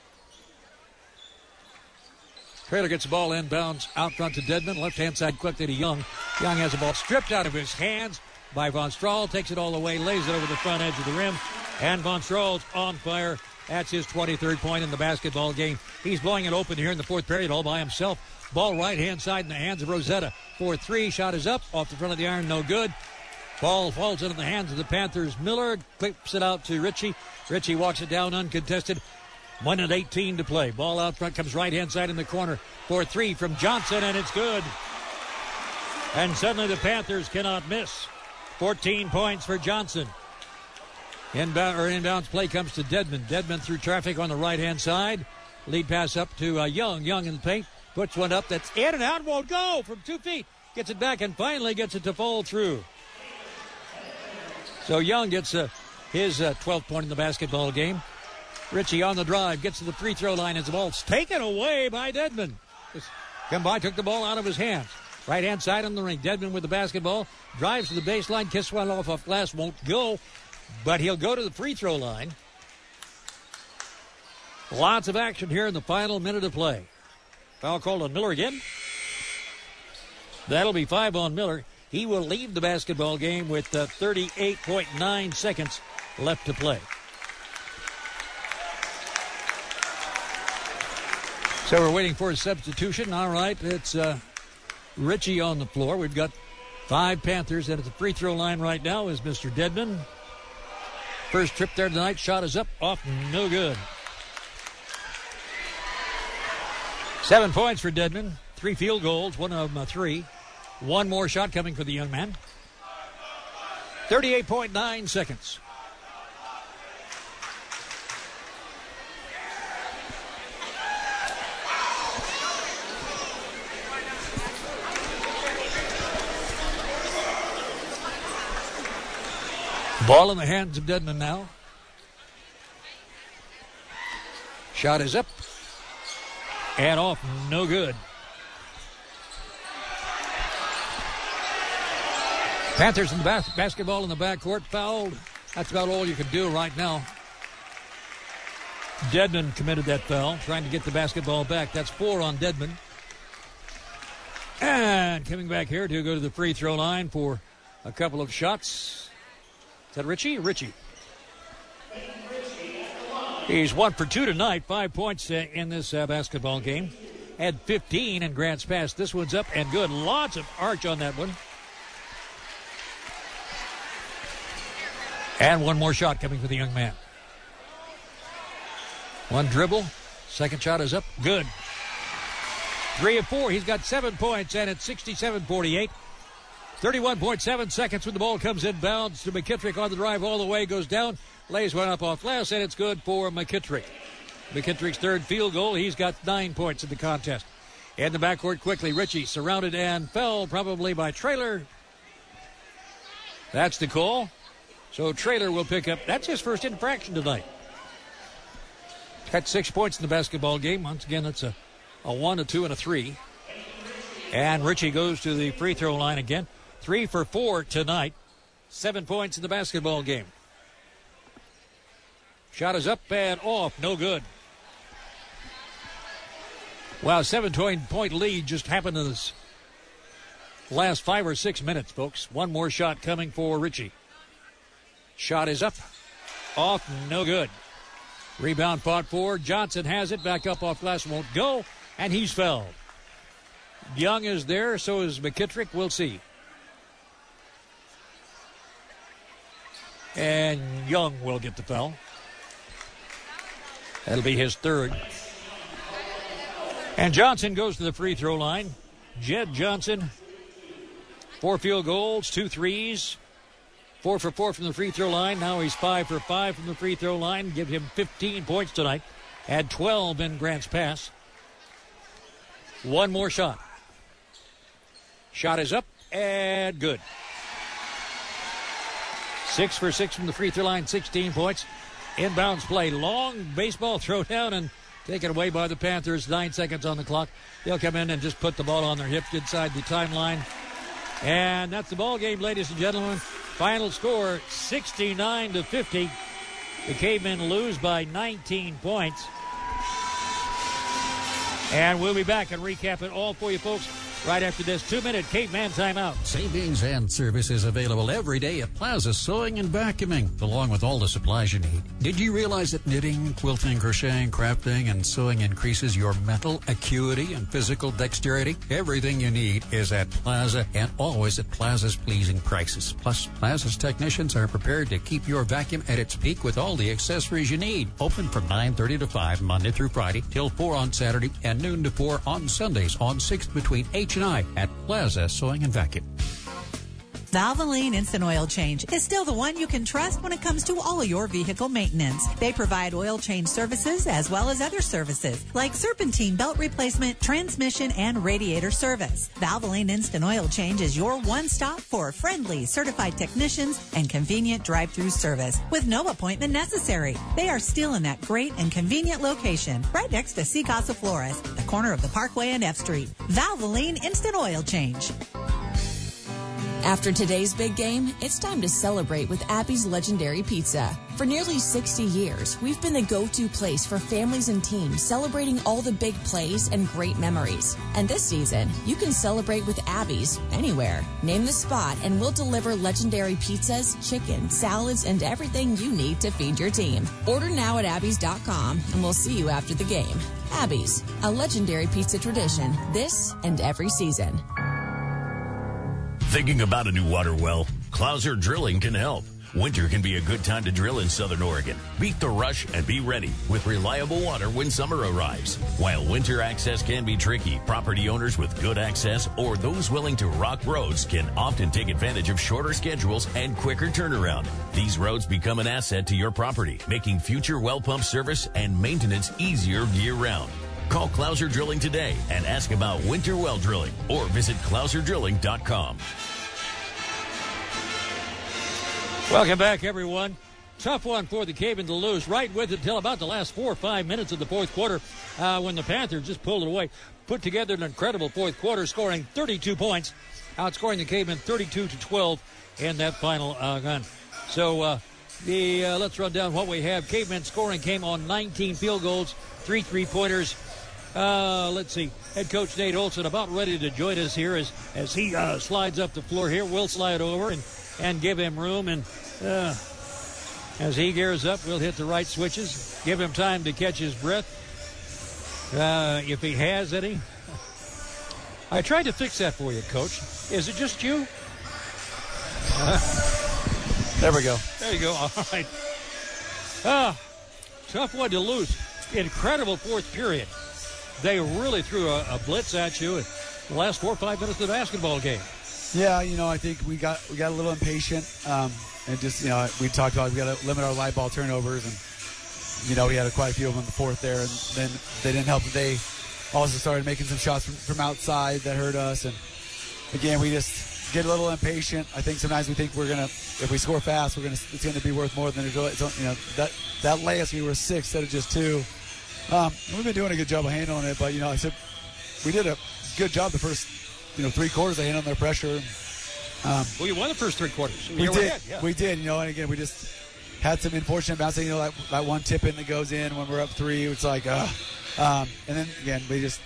Traylor gets the ball inbounds out front to Dedman. Left-hand side quickly to Young. Young has the ball stripped out of his hands by Von Strahl. Takes it all the way, lays it over the front edge of the rim. And Von Strahl's on fire. That's his twenty-third point in the basketball game. He's blowing it open here in the fourth period all by himself. Ball right-hand side in the hands of Rosetta. four three, shot is up. Off the front of the iron, no good. Ball falls into the hands of the Panthers. Miller clips it out to Ritchie. Ritchie walks it down uncontested. one and eighteen to play. Ball out front, comes right-hand side in the corner. four three from Johnson, and it's good. And suddenly the Panthers cannot miss. fourteen points for Johnson. Inbound, or inbounds play comes to Dedman. Dedman through traffic on the right-hand side. Lead pass up to uh, Young. Young in the paint. Puts one up that's in and out. Won't go from two feet. Gets it back and finally gets it to fall through. So Young gets uh, his uh, twelfth point in the basketball game. Ritchie on the drive. Gets to the free throw line as the ball's taken away by Dedman. Come by, took the ball out of his hands. Right-hand side on the ring. Dedman with the basketball. Drives to the baseline. Kiss one off off glass. Won't go. But he'll go to the free throw line. Lots of action here in the final minute of play. Foul called on Miller again. That'll be five on Miller. He will leave the basketball game with uh, thirty-eight point nine seconds left to play. So we're waiting for a substitution. All right, it's uh, Ritchie on the floor. We've got five Panthers, and at the free throw line right now is Mister Dedman. First trip there tonight. Shot is up, off, no good. Seven points for Dedman. Three field goals, one of them a three. One more shot coming for the young man. thirty-eight point nine seconds. Ball in the hands of Dedman now. Shot is up and off, no good. Panthers in the bas- basketball in the backcourt, fouled. That's about all you can do right now. Dedman committed that foul, trying to get the basketball back. That's four on Dedman. And coming back here to go to the free throw line for a couple of shots. Is that Ritchie? Ritchie. He's one for two tonight. Five points uh, in this uh, basketball game. Had fifteen in Grants Pass. This one's up and good. Lots of arch on that one. And one more shot coming for the young man. One dribble. Second shot is up. Good. Three of four. He's got seven points, and it's sixty-seven forty-eight. thirty-one point seven seconds when the ball comes inbounds to McKittrick on the drive all the way. Goes down. Lays one up off glass, and it's good for McKittrick. McKittrick's third field goal. He's got nine points in the contest. In the backcourt quickly. Ritchie surrounded and fell probably by Traylor. That's the call. So Traylor will pick up. That's his first infraction tonight. Got six points in the basketball game. Once again, it's a, a one, a two, and a three. And Ritchie goes to the free throw line again. Three for four tonight. Seven points in the basketball game. Shot is up and off. No good. Wow, seven-point lead just happened in this last five or six minutes, folks. One more shot coming for Ritchie. Shot is up. Off. No good. Rebound fought for. Johnson has it. Back up off glass. Won't go. And he's fouled. Young is there. So is McKittrick. We'll see. And Young will get the foul. That'll be his third. And Johnson goes to the free throw line. Jed Johnson. Four field goals, two threes. Four for four from the free throw line. Now he's five for five from the free throw line. Give him fifteen points tonight. Had twelve in Grants Pass. One more shot. Shot is up and good. Six for six from the free throw line, sixteen points. Inbounds play. Long baseball throw down and taken away by the Panthers. Nine seconds on the clock. They'll come in and just put the ball on their hips inside the timeline. And that's the ball game, ladies and gentlemen. Final score, sixty-nine to fifty. The Cavemen lose by nineteen points. And we'll be back and recap it all for you folks right after this two-minute Caveman timeout.
Savings and services available every day at Plaza Sewing and Vacuuming, along with all the supplies you need. Did you realize that knitting, quilting, crocheting, crafting, and sewing increases your mental acuity and physical dexterity? Everything you need is at Plaza and always at Plaza's pleasing prices. Plus, Plaza's technicians are prepared to keep your vacuum at its peak with all the accessories you need. Open from nine thirty to five Monday through Friday, till four on Saturday, and noon to four on Sundays on sixth between H and I at Plaza Sewing and Vacuum.
Valvoline Instant Oil Change is still the one you can trust when it comes to all your vehicle maintenance. They provide oil change services as well as other services like serpentine belt replacement, transmission, and radiator service. Valvoline Instant Oil Change is your one-stop for friendly, certified technicians and convenient drive-through service with no appointment necessary. They are still in that great and convenient location right next to Sea Casa Flores, the corner of the Parkway and F Street. Valvoline Instant Oil Change.
After today's big game, it's time to celebrate with Appy's Legendary Pizza. For nearly sixty years, we've been the go-to place for families and teams celebrating all the big plays and great memories. And this season, you can celebrate with Abby's anywhere. Name the spot and we'll deliver legendary pizzas, chicken, salads, and everything you need to feed your team. Order now at abbys dot com and we'll see you after the game. Abby's, a legendary pizza tradition this and every season.
Thinking about a new water well? Clouser Drilling can help. Winter can be a good time to drill in Southern Oregon. Beat the rush and be ready with reliable water when summer arrives. While winter access can be tricky, property owners with good access or those willing to rock roads can often take advantage of shorter schedules and quicker turnaround. These roads become an asset to your property, making future well pump service and maintenance easier year-round. Call Clouser Drilling today and ask about winter well drilling or visit clouser drilling dot com.
Welcome back, everyone. Tough one for the Cavemen to lose. Right with it until about the last four or five minutes of the fourth quarter uh, when the Panthers just pulled it away. Put together an incredible fourth quarter, scoring thirty-two points, outscoring the Cavemen thirty-two to twelve in that final uh, gun. So uh, the uh, let's run down what we have. Cavemen scoring came on nineteen field goals, three three-pointers. Uh, let's see. Head coach Nate Olson about ready to join us here as, as he uh, slides up the floor here. We'll slide over and, and give him room. And uh, as he gears up, we'll hit the right switches. Give him time to catch his breath, uh, if he has any. I tried to fix that for you, Coach. Is it just you? Uh,
there we go.
There you go. All right. Ah, tough one to lose. Incredible fourth period. They really threw a, a blitz at you in the last four or five minutes of the basketball game.
Yeah, you know, I think we got we got a little impatient. Um, and just, you know, we talked about we got to limit our live ball turnovers. And, you know, we had a, quite a few of them in the fourth there. And then they didn't help. They also started making some shots from, from outside that hurt us. And, again, we just get a little impatient. I think sometimes we think we're going to, if we score fast, we're going to, it's going to be worth more than it is. You know, that, that layup, we were six instead of just two. Um, we've been doing a good job of handling it, but, you know, I said we did a good job the first, you know, three quarters of handling their pressure. Um,
well, you won the first three quarters.
We did. Yeah. We did, you know, and again, we just had some unfortunate bouncing, you know, that, that one tip in that goes in when we're up three. It's like, uh, um, and then, again, we just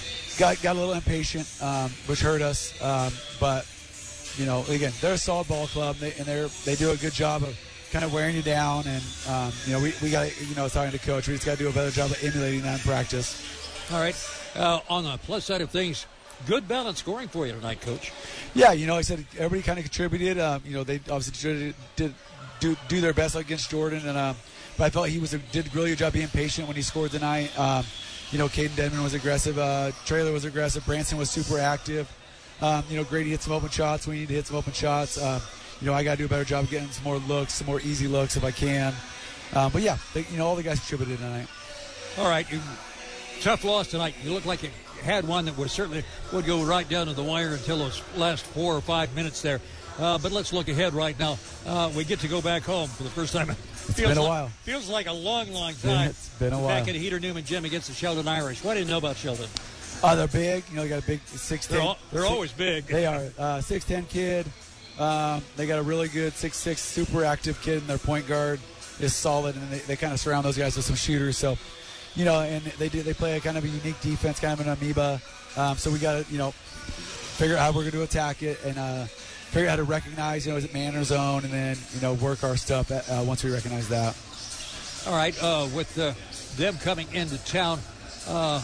got got a little impatient, um, which hurt us. Um, but, you know, again, they're a solid ball club, and, they, and they're, they do a good job of kind of wearing you down, and um, you know we, we got to, you know, talking to coach, we just got to do a better job of emulating that in practice.
All right. Uh, on the plus side of things, good balanced scoring for you tonight, Coach.
Yeah, you know, like I said, everybody kind of contributed. Um, you know, they obviously did, did do do their best against Jordan, and um, but I felt he was a, did a really good job being patient when he scored tonight. Um, you know, Caden Denman was aggressive, uh, Traylor was aggressive, Branson was super active. Um, you know, Grady hit some open shots. We need to hit some open shots. Um, You know, I got to do a better job of getting some more looks, some more easy looks if I can. Um, but, yeah, they, you know, all the guys contributed tonight.
All right. You, tough loss tonight. You look like you had one that was certainly would go right down to the wire until those last four or five minutes there. Uh, but let's look ahead right now. Uh, we get to go back home for the first time.
It's feels been a
like,
while.
Feels like a long, long time.
It's been a
back
while.
Back at Heater Newman Gym against the Sheldon Irish. What do you know about Sheldon?
Uh, they're big. You know, they got a big six ten.
They're, all, they're
six,
always big.
They are. Uh, six ten kid. Um, they got a really good six six super active kid, and their point guard is solid, and they, they kind of surround those guys with some shooters. So, you know, and they do they play a kind of a unique defense, kind of an amoeba. Um, so we got to, you know, figure out how we're going to attack it, and uh, figure out how to recognize, you know, is it man or zone, and then, you know, work our stuff at, uh, once we recognize that.
All right, uh, with uh, them coming into town, uh,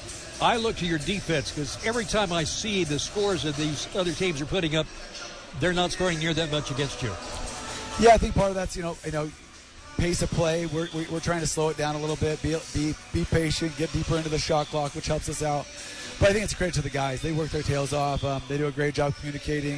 I look to your defense because every time I see the scores that these other teams are putting up, they're not scoring near that much against you.
Yeah, I think part of that's, you know, you know, pace of play. We're we're trying to slow it down a little bit. Be be be patient. Get deeper into the shot clock, which helps us out. But I think it's a credit to the guys. They work their tails off. Um, they do a great job communicating.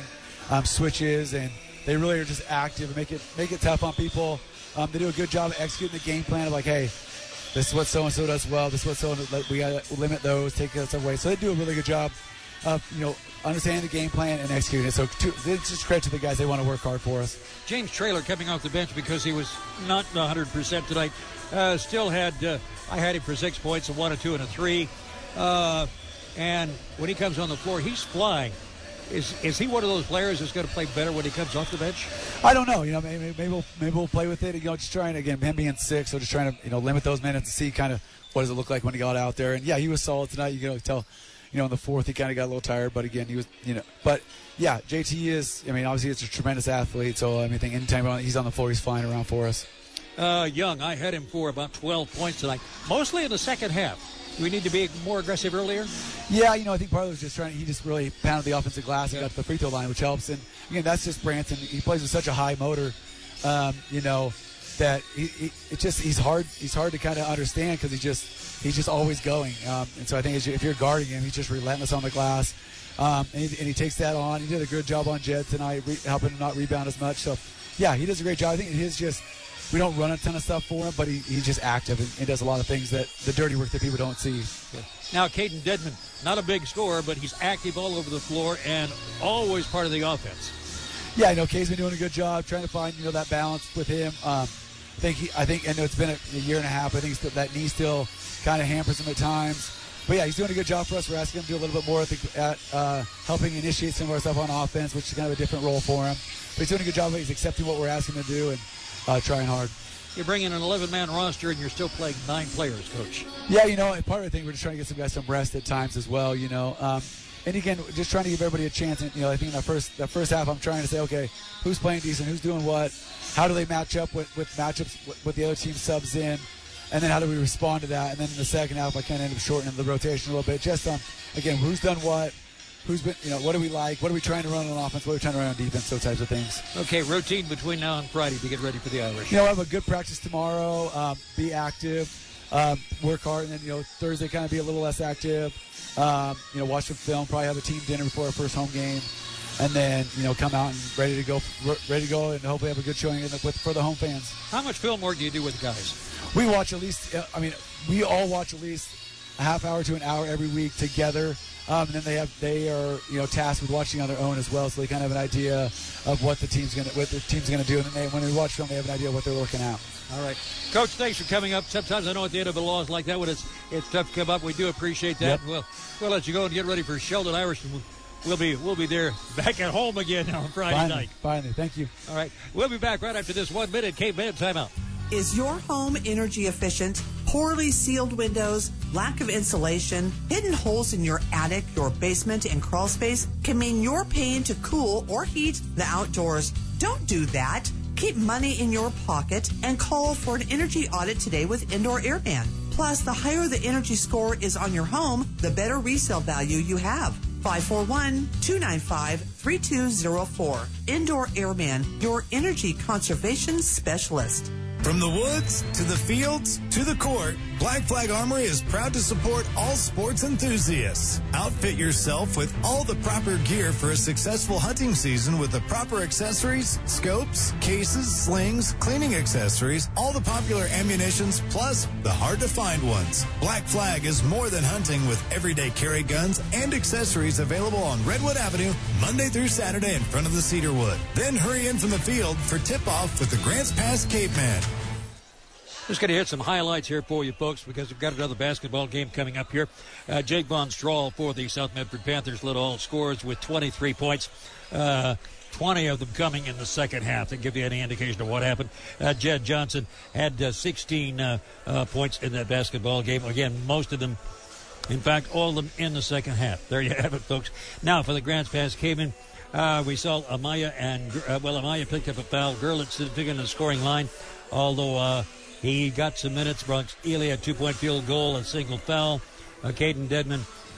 um, switches, and they really are just active and make it make it tough on people. Um, they do a good job of executing the game plan of like, hey, this is what so-and-so does well. This is what so-and-so, we got to limit those, take that stuff away. So they do a really good job of, you know, understanding the game plan and executing it. So to, it's just credit to the guys. They want to work hard for us.
James Traylor coming off the bench because he was not one hundred percent tonight. Uh, still had, uh, I had him for six points, a one, a two, and a three. Uh, and when he comes on the floor, he's flying. Is is he one of those players that's going to play better when he comes off the bench?
I don't know. You know, maybe maybe we'll, maybe we'll play with it. You know, just trying again, him being sick, so just trying to you know limit those minutes and see kind of what does it look like when he got out there. And yeah, he was solid tonight. You can tell, you know, in the fourth he kind of got a little tired, but again, he was you know. But yeah, J T is. I mean, obviously, it's a tremendous athlete. So I mean, I think anytime he's on the floor, he's flying around for us.
Uh, Young, I had him for about twelve points tonight, mostly in the second half. Do we need to be more aggressive earlier?
Yeah, you know, I think part of it was just trying. He just really pounded the offensive glass and yeah. got to the free throw line, which helps. And again, that's just Branson. He plays with such a high motor, um, you know, that he, he it just he's hard. He's hard to kind of understand because he just he's just always going. Um, and so I think as you, if you're guarding him, he's just relentless on the glass, um, and, he, and he takes that on. He did a good job on Jed tonight, re- helping him not rebound as much. So yeah, he does a great job. I think his just. We don't run a ton of stuff for him, but he, he's just active and he does a lot of things that the dirty work that people don't see.
Okay. Now, Caden Dedman, not a big scorer, but he's active all over the floor and always part of the offense.
Yeah, I know Kay's been doing a good job trying to find you know that balance with him. Um, I think he, I think I know it's been a, a year and a half. I think still, that knee still kind of hampers him at times. But yeah, he's doing a good job for us. We're asking him to do a little bit more I think, at uh, helping initiate some of our stuff on offense, which is kind of a different role for him. But he's doing a good job. He's accepting what we're asking him to do and uh, trying hard.
You bring in an eleven-man roster, and you're still playing nine players, Coach.
Yeah, you know, part of the thing, we're just trying to get some guys some rest at times as well, you know. Um, and again, just trying to give everybody a chance. And, you know, I think in that first, that first half, I'm trying to say, okay, who's playing decent, who's doing what, how do they match up with, with matchups with, with the other team subs in, and then how do we respond to that? And then in the second half, I kind of end up shortening the rotation a little bit. Just on, again, who's done what, who's been, you know, what do we like, what are we trying to run on offense, what are we trying to run on defense, those types of things.
Okay, routine between now and Friday to get ready for the Irish.
You know, I have a good practice tomorrow, um, be active, um, work hard, and then, you know, Thursday kind of be a little less active, um, you know, watch some film, probably have a team dinner before our first home game, and then, you know, come out and ready to go, ready to go, and hopefully have a good showing with, for the home fans.
How much film work do you do with the guys?
We watch at least, I mean, we all watch at least a half hour to an hour every week together. Um, and then they have they are you know tasked with watching on their own as well, so they kind of have an idea of what the team's gonna what the team's gonna do, and then they, when they watch film, they have an idea of what they're looking at.
All right, Coach, thanks for coming up. Sometimes I know at the end of a loss like that when it's it's tough to come up. We do appreciate that.
Yep.
We'll we'll let you go and get ready for Sheldon Irish. And we'll, we'll be we'll be there back at home again on Friday
finally,
night.
Finally, thank you.
All right, we'll be back right after this one minute Caveman timeout.
Is your home energy efficient? Poorly sealed windows, lack of insulation, hidden holes in your attic, your basement, and crawl space can mean you're paying to cool or heat the outdoors. Don't do that. Keep money in your pocket and call for an energy audit today with Indoor Airman. Plus, the higher the energy score is on your home, the better resale value you have. five four one, two nine five, three two zero four. Indoor Airman, your energy conservation specialist.
From the woods to the fields to the court, Black Flag Armory is proud to support all sports enthusiasts. Outfit yourself with all the proper gear for a successful hunting season with the proper accessories, scopes, cases, slings, cleaning accessories, all the popular ammunitions, plus the hard-to-find ones. Black Flag is more than hunting with everyday carry guns and accessories available on Redwood Avenue Monday through Saturday in front of the Cedarwood. Then hurry in from the field for tip-off with the Grants Pass Caveman.
Just going to hit some highlights here for you folks because we've got another basketball game coming up here. Uh, Jake Von Strahl for the South Medford Panthers led all scores with twenty-three points. Uh, twenty of them coming in the second half to give you any indication of what happened. Uh, Jed Johnson had uh, sixteen uh, uh, points in that basketball game. Again, most of them, in fact, all of them in the second half. There you have it, folks. Now for the Grants Pass Caveman. Uh, we saw Amaya and, uh, well, Amaya picked up a foul. Gerlitz didn't figure in the scoring line, although uh, he got some minutes. Bronx Ely a two-point field goal, a single foul. Uh, Caden Dedman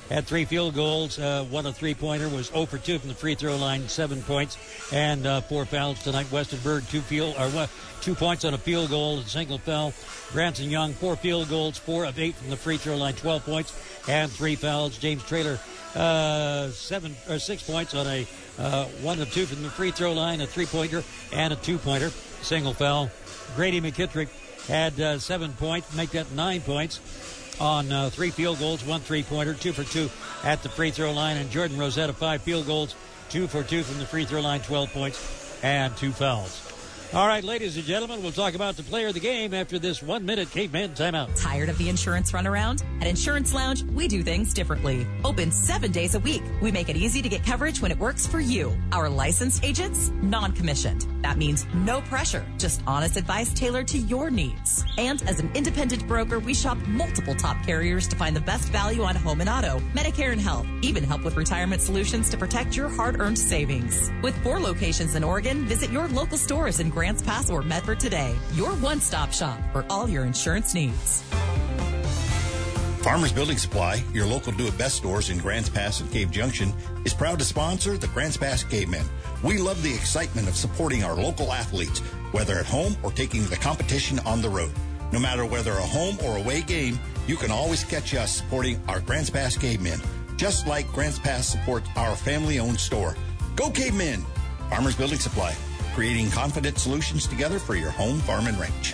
had three field goals, uh, one a three-pointer, was zero for two from the free throw line, seven points, and uh, four fouls tonight. Westenberg, two field or uh, two points on a field goal and single foul. Branson Young, four field goals, four of eight from the free throw line, twelve points, and three fouls. James Traylor, uh, seven or six points on a uh, one of two from the free throw line, a three-pointer, and a two-pointer, single foul. Grady McKittrick had uh, seven points, make that nine points on uh, three field goals, one three-pointer, two for two at the free throw line. And Jordan Rosetta, five field goals, two for two from the free throw line, twelve points, and two fouls. All right, ladies and gentlemen, we'll talk about the player of the game after this one-minute Caveman timeout.
Tired of the insurance runaround? At Insurance Lounge, we do things differently. Open seven days a week. We make it easy to get coverage when it works for you. Our licensed agents, non-commissioned. That means no pressure, just honest advice tailored to your needs. And as an independent broker, we shop multiple top carriers to find the best value on home and auto, Medicare and health, even help with retirement solutions to protect your hard-earned savings. With four locations in Oregon, visit your local stores in Grants Pass or Medford today. Your one-stop shop for all your insurance needs.
Farmers Building Supply, your local do-it-best stores in Grants Pass and Cave Junction, is proud to sponsor the Grants Pass Cavemen. We love the excitement of supporting our local athletes, whether at home or taking the competition on the road. No matter whether a home or away game, you can always catch us supporting our Grants Pass Cavemen, just like Grants Pass supports our family-owned store. Go Cavemen! Farmers Building Supply, creating confident solutions together for your home, farm, and ranch.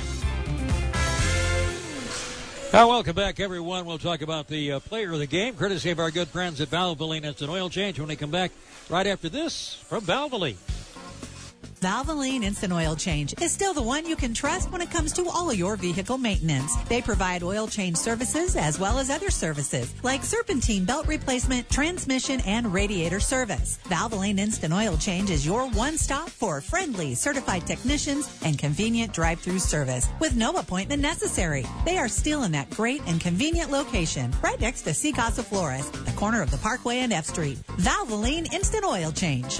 Now, welcome back, everyone. We'll talk about the uh, player of the game, courtesy of our good friends at Valvoline Instant Oil Change when we come back right after this from Valvoline.
Valvoline Instant Oil Change is still the one you can trust when it comes to all of your vehicle maintenance. They provide oil change services as well as other services like serpentine belt replacement, transmission, and radiator service. Valvoline Instant Oil Change is your one-stop for friendly, certified technicians and convenient drive-through service with no appointment necessary. They are still in that great and convenient location right next to Casa Flores, the corner of the Parkway and F Street. Valvoline Instant Oil Change.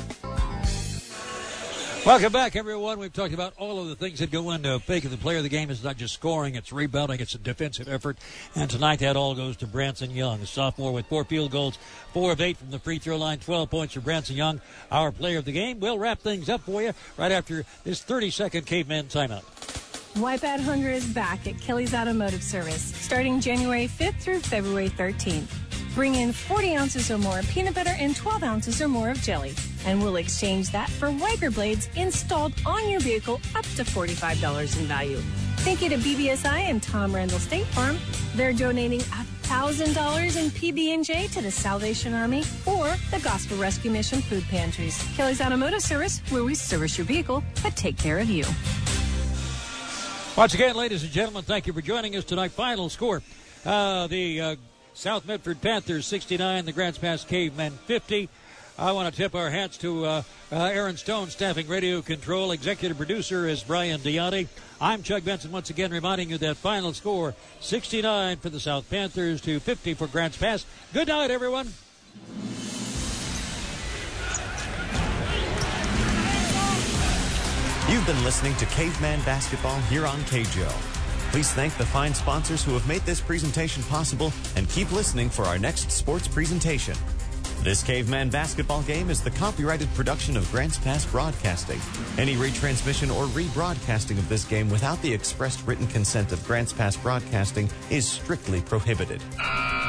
Welcome back, everyone. We've talked about all of the things that go into making the player of the game. It's not just scoring, it's rebounding, it's a defensive effort. And tonight that all goes to Branson Young, a sophomore with four field goals, four of eight from the free throw line, twelve points for Branson Young, our player of the game. We'll wrap things up for you right after this thirty-second Caveman timeout.
Wipe Out Hunger is back at Kelly's Automotive Service, starting January fifth through February thirteenth. Bring in forty ounces or more of peanut butter and twelve ounces or more of jelly, and we'll exchange that for wiper blades installed on your vehicle up to forty-five dollars in value. Thank you to B B S I and Tom Randall State Farm. They're donating one thousand dollars in P B and J to the Salvation Army or the Gospel Rescue Mission food pantries. Kelly's Automotive Service, where we service your vehicle but take care of you.
Once again, ladies and gentlemen, thank you for joining us tonight. Final score, uh, the uh, South Medford Panthers sixty-nine, the Grants Pass Cavemen fifty. I want to tip our hats to uh, uh, Aaron Stone, staffing radio control. Executive producer is Brian Diotti. I'm Chuck Benson, once again reminding you that final score, sixty-nine for the South Panthers to fifty for Grants Pass. Good night, everyone.
You've been listening to Caveman Basketball here on K J O. Please thank the fine sponsors who have made this presentation possible and keep listening for our next sports presentation. This Caveman Basketball game is the copyrighted production of Grants Pass Broadcasting. Any retransmission or rebroadcasting of this game without the expressed written consent of Grants Pass Broadcasting is strictly prohibited.